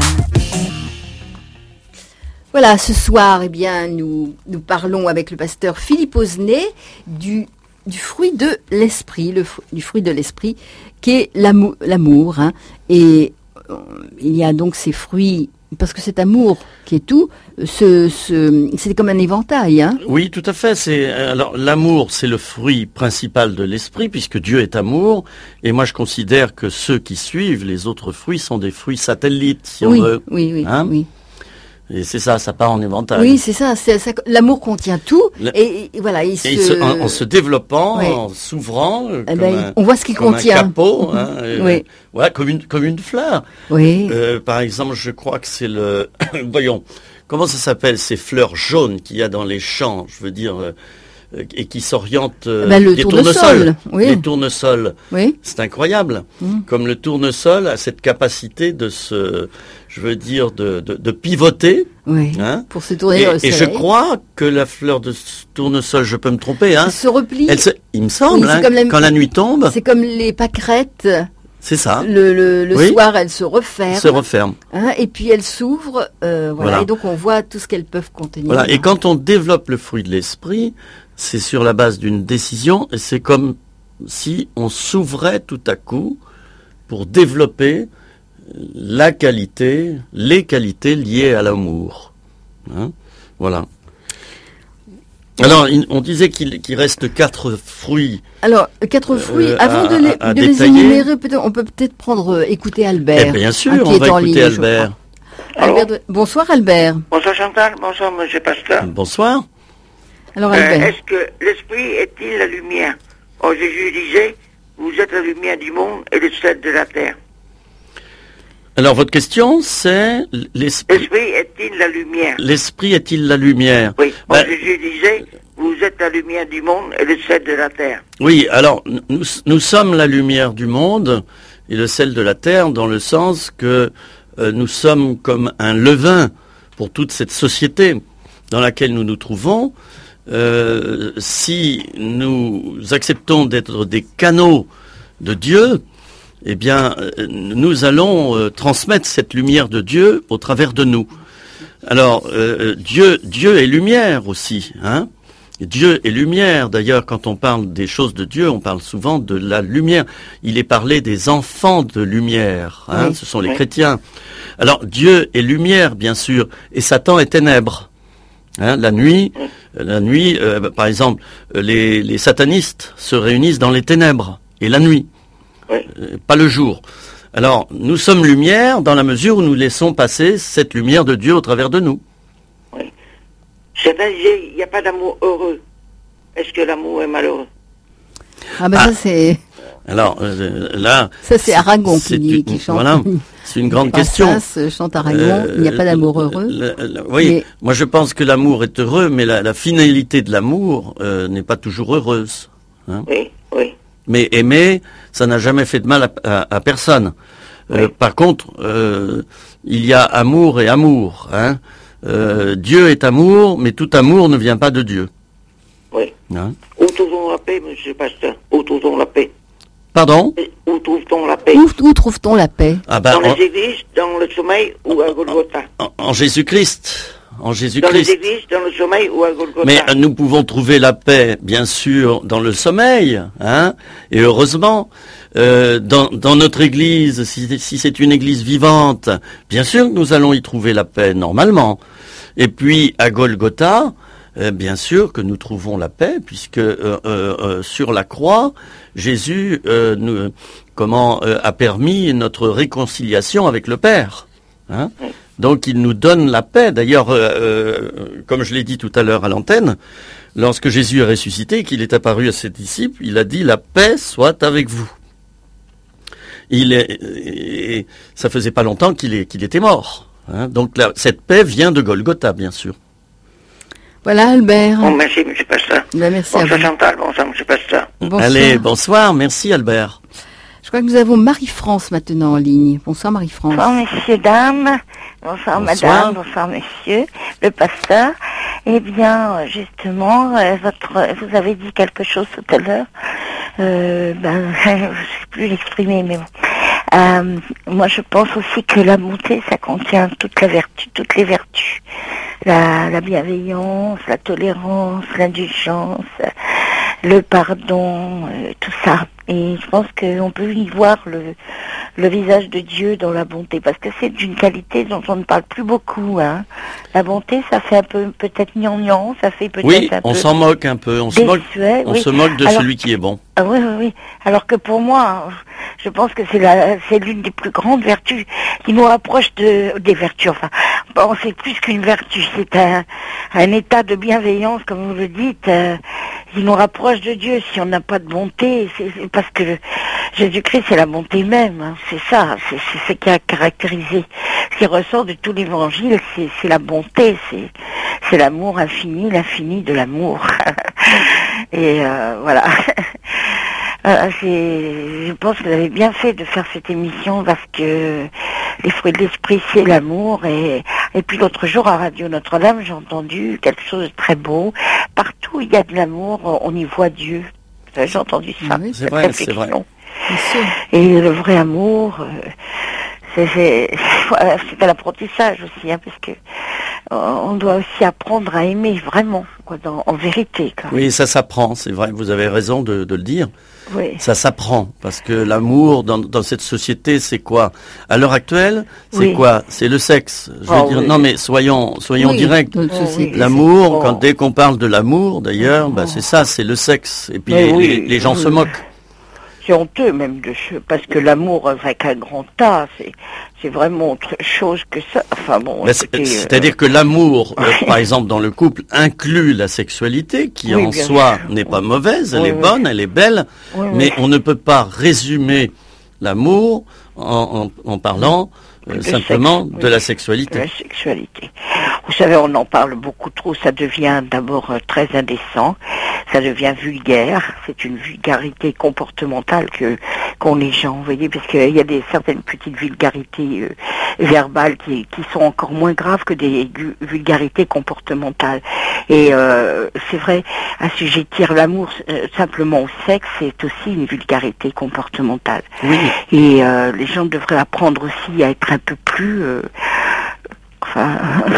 Speaker 1: Voilà, ce soir, eh bien, nous, nous parlons avec le pasteur Philippe Osnet du, du fruit de l'esprit, le fru- du fruit de l'esprit, qui est l'amour. l'amour hein. Et euh, il y a donc ces fruits, parce que cet amour qui est tout, ce, ce, c'est comme un éventail. Hein.
Speaker 2: Oui, tout à fait. C'est alors l'amour, c'est le fruit principal de l'esprit, puisque Dieu est amour. Et moi, je considère que ceux qui suivent les autres fruits sont des fruits satellites, si
Speaker 1: oui,
Speaker 2: on veut.
Speaker 1: oui, oui,
Speaker 2: Hein
Speaker 1: oui.
Speaker 2: Et c'est ça, ça part en éventail.
Speaker 1: Oui, c'est ça, c'est, ça. L'amour contient tout.
Speaker 2: Le-
Speaker 1: Et, et voilà, il se...
Speaker 2: Et il se- en, en se développant,
Speaker 1: Oui.
Speaker 2: en s'ouvrant, euh,
Speaker 1: Eh
Speaker 2: comme,
Speaker 1: ben,
Speaker 2: un,
Speaker 1: on voit ce qu'il
Speaker 2: comme
Speaker 1: contient.
Speaker 2: un capot, hein, et,
Speaker 1: Oui.
Speaker 2: euh, voilà, comme une comme une fleur.
Speaker 1: Oui.
Speaker 2: Euh, par exemple, je crois que c'est le, voyons, comment ça s'appelle ces fleurs jaunes qu'il y a dans les champs, je veux dire, euh, euh, et qui s'orientent. Euh,
Speaker 1: Ben, le
Speaker 2: les
Speaker 1: tournesol, oui.
Speaker 2: Les tournesols.
Speaker 1: Oui.
Speaker 2: C'est incroyable.
Speaker 1: Mm.
Speaker 2: Comme le tournesol a cette capacité de se, je veux dire, de de, de pivoter.
Speaker 1: Oui.
Speaker 2: Hein.
Speaker 1: Pour se tourner
Speaker 2: Et,
Speaker 1: vers le
Speaker 2: et je
Speaker 1: soleil.
Speaker 2: crois que la fleur de ce tournesol, je peux me tromper, hein.
Speaker 1: Elle se replie.
Speaker 2: Elle se, il me semble,
Speaker 1: Oui, c'est
Speaker 2: hein,
Speaker 1: comme la-
Speaker 2: quand la nuit tombe,
Speaker 1: C'est comme les pâquerettes.
Speaker 2: c'est ça,
Speaker 1: Le, le, le
Speaker 2: Oui.
Speaker 1: soir, elles se referment.
Speaker 2: se referme.
Speaker 1: hein, et puis elles s'ouvrent. Euh, voilà,
Speaker 2: Voilà.
Speaker 1: Et donc on voit tout ce qu'elles peuvent contenir.
Speaker 2: Voilà. Et quand on développe le fruit de l'esprit, c'est sur la base d'une décision, et c'est comme si on s'ouvrait tout à coup pour développer la qualité, les qualités liées à l'amour. Hein, voilà. Alors, il, on disait qu'il, qu'il reste quatre fruits.
Speaker 1: Alors, quatre fruits. Euh, Avant à, de les, à, à de les énumérer, peut-être, on peut peut-être prendre, euh, écouter Albert.
Speaker 2: Eh bien sûr, on va écouter ligne, Albert.
Speaker 1: Albert de... Bonsoir Albert.
Speaker 10: Bonsoir Chantal, bonsoir Monsieur Pasteur.
Speaker 2: Bonsoir.
Speaker 1: Alors Albert.
Speaker 10: Euh, est-ce que l'esprit est-il la lumière? Oh, Jésus disait, vous êtes la lumière du monde et le sel de la terre.
Speaker 2: Alors votre question c'est l'esprit.
Speaker 10: L'esprit est-il la lumière?
Speaker 2: L'esprit est-il la lumière?
Speaker 10: Oui. Oh, ben, Jésus disait, vous êtes la lumière du monde et le sel de la terre.
Speaker 2: Oui, alors nous, nous sommes la lumière du monde et le sel de la terre dans le sens que euh, nous sommes comme un levain pour toute cette société dans laquelle nous nous trouvons. Euh, si nous acceptons d'être des canaux de Dieu, eh bien, euh, nous allons euh, transmettre cette lumière de Dieu au travers de nous. Alors, euh, Dieu, Dieu est lumière aussi, hein. Dieu est lumière. D'ailleurs, quand on parle des choses de Dieu, on parle souvent de la lumière. Il est parlé des enfants de lumière, hein. Oui, ce sont les oui. chrétiens. Alors, Dieu est lumière, bien sûr, et Satan est ténèbres. Hein, la nuit, la nuit, euh, par exemple, les, les satanistes se réunissent dans les ténèbres, et la nuit, oui. euh, pas le jour. Alors, nous sommes lumière dans la mesure où nous laissons passer cette lumière de Dieu au travers de nous.
Speaker 10: Oui. Certains disaient, il n'y a pas d'amour heureux. Est-ce que l'amour est malheureux?
Speaker 1: Ah ben ah. ça c'est...
Speaker 2: Alors euh, là...
Speaker 1: Ça c'est Aragon qui, dit, qui chante.
Speaker 2: Voilà, c'est une grande question.
Speaker 1: Ça chante Aragon, euh, il n'y a pas d'amour heureux.
Speaker 2: Le, le, oui, mais... moi je pense que l'amour est heureux, mais la, la finalité de l'amour euh, n'est pas toujours heureuse. Hein.
Speaker 10: Oui, oui.
Speaker 2: Mais aimer, ça n'a jamais fait de mal à, à, à personne. Euh, oui. Par contre, euh, il y a amour et amour. Hein. Euh, Dieu est amour, mais tout amour ne vient pas de Dieu.
Speaker 10: Oui. Hein. Où trouve-t-on la paix, monsieur Pasteur? Où trouve-t-on la paix?
Speaker 2: Pardon?
Speaker 10: Où trouve-t-on la paix?
Speaker 1: Où, où trouve-t-on la paix?
Speaker 10: Ah ben, Dans en... les églises, dans le sommeil ou à Golgotha?
Speaker 2: En, en Jésus-Christ. En Jésus-Christ.
Speaker 10: Dans les églises, dans le sommeil ou à Golgotha?
Speaker 2: Mais euh, nous pouvons trouver la paix, bien sûr, dans le sommeil, hein. Et heureusement, euh, dans, dans notre église, si, si c'est une église vivante, bien sûr que nous allons y trouver la paix, normalement. Et puis, à Golgotha, Euh, bien sûr que nous trouvons la paix, puisque euh, euh, sur la croix, Jésus euh, nous, comment, euh, a permis notre réconciliation avec le Père. Hein. Donc il nous donne la paix. D'ailleurs, euh, euh, comme je l'ai dit tout à l'heure à l'antenne, lorsque Jésus est ressuscité, qu'il est apparu à ses disciples, il a dit « La paix soit avec vous ». Il est, et ça faisait pas longtemps qu'il, est, qu'il était mort. Hein. Donc là, cette paix vient de Golgotha, bien sûr.
Speaker 1: Voilà Albert.
Speaker 10: Bon, merci M. Pasteur.
Speaker 1: Ben, merci
Speaker 10: bonsoir
Speaker 1: à vous.
Speaker 10: Chantal, bonsoir M. Pasteur.
Speaker 1: Bonsoir.
Speaker 2: Allez, bonsoir, merci Albert.
Speaker 1: Je crois que nous avons Marie-France maintenant en ligne. Bonsoir Marie-France.
Speaker 11: Bonsoir messieurs, dames. Bonsoir, bonsoir madame, bonsoir monsieur, le pasteur. Eh bien, justement, euh, votre, vous avez dit quelque chose tout à l'heure. Euh, ben, je ne sais plus l'exprimer, mais bon. Euh, moi, je pense aussi que la bonté, ça contient toute la vertu, toutes les vertus. La, la bienveillance, la tolérance, l'indulgence, le pardon, euh, tout ça. Et je pense qu'on peut y voir le, le visage de Dieu dans la bonté, parce que c'est d'une qualité dont on ne parle plus beaucoup. Hein. La bonté, ça fait un peu peut-être gnangnan, ça fait peut-être
Speaker 2: oui,
Speaker 11: un peu...
Speaker 2: Oui, on s'en moque un peu, on, se moque, on
Speaker 11: oui.
Speaker 2: se moque de
Speaker 11: Alors,
Speaker 2: celui qui est bon.
Speaker 11: Ah oui, oui, oui. Alors que pour moi, je pense que c'est la, c'est l'une des plus grandes vertus qui nous rapproche de, des vertus. Enfin, bon, c'est plus qu'une vertu, c'est un, un état de bienveillance, comme vous le dites, euh, qui nous rapproche de Dieu. Si on n'a pas de bonté, c'est, c'est parce que le, Jésus-Christ, c'est la bonté même. Hein, c'est ça, c'est, c'est ce qui a caractérisé, ce qui ressort de tout l'évangile, c'est, c'est la bonté, c'est, c'est l'amour infini, l'infini de l'amour. Et euh, voilà. Euh, c'est, je pense que vous avez bien fait de faire cette émission parce que les fruits de l'esprit, c'est l'amour. Et, et puis l'autre jour à Radio Notre-Dame, j'ai entendu quelque chose de très beau. Partout où il y a de l'amour, on y voit Dieu. J'ai entendu ça.
Speaker 2: Oui, c'est vrai, c'est vrai.
Speaker 11: Et le vrai amour, euh, c'est, c'est, c'est un apprentissage aussi, hein, parce que on doit aussi apprendre à aimer vraiment. quoi, dans, en vérité. Quoi.
Speaker 2: Oui, ça s'apprend, c'est vrai, vous avez raison de, de le dire.
Speaker 11: Oui.
Speaker 2: Ça s'apprend, parce que l'amour dans, dans cette société, c'est quoi? À l'heure actuelle, c'est oui. quoi? C'est le sexe. Je veux oh, dire, oui. non mais soyons, soyons oui, directs. Oh, oui. L'amour, oh. quand dès qu'on parle de l'amour, d'ailleurs, oh. bah, c'est ça, c'est le sexe. Et puis les, oui, les, les gens oui. se moquent.
Speaker 11: C'est honteux même de parce que l'amour avec un grand A, c'est c'est vraiment autre chose que ça. Enfin bon.
Speaker 2: C'est, c'est-à-dire euh... que l'amour, euh, par exemple dans le couple, inclut la sexualité qui oui, en soi sûr. n'est pas mauvaise, elle oui, est oui. bonne, elle est belle, oui, mais oui. on ne peut pas résumer l'amour en, en, en parlant euh, simplement sexe, de oui. la sexualité.
Speaker 11: De la sexualité. Vous savez, on en parle beaucoup trop. Ça devient d'abord euh, très indécent. Ça devient vulgaire, c'est une vulgarité comportementale que qu'ont les gens, vous voyez, parce qu'il y a des certaines petites vulgarités euh, verbales qui, qui sont encore moins graves que des gu- vulgarités comportementales. Et euh, c'est vrai, assujettir l'amour euh, simplement au sexe, c'est aussi une vulgarité comportementale.
Speaker 2: Oui.
Speaker 11: Et euh, les gens devraient apprendre aussi à être un peu plus... Euh, enfin...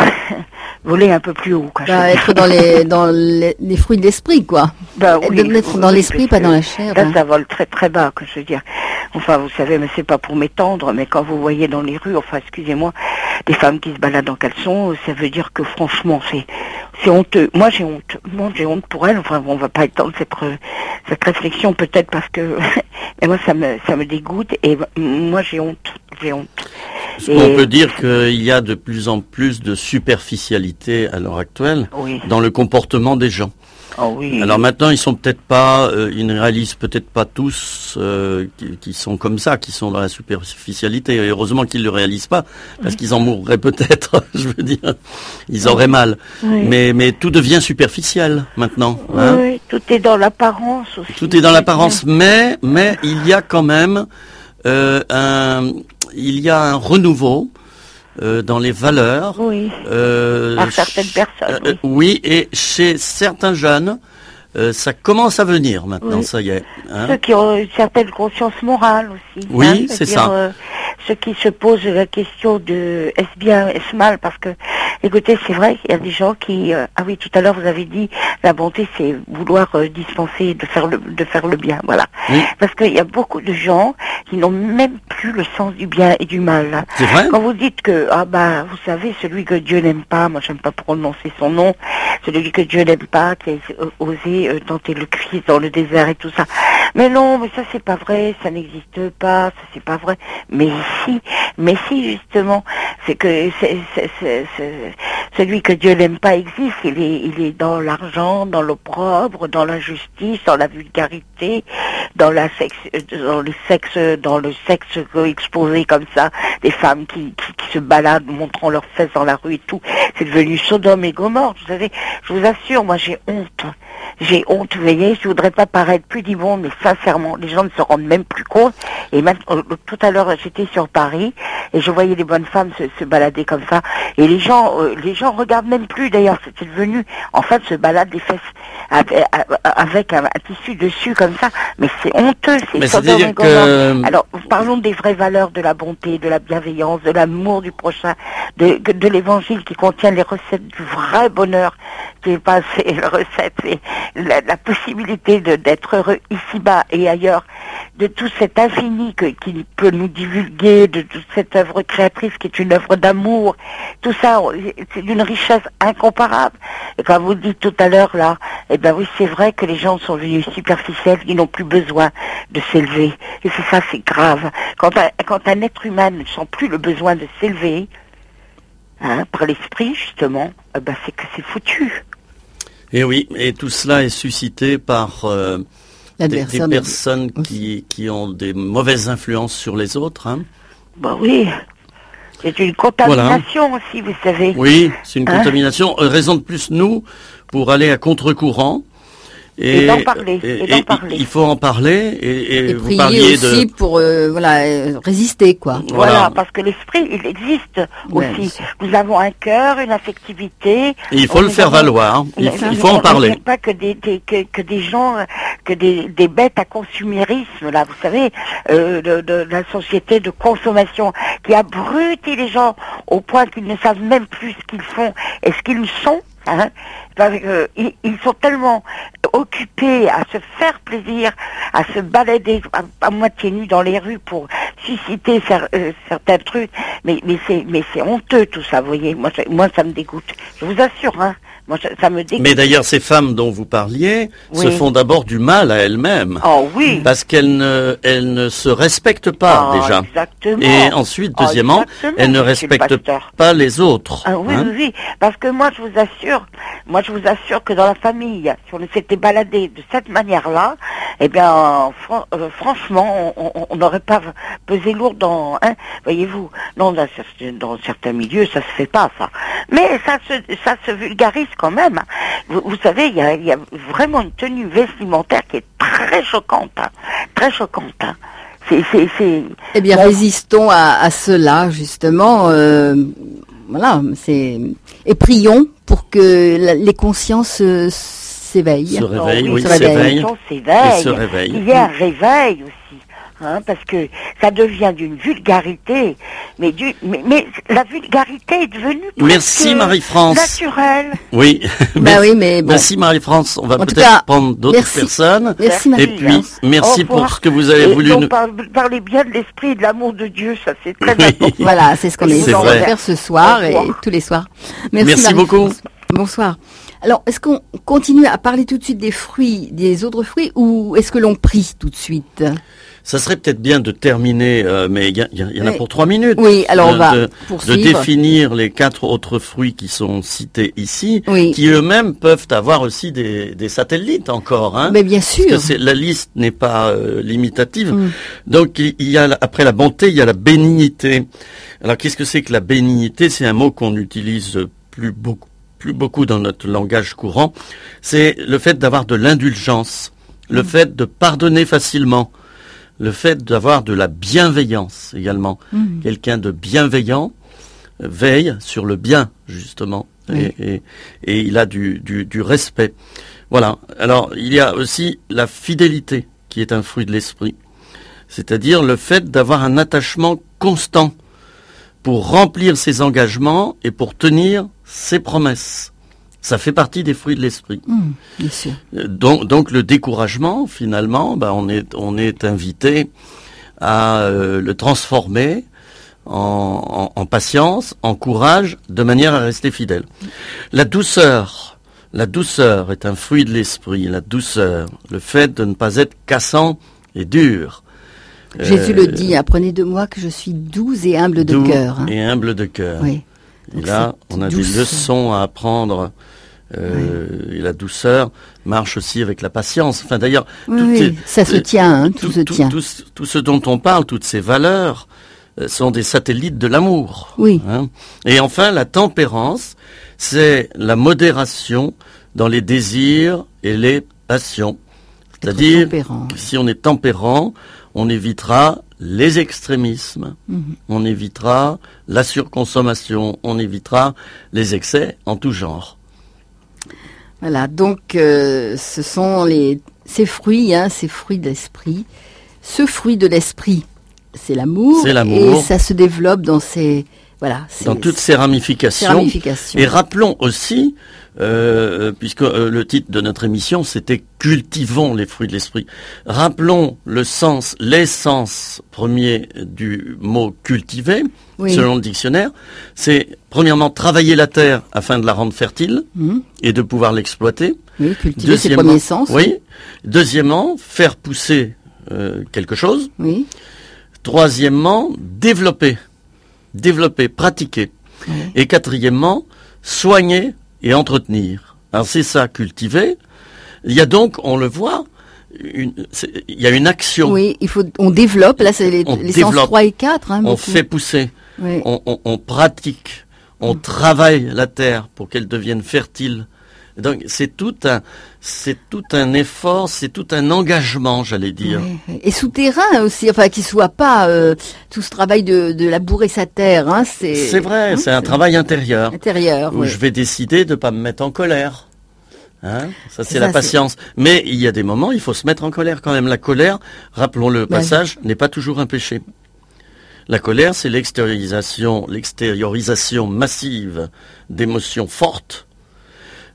Speaker 11: voler un peu plus haut. Quoi,
Speaker 1: bah, être dans les dans les, les fruits de l'esprit, quoi.
Speaker 11: Bah, oui,
Speaker 1: de mettre
Speaker 11: oui,
Speaker 1: dans l'esprit, pas dans la chair.
Speaker 11: Là,
Speaker 1: hein.
Speaker 11: ça vole très très bas, que je veux dire. Enfin, vous savez, mais c'est pas pour m'étendre, mais quand vous voyez dans les rues, enfin, excusez-moi, des femmes qui se baladent en caleçon, ça veut dire que franchement, c'est c'est honteux. Moi, j'ai honte. Moi, j'ai honte pour elles. Enfin, on va pas étendre cette cette réflexion peut-être parce que, mais moi, ça me ça me dégoûte et moi, j'ai honte. J'ai honte.
Speaker 2: Et... On peut dire qu'il y a de plus en plus de superficialité à l'heure actuelle
Speaker 11: oui.
Speaker 2: dans le comportement des gens.
Speaker 11: Oh oui.
Speaker 2: Alors maintenant, ils sont peut-être pas, euh, ils ne réalisent peut-être pas tous euh, qui, qui sont comme ça, qui sont dans la superficialité. Et heureusement qu'ils le réalisent pas, parce oui. qu'ils en mourraient peut-être. Je veux dire, ils auraient mal.
Speaker 11: Oui.
Speaker 2: Mais mais tout devient superficiel maintenant. Hein.
Speaker 11: Oui, tout est dans l'apparence aussi.
Speaker 2: Tout est dans l'apparence, mais mais il y a quand même euh, un, il y a un renouveau. Euh, dans les valeurs,
Speaker 11: oui.
Speaker 2: euh,
Speaker 11: par certaines personnes.
Speaker 2: Euh, oui. oui, et chez certains jeunes, euh, ça commence à venir maintenant,
Speaker 11: oui.
Speaker 2: ça y est. Hein.
Speaker 11: Ceux qui ont une certaine conscience morale aussi.
Speaker 2: Oui,
Speaker 11: hein,
Speaker 2: c'est ça.
Speaker 11: Euh, ceux qui se posent la question de est-ce bien, est-ce mal, parce que, écoutez, c'est vrai qu'il y a des gens qui, euh, ah oui, tout à l'heure vous avez dit, la bonté c'est vouloir euh, dispenser de faire le, de faire le bien, voilà.
Speaker 2: Oui.
Speaker 11: Parce qu'il y a beaucoup de gens qui n'ont même plus le sens du bien et du mal.
Speaker 2: C'est vrai.
Speaker 11: Quand vous dites que, ah bah, vous savez, celui que Dieu n'aime pas, moi j'aime pas prononcer son nom, celui que Dieu n'aime pas, qui a osé euh, tenter le Christ dans le désert et tout ça. Mais non, mais ça c'est pas vrai, ça n'existe pas, ça c'est pas vrai. Mais si, mais si justement, c'est que c'est, c'est, c'est, c'est, celui que Dieu n'aime pas existe. Il est, il est dans l'argent, dans l'opprobre, dans l'injustice, dans la vulgarité, dans la sexe, dans le sexe, dans le sexe exposé comme ça, des femmes qui, qui, qui se baladent montrant leurs fesses dans la rue et tout. C'est devenu Sodome et Gomorrhe. Vous savez, je vous assure, moi j'ai honte. J'ai honte, vous voyez, je voudrais pas paraître plus d'immonde, mais sincèrement, les gens ne se rendent même plus compte. Et même, euh, tout à l'heure, j'étais sur Paris, et je voyais les bonnes femmes se, se balader comme ça, et les gens, euh, les gens regardent même plus, d'ailleurs, c'était devenu, en fait, se baladent les fesses avec, avec un, un tissu dessus comme ça, mais c'est honteux, c'est Sodome et Gomorrhe. Que... Alors, parlons des vraies valeurs de la bonté, de la bienveillance, de l'amour du prochain, de, de, de l'évangile qui contient les recettes du vrai bonheur, qui est pas ces recettes, c'est la, la possibilité de, d'être heureux ici-bas et ailleurs, de tout cet infini que, qui peut nous divulguer, de toute cette œuvre créatrice qui est une œuvre d'amour, tout ça, c'est d'une richesse incomparable. Et quand vous dites tout à l'heure là, eh ben oui, c'est vrai que les gens sont devenus superficiels, ils n'ont plus besoin de s'élever. Et c'est ça, c'est grave. Quand un, quand un être humain ne sent plus le besoin de s'élever, hein, par l'esprit justement, eh ben c'est que c'est foutu.
Speaker 2: Et oui, et tout cela est suscité par euh, des, des personnes qui, qui ont des mauvaises influences sur les autres. Hein.
Speaker 11: Bah oui, c'est une contamination voilà. aussi, vous savez.
Speaker 2: Oui, c'est une hein contamination. Raison de plus, nous, pour aller à contre-courant.
Speaker 11: Et, et d'en parler. Et, et d'en parler.
Speaker 2: Il faut en parler. Et, et,
Speaker 1: et
Speaker 2: vous
Speaker 1: prier
Speaker 2: parliez
Speaker 1: aussi
Speaker 2: de...
Speaker 1: pour euh, voilà, euh, résister, quoi.
Speaker 11: Voilà. voilà, parce que l'esprit, il existe ouais, aussi. C'est... Nous avons un cœur, une affectivité.
Speaker 2: Et il faut le faire avons... valoir. Il, il, il faut en parler.
Speaker 11: Il n'y a pas que des, des, que, que des gens, que des, des bêtes à consumérisme, là, vous savez, euh, de, de, de la société de consommation qui abrutit les gens au point qu'ils ne savent même plus ce qu'ils font et ce qu'ils sont. Hein, parce que ils, ils sont tellement occupés à se faire plaisir, à se balader à, à moitié nus dans les rues pour susciter cer, euh, certains trucs, mais mais c'est mais c'est honteux tout ça, vous voyez. Moi ça, moi ça me dégoûte. Je vous assure, hein. Moi ça, ça me dégoûte.
Speaker 2: Mais d'ailleurs, ces femmes dont vous parliez
Speaker 11: oui.
Speaker 2: se font d'abord du mal à elles-mêmes.
Speaker 11: Oh oui.
Speaker 2: Parce qu'elles ne elles ne se respectent pas
Speaker 11: oh,
Speaker 2: déjà.
Speaker 11: Exactement.
Speaker 2: Et ensuite, deuxièmement,
Speaker 11: oh,
Speaker 2: elles ne respectent pas les autres.
Speaker 11: Ah, oui,
Speaker 2: hein.
Speaker 11: oui, oui. Parce que moi, je vous assure, moi, je vous assure que dans la famille, si on s'était baladé de cette manière-là, eh bien, fran- euh, franchement, on n'aurait pas pesé lourd dans, hein, voyez-vous. Non, dans, dans certains milieux, ça se fait pas, ça. Mais ça se, ça se vulgarise quand même. Vous, vous savez, il y a, y a vraiment une tenue vestimentaire qui est très choquante, hein, très choquante. Hein. C'est, c'est, c'est...
Speaker 1: Eh bien,
Speaker 11: bon.
Speaker 1: résistons à, à cela, justement. Euh, voilà, c'est et prions pour que la, les consciences euh, s'éveillent.
Speaker 2: Se réveillent,
Speaker 11: oh, oui,
Speaker 2: oui,
Speaker 11: se
Speaker 2: s'éveillent.
Speaker 11: s'éveillent.
Speaker 2: Et se réveillent.
Speaker 11: Il y a un réveil aussi. Hein, parce que ça devient d'une vulgarité, mais, du, mais, mais la vulgarité est devenue
Speaker 2: Merci Marie-France.
Speaker 11: naturelle.
Speaker 2: Oui.
Speaker 1: Bah oui, mais bon.
Speaker 2: Merci Marie-France. On va
Speaker 1: En
Speaker 2: peut-être
Speaker 1: cas,
Speaker 2: prendre d'autres
Speaker 1: merci.
Speaker 2: personnes.
Speaker 1: Merci
Speaker 2: Et
Speaker 1: Marie-France.
Speaker 2: puis, merci pour ce que vous avez
Speaker 11: et
Speaker 2: voulu
Speaker 11: donc,
Speaker 2: nous...
Speaker 11: par, parler bien de l'esprit et de l'amour de Dieu, ça c'est très
Speaker 2: Oui.
Speaker 11: important.
Speaker 1: Voilà, c'est ce qu'on
Speaker 2: C'est
Speaker 1: essaie de
Speaker 2: vrai.
Speaker 1: faire ce soir et tous les soirs. Merci,
Speaker 2: Merci beaucoup.
Speaker 1: Marie-France. Bonsoir. Alors, est-ce qu'on continue à parler tout de suite des fruits, des autres fruits, ou est-ce que l'on prie tout de suite?
Speaker 2: Ça serait peut-être bien de terminer, euh, mais il y, y, y en a
Speaker 1: oui.
Speaker 2: pour trois minutes.
Speaker 1: Oui, alors on
Speaker 2: de,
Speaker 1: va
Speaker 2: de,
Speaker 1: poursuivre.
Speaker 2: de définir les quatre autres fruits qui sont cités ici,
Speaker 1: oui.
Speaker 2: qui eux-mêmes peuvent avoir aussi des, des satellites encore. Hein,
Speaker 1: mais bien sûr.
Speaker 2: Parce que c'est, la liste n'est pas euh, limitative.
Speaker 1: Mm.
Speaker 2: Donc il, il y a après la bonté, il y a la bénignité. Alors qu'est-ce que c'est que la bénignité? C'est un mot qu'on utilise plus beaucoup, plus beaucoup dans notre langage courant. C'est le fait d'avoir de l'indulgence, mm. le fait de pardonner facilement. Le fait d'avoir de la bienveillance également. Mmh. Quelqu'un de bienveillant euh, veille sur le bien, justement, oui. et, et, et il a du, du, du respect. Voilà. Alors, il y a aussi la fidélité, qui est un fruit de l'esprit. C'est-à-dire le fait d'avoir un attachement constant pour remplir ses engagements et pour tenir ses promesses. Ça fait partie des fruits de l'esprit.
Speaker 1: Mmh, bien sûr.
Speaker 2: Donc, donc le découragement, finalement, ben on est on est invité à euh, le transformer en, en, en patience, en courage, de manière à rester fidèle. La douceur, la douceur est un fruit de l'esprit. La douceur, le fait de ne pas être cassant et dur.
Speaker 1: Jésus euh, le dit, apprenez de moi que je suis doux et humble de cœur.
Speaker 2: Doux et humble de cœur.
Speaker 1: Oui.
Speaker 2: Et là, on a douce. des leçons à apprendre. Euh, oui. Et la douceur marche aussi avec la patience. Enfin, d'ailleurs,
Speaker 1: oui, oui, est, ça se tient, hein, tout, tout se
Speaker 2: tout,
Speaker 1: tient.
Speaker 2: Tout, tout, tout ce dont on parle, toutes ces valeurs, euh, sont des satellites de l'amour.
Speaker 1: Oui.
Speaker 2: Hein. Et enfin, la tempérance, c'est la modération dans les désirs et les passions. C'est-à-dire que si on est tempérant, on évitera les extrémismes, mmh. on évitera la surconsommation, on évitera les excès en tout genre.
Speaker 1: Voilà, donc euh, ce sont les ces fruits, hein, ces fruits de l'esprit. Ce fruit de l'esprit, c'est l'amour,
Speaker 2: c'est l'amour.
Speaker 1: Et ça se développe dans ces voilà,
Speaker 2: dans toutes ces ramifications.
Speaker 1: ces ramifications.
Speaker 2: Et rappelons aussi, euh, puisque euh, le titre de notre émission c'était « Cultivons les fruits de l'esprit ». Rappelons le sens, l'essence premier du mot « cultiver », oui. selon le dictionnaire. C'est premièrement travailler la terre afin de la rendre fertile mmh. et de pouvoir l'exploiter.
Speaker 1: Oui, cultiver c'est le premier sens.
Speaker 2: Oui. Deuxièmement, faire pousser euh, quelque chose.
Speaker 1: Oui.
Speaker 2: Troisièmement, développer. Développer, pratiquer. Oui. Et quatrièmement, soigner et entretenir. Alors c'est ça, cultiver. Il y a donc, on le voit, une, il y a une action.
Speaker 1: Oui, il faut, on développe, là c'est les, les sens trois et quatre. Hein,
Speaker 2: on fait pousser,
Speaker 1: oui.
Speaker 2: on, on, on pratique, on mmh. travaille la terre pour qu'elle devienne fertile. Donc c'est tout un, c'est tout un effort, c'est tout un engagement, j'allais dire.
Speaker 1: Oui, et souterrain aussi, enfin qu'il soit pas euh, tout ce travail de, de labourer sa terre. Hein, c'est.
Speaker 2: C'est vrai,
Speaker 1: hein,
Speaker 2: c'est un c'est travail intérieur.
Speaker 1: Intérieur.
Speaker 2: Où
Speaker 1: oui.
Speaker 2: je vais décider de pas me mettre en colère. Hein, ça c'est, c'est la ça, patience. C'est... Mais il y a des moments, il faut se mettre en colère quand même. La colère, rappelons-le, ben, passage, oui. n'est pas toujours un péché. La colère, c'est l'extériorisation, l'extériorisation massive d'émotions fortes.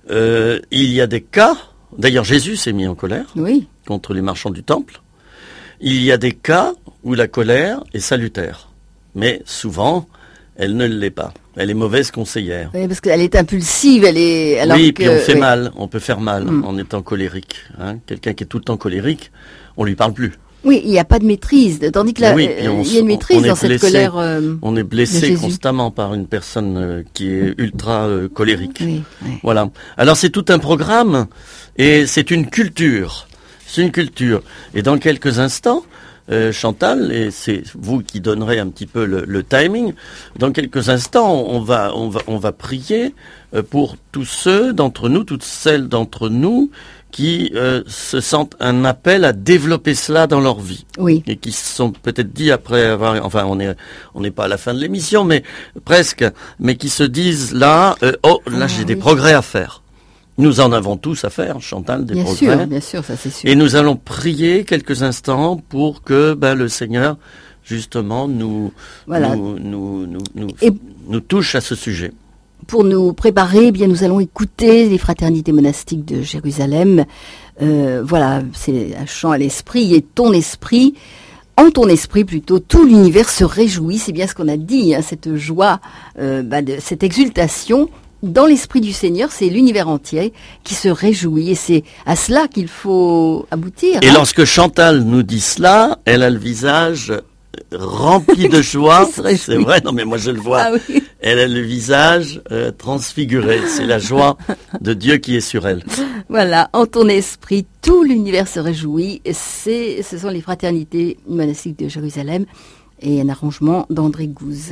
Speaker 2: Euh, il y a des cas, d'ailleurs Jésus s'est mis en colère
Speaker 1: oui.
Speaker 2: contre les marchands du temple. Il y a des cas où la colère est salutaire, mais souvent elle ne l'est pas. Elle est mauvaise conseillère.
Speaker 1: Oui, parce qu'elle est impulsive, elle est... Alors
Speaker 2: oui,
Speaker 1: que...
Speaker 2: puis on fait
Speaker 1: oui.
Speaker 2: mal, on peut faire mal
Speaker 1: mm.
Speaker 2: en étant colérique. Hein. Quelqu'un qui est tout le temps colérique, on lui parle plus.
Speaker 1: Oui, il n'y a pas de maîtrise, tandis que là,
Speaker 2: oui,
Speaker 1: euh,
Speaker 2: on,
Speaker 1: il y a une maîtrise dans
Speaker 2: blessé,
Speaker 1: cette colère euh,
Speaker 2: on est blessé constamment par une personne euh, qui est ultra euh, colérique.
Speaker 1: Oui, oui.
Speaker 2: Voilà. Alors c'est tout un programme et c'est une culture. C'est une culture. Et dans quelques instants, euh, Chantal, et c'est vous qui donnerez un petit peu le, le timing, dans quelques instants, on va, on va, on va prier euh, pour tous ceux d'entre nous, toutes celles d'entre nous qui euh, se sentent un appel à développer cela dans leur vie.
Speaker 1: Oui.
Speaker 2: Et qui se sont peut-être dit après avoir, enfin on est on n'est pas à la fin de l'émission, mais presque, mais qui se disent là, euh, oh là ah, j'ai oui. des progrès à faire. Nous en avons tous à faire, Chantal, des
Speaker 1: bien
Speaker 2: progrès.
Speaker 1: Bien sûr, bien sûr, ça c'est sûr.
Speaker 2: Et nous allons prier quelques instants pour que ben, le Seigneur, justement, nous, voilà. nous, nous, nous, nous, Et nous touche à ce sujet.
Speaker 1: Pour nous préparer, eh bien, nous allons écouter les fraternités monastiques de Jérusalem. Euh, voilà, c'est un chant à l'esprit, et ton esprit, en ton esprit plutôt, tout l'univers se réjouit. C'est bien ce qu'on a dit, hein, cette joie, euh, bah, de, cette exultation. Dans l'esprit du Seigneur, c'est l'univers entier qui se réjouit et c'est à cela qu'il faut aboutir.
Speaker 2: Et
Speaker 1: hein.
Speaker 2: lorsque Chantal nous dit cela, elle a le visage rempli de joie. C'est vrai, non mais moi je le vois.
Speaker 1: Ah oui.
Speaker 2: Elle a le visage euh, transfiguré. C'est la joie de Dieu qui est sur elle.
Speaker 1: Voilà, en ton esprit, tout l'univers se réjouit. C'est, ce sont les fraternités monastiques de Jérusalem et un arrangement d'André Gouze.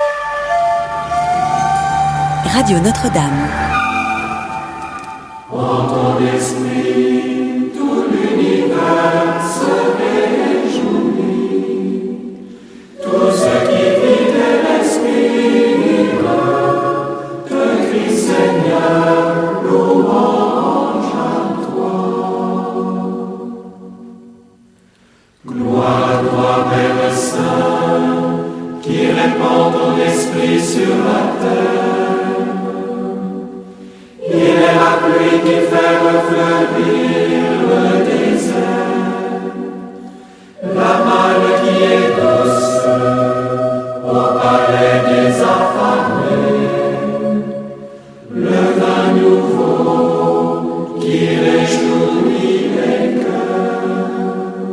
Speaker 5: Radio Notre-Dame.
Speaker 12: En ton esprit, tout l'univers se réjouit. Tout ce qui vit de l'esprit te crie Seigneur, louange à toi. Gloire à toi, Père Saint, qui répand ton esprit sur la terre. Il est la pluie qui fait refleurir le désert, la manne qui est douce au palais des affamés, le vin nouveau qui réjouit les cœurs.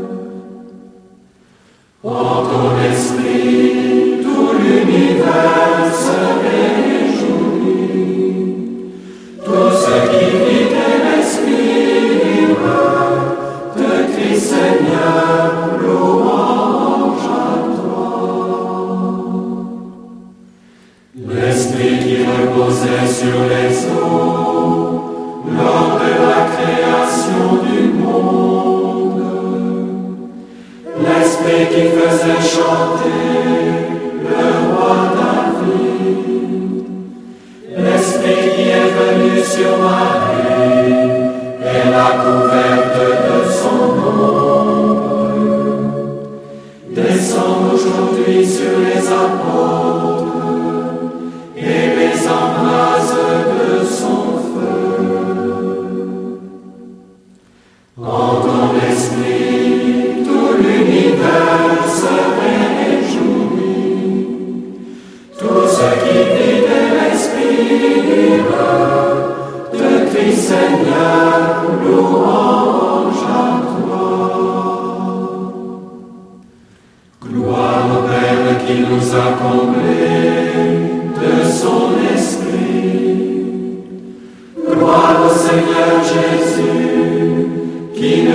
Speaker 12: En ton esprit, tout l'univers se réjouit. Tout ce qui vit de l'esprit te crie Seigneur, louange à toi. L'esprit qui reposait sur les eaux lors de la création du monde, l'esprit qui faisait chanter le roi David, l'esprit qui est venu sur Marie et la couverte de son ombre, descend aujourd'hui sur les apôtres et les embrase de son feu. En ton esprit, tout l'univers se réjouit. Tout ce qui vit de l'esprit te crie Seigneur, louange à toi. Gloire au Père qui nous a comblés de son esprit. Gloire au Seigneur Jésus qui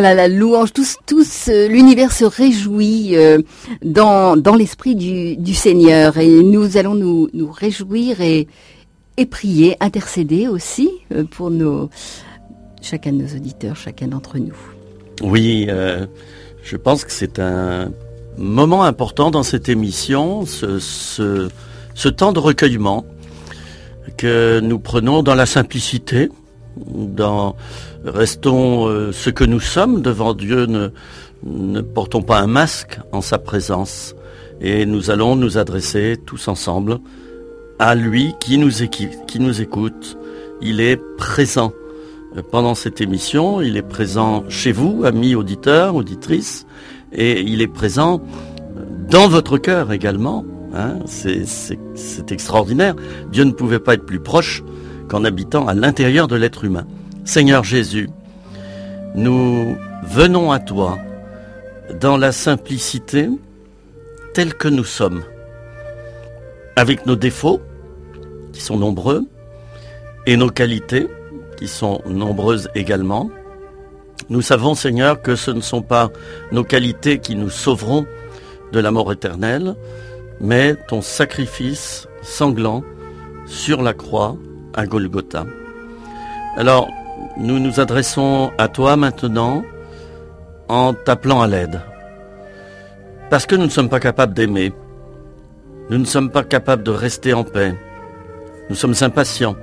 Speaker 1: Voilà, la louange, tous, tous, euh, l'univers se réjouit euh, dans, dans l'esprit du, du Seigneur. Et nous allons nous, nous réjouir et, et prier, intercéder aussi euh, pour nos, chacun de nos auditeurs, chacun d'entre nous.
Speaker 2: Oui, euh, je pense que c'est un moment important dans cette émission, ce, ce, ce temps de recueillement que nous prenons dans la simplicité, dans restons euh, ce que nous sommes devant Dieu, ne, ne portons pas un masque en sa présence, et nous allons nous adresser tous ensemble à lui qui nous, équi- qui nous écoute. Il est présent pendant cette émission, il est présent chez vous, amis auditeurs, auditrices, et il est présent dans votre cœur également. Hein, c'est, c'est, c'est extraordinaire. Dieu ne pouvait pas être plus proche qu'en habitant à l'intérieur de l'être humain. Seigneur Jésus, nous venons à toi dans la simplicité telle que nous sommes, avec nos défauts qui sont nombreux et nos qualités qui sont nombreuses également. Nous savons, Seigneur, que ce ne sont pas nos qualités qui nous sauveront de la mort éternelle, mais ton sacrifice sanglant sur la croix à Golgotha. Alors, nous nous adressons à toi maintenant en t'appelant à l'aide. Parce que nous ne sommes pas capables d'aimer. Nous ne sommes pas capables de rester en paix. Nous sommes impatients.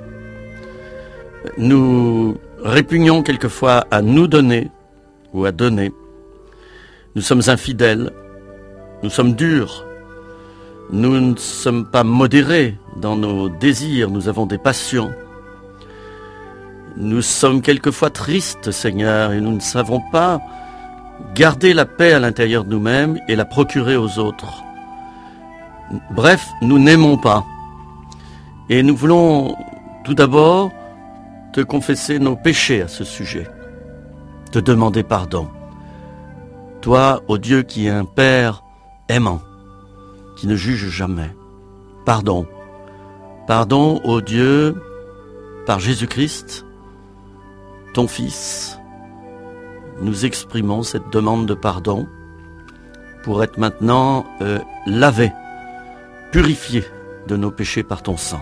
Speaker 2: Nous répugnons quelquefois à nous donner ou à donner. Nous sommes infidèles. Nous sommes durs. Nous ne sommes pas modérés dans nos désirs, nous avons des passions. Nous sommes quelquefois tristes, Seigneur, et nous ne savons pas garder la paix à l'intérieur de nous-mêmes et la procurer aux autres. Bref, nous n'aimons pas. Et nous voulons tout d'abord te confesser nos péchés à ce sujet, te demander pardon. Toi, ô Dieu qui est un Père aimant, qui ne juge jamais. Pardon. Pardon, ô Dieu, par Jésus-Christ, ton Fils. Nous exprimons cette demande de pardon pour être maintenant euh, lavés, purifiés de nos péchés par ton sang.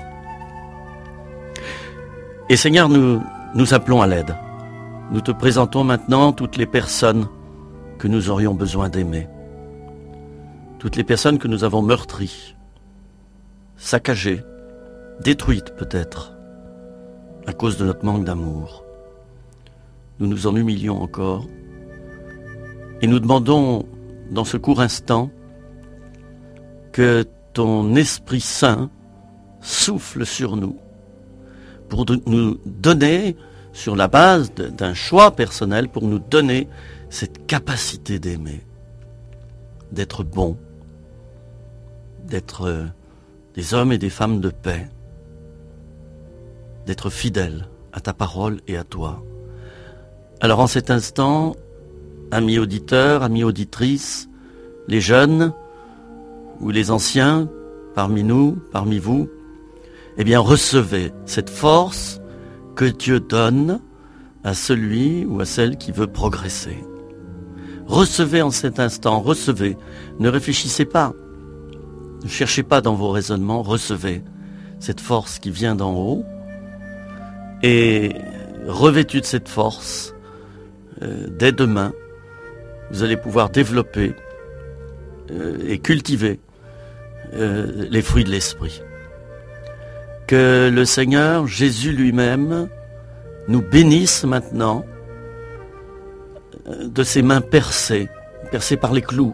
Speaker 2: Et Seigneur, nous nous appelons à l'aide. Nous te présentons maintenant toutes les personnes que nous aurions besoin d'aimer. Toutes les personnes que nous avons meurtries, saccagées, détruites peut-être, à cause de notre manque d'amour. Nous nous en humilions encore et nous demandons dans ce court instant que ton Esprit Saint souffle sur nous pour nous donner, sur la base d'un choix personnel, pour nous donner cette capacité d'aimer, d'être bon, d'être euh, des hommes et des femmes de paix, d'être fidèles à ta parole et à toi. Alors en cet instant, amis auditeurs, amis auditrices, les jeunes ou les anciens, parmi nous, parmi vous, eh bien recevez cette force que Dieu donne à celui ou à celle qui veut progresser. Recevez en cet instant, recevez, ne réfléchissez pas. Ne cherchez pas dans vos raisonnements, recevez cette force qui vient d'en haut et revêtu de cette force, euh, dès demain, vous allez pouvoir développer euh, et cultiver euh, les fruits de l'esprit. Que le Seigneur, Jésus lui-même, nous bénisse maintenant euh, de ses mains percées, percées par les clous,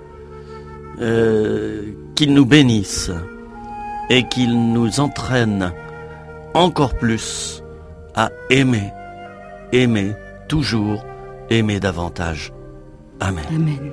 Speaker 2: euh, qu'il nous bénisse et qu'il nous entraîne encore plus à aimer, aimer toujours, aimer davantage. Amen.
Speaker 1: Amen.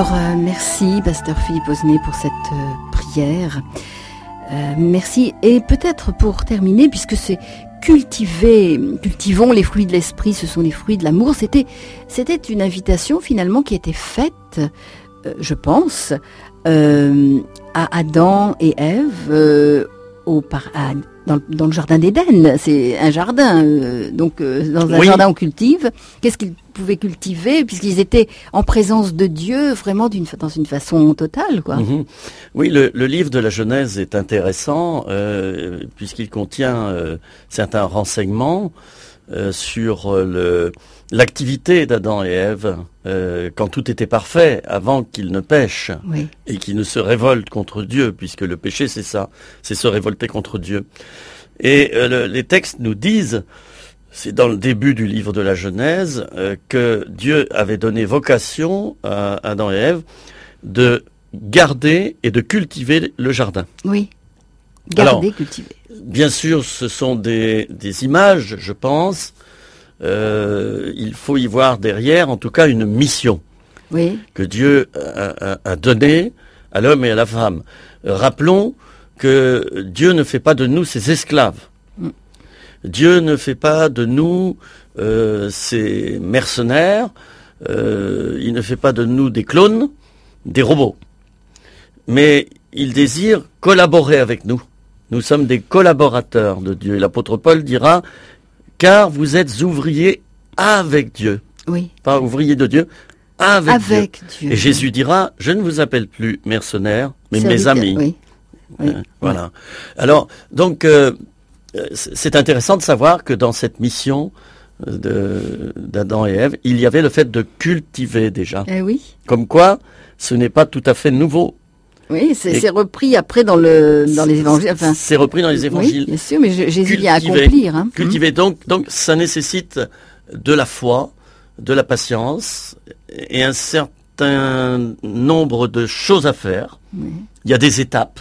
Speaker 1: Alors, euh, merci, pasteur Philippe Osnet, pour cette euh, prière. Euh, merci. Et peut-être pour terminer, puisque c'est cultiver, cultivons les fruits de l'esprit, ce sont les fruits de l'amour, c'était, c'était une invitation finalement qui était faite, euh, je pense, euh, à Adam et Ève, euh, au par, à, dans, dans le jardin d'Éden. C'est un jardin, euh, donc euh, dans un
Speaker 2: oui.
Speaker 1: jardin on cultive. Qu'est-ce qu'ils pouvaient cultiver, puisqu'ils étaient en présence de Dieu, vraiment d'une, dans une façon totale, quoi.
Speaker 2: Mm-hmm. Oui, le, le livre de la Genèse est intéressant, euh, puisqu'il contient euh, certains renseignements euh, sur le, l'activité d'Adam et Ève, euh, quand tout était parfait, avant qu'ils ne pêchent,
Speaker 1: oui.
Speaker 2: et qu'ils ne se révoltent contre Dieu, puisque le péché c'est ça, c'est se révolter contre Dieu. Et euh, le, les textes nous disent, c'est dans le début du livre de la Genèse, euh, que Dieu avait donné vocation à Adam et Ève de garder et de cultiver le jardin.
Speaker 1: Oui, garder,
Speaker 2: Alors,
Speaker 1: cultiver.
Speaker 2: Bien sûr, ce sont des, des images, je pense. Euh, il faut y voir derrière, en tout cas, une mission
Speaker 1: oui.
Speaker 2: que Dieu a, a, a donnée à l'homme et à la femme. Euh, rappelons que Dieu ne fait pas de nous ses esclaves. Mm. Dieu ne fait pas de nous euh, ses mercenaires. Euh, il ne fait pas de nous des clones, des robots. Mais il désire collaborer avec nous. Nous sommes des collaborateurs de Dieu. L'apôtre Paul dira, car vous êtes ouvriers avec Dieu.
Speaker 1: Oui.
Speaker 2: Pas ouvriers de Dieu, avec,
Speaker 1: avec
Speaker 2: Dieu.
Speaker 1: Dieu.
Speaker 2: Et Jésus dira, je ne vous appelle plus mercenaires, mais
Speaker 1: Serviteur,
Speaker 2: mes amis.
Speaker 1: Oui. Oui.
Speaker 2: Euh, voilà. Alors, donc, euh, c'est intéressant de savoir que dans cette mission de, d'Adam et Ève, il y avait le fait de cultiver déjà.
Speaker 1: Eh oui.
Speaker 2: Comme quoi, ce n'est pas tout à fait nouveau.
Speaker 1: Oui, c'est, c'est repris après dans le dans les évangiles. Enfin,
Speaker 2: c'est repris dans les évangiles.
Speaker 1: Oui, bien sûr, mais je, Jésus vient accomplir. Hein.
Speaker 2: Cultiver, donc, donc, ça nécessite de la foi, de la patience et un certain nombre de choses à faire.
Speaker 1: Oui.
Speaker 2: Il y a des étapes.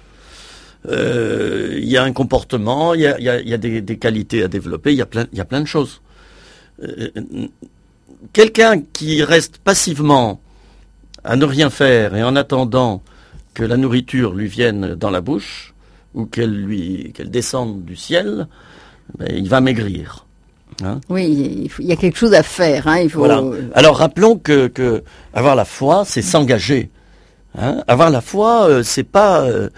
Speaker 2: Euh, il y a un comportement, il y a, il y a, il y a des, des qualités à développer. Il y a plein, il y a plein de choses. Euh, quelqu'un qui reste passivement à ne rien faire et en attendant que la nourriture lui vienne dans la bouche ou qu'elle lui qu'elle descende du ciel, ben, il va maigrir. Hein.
Speaker 1: Oui, il, faut, il y a quelque chose à faire. Hein, il faut...
Speaker 2: Voilà. Alors rappelons que, que avoir la foi, c'est s'engager. Hein. Avoir la foi, euh, c'est pas euh,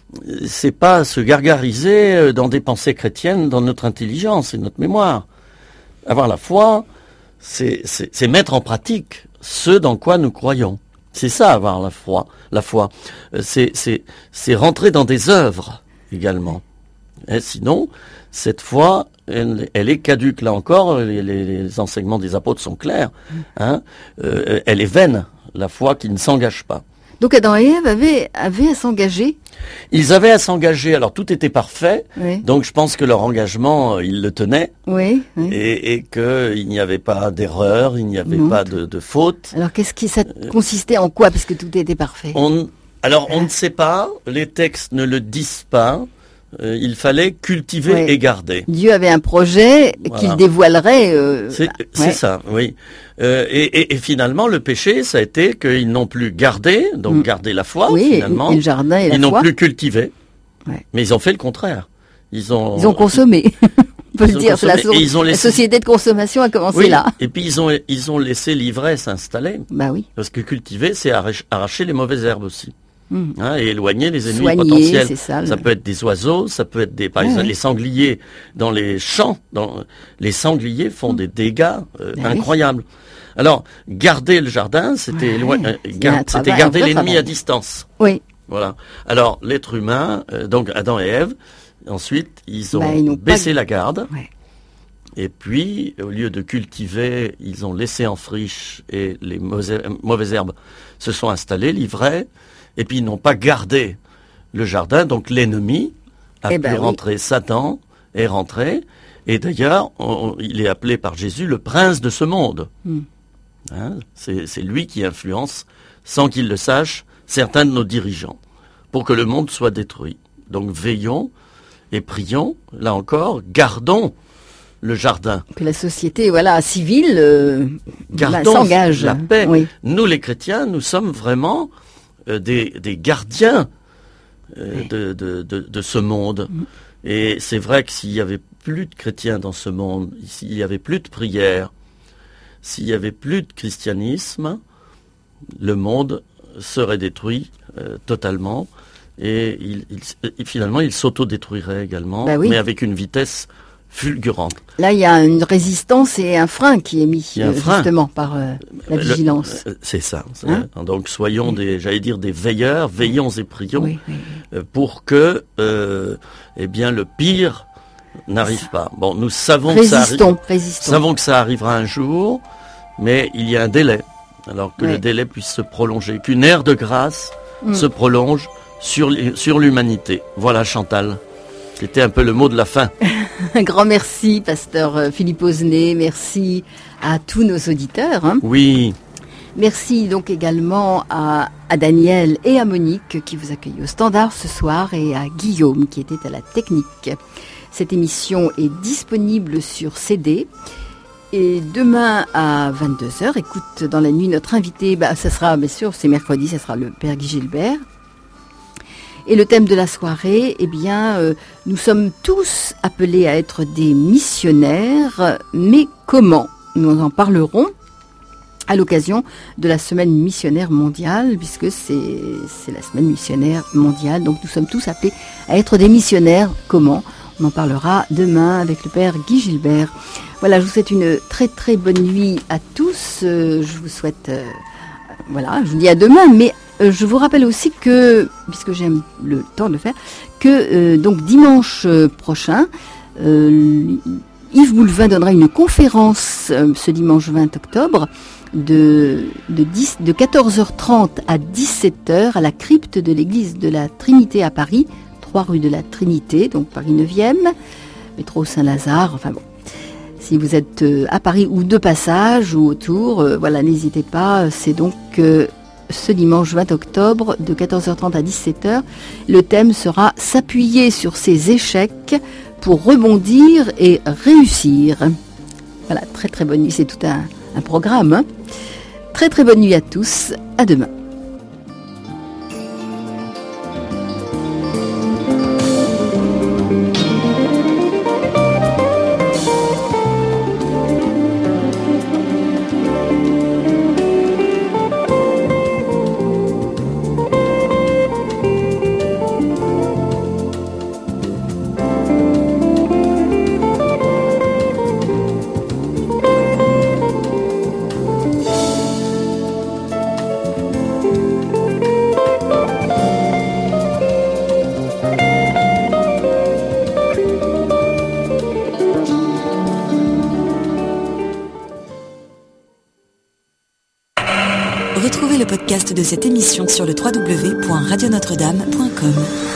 Speaker 2: c'est pas se gargariser dans des pensées chrétiennes, dans notre intelligence et notre mémoire. Avoir la foi, c'est, c'est, c'est mettre en pratique ce dans quoi nous croyons. C'est ça, avoir la foi. La foi, c'est, c'est, c'est rentrer dans des œuvres également. Et sinon, cette foi, elle, elle est caduque. Là encore, les, les, les enseignements des apôtres sont clairs. Hein, euh, elle est vaine, la foi qui ne s'engage pas.
Speaker 1: Donc Adam et Ève avaient, avaient à s'engager.
Speaker 2: Ils avaient à s'engager. Alors tout était parfait.
Speaker 1: Oui.
Speaker 2: Donc je pense que leur engagement, ils le tenaient.
Speaker 1: Oui. oui.
Speaker 2: Et, et qu'il n'y avait pas d'erreur, il n'y avait
Speaker 1: non.
Speaker 2: pas de, de faute.
Speaker 1: Alors qu'est-ce qui ça consistait en quoi, parce que tout était parfait.
Speaker 2: On, alors on ne sait pas. Les textes ne le disent pas. Euh, il fallait cultiver
Speaker 1: ouais.
Speaker 2: et garder.
Speaker 1: Dieu avait un projet voilà. qu'il dévoilerait. Euh,
Speaker 2: c'est
Speaker 1: bah,
Speaker 2: c'est ouais. ça, oui. Euh, et, et, et finalement, le péché, ça a été qu'ils n'ont plus gardé, donc mm. gardé la foi,
Speaker 1: oui,
Speaker 2: finalement.
Speaker 1: Et le jardin et la
Speaker 2: ils
Speaker 1: foi.
Speaker 2: n'ont plus cultivé,
Speaker 1: ouais.
Speaker 2: mais ils ont fait le contraire. Ils ont,
Speaker 1: ils ont consommé. On peut le dire, c'est la, so-
Speaker 2: ils ont laissé...
Speaker 1: la société de consommation a commencé
Speaker 2: oui.
Speaker 1: là.
Speaker 2: Et puis ils ont, ils ont laissé l'ivresse s'installer.
Speaker 1: Bah oui.
Speaker 2: Parce que cultiver, c'est arracher, arracher les mauvaises herbes aussi. Mmh. Hein, et éloigner les ennemis
Speaker 1: Soigner,
Speaker 2: potentiels.
Speaker 1: C'est ça,
Speaker 2: ça
Speaker 1: le...
Speaker 2: peut être des oiseaux, ça peut être des, par exemple,
Speaker 1: ouais.
Speaker 2: les sangliers dans les champs. Dans, les sangliers font mmh. des dégâts euh, ben incroyables. Oui. Alors, garder le jardin, c'était, ouais. éloigner, euh, gar- c'était garder l'ennemi travail. à distance.
Speaker 1: Oui.
Speaker 2: Voilà. Alors, l'être humain, euh, donc Adam et Ève, ensuite, ils ont,
Speaker 1: bah, ils
Speaker 2: baissé
Speaker 1: pas...
Speaker 2: la garde.
Speaker 1: Ouais.
Speaker 2: Et puis, au lieu de cultiver, ils ont laissé en friche et les mauvaises, mauvaises herbes se sont installées, livrées. Et puis ils n'ont pas gardé le jardin, donc l'ennemi a
Speaker 1: eh
Speaker 2: pu
Speaker 1: ben
Speaker 2: rentrer, oui. Satan est rentré, et d'ailleurs on, il est appelé par Jésus le prince de ce monde. Mm. Hein, c'est, c'est lui qui influence, sans qu'il le sache, certains de nos dirigeants, pour que le monde soit détruit. Donc veillons et prions, là encore, gardons le jardin.
Speaker 1: Que la société, voilà, civile, euh,
Speaker 2: Gardons
Speaker 1: s'engage.
Speaker 2: la paix.
Speaker 1: Oui.
Speaker 2: Nous, les chrétiens, nous sommes vraiment euh, des, des gardiens euh, oui. de, de, de, de ce monde. Mm. Et c'est vrai que s'il y avait plus de chrétiens dans ce monde, s'il y avait plus de prières, s'il y avait plus de christianisme, le monde serait détruit euh, totalement. Et il, il, finalement, il s'autodétruirait également, bah oui. mais avec une vitesse fulgurante.
Speaker 1: Là, il y a une résistance et un frein qui est mis, euh, justement, par euh, la vigilance.
Speaker 2: Le, c'est ça. C'est hein donc, soyons oui. des, j'allais dire, des veilleurs, veillons et prions, oui, oui, oui. Euh, pour que, euh, eh bien, le pire n'arrive pas. Bon, nous savons
Speaker 1: résistons,
Speaker 2: que ça arrive,
Speaker 1: résistons.
Speaker 2: savons que ça arrivera un jour, mais il y a un délai. Alors que oui. le délai puisse se prolonger, qu'une ère de grâce mm. se prolonge sur, sur l'humanité. Voilà, Chantal. C'était un peu le mot de la fin.
Speaker 1: Un grand merci, pasteur Philippe Osnet. Merci à tous nos auditeurs. Hein.
Speaker 2: Oui.
Speaker 1: Merci donc également à, à Daniel et à Monique qui vous accueillent au standard ce soir et à Guillaume qui était à la technique. Cette émission est disponible sur C D. Et demain à vingt-deux heures, écoute, dans la nuit, notre invité, bah, ça sera, bien sûr, c'est mercredi, ça sera le Père Guy Gilbert. Et le thème de la soirée, eh bien, euh, nous sommes tous appelés à être des missionnaires, mais comment ? Nous en parlerons à l'occasion de la semaine missionnaire mondiale, puisque c'est, c'est la semaine missionnaire mondiale, donc nous sommes tous appelés à être des missionnaires. Comment ? On en parlera demain avec le Père Guy Gilbert. Voilà, je vous souhaite une très très bonne nuit à tous. Euh, je vous souhaite, euh, voilà, je vous dis à demain, mais euh, je vous rappelle aussi que, puisque j'ai le temps de le faire, que euh, donc dimanche prochain, euh, Yves Boulevin donnera une conférence euh, ce dimanche vingt octobre de, de, dix, de quatorze heures trente à dix-sept heures à la crypte de l'église de la Trinité à Paris, trois rue de la Trinité, donc Paris neuvième, métro Saint-Lazare, enfin bon. Si vous êtes à Paris ou de passage ou autour, euh, voilà, n'hésitez pas. C'est donc euh, ce dimanche vingt octobre de quatorze heures trente à dix-sept heures. Le thème sera « S'appuyer sur ses échecs pour rebondir et réussir ». Voilà, très très bonne nuit. C'est tout un, un programme. Hein. Très très bonne nuit à tous. À demain.
Speaker 5: Retrouvez le podcast de cette émission sur le w w w point radio notre dame point com.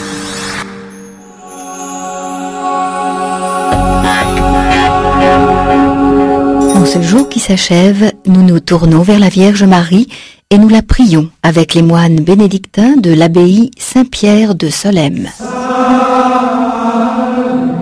Speaker 3: En ce jour qui s'achève, nous nous tournons vers la Vierge Marie et nous la prions avec les moines bénédictins de l'abbaye Saint-Pierre de Solesmes.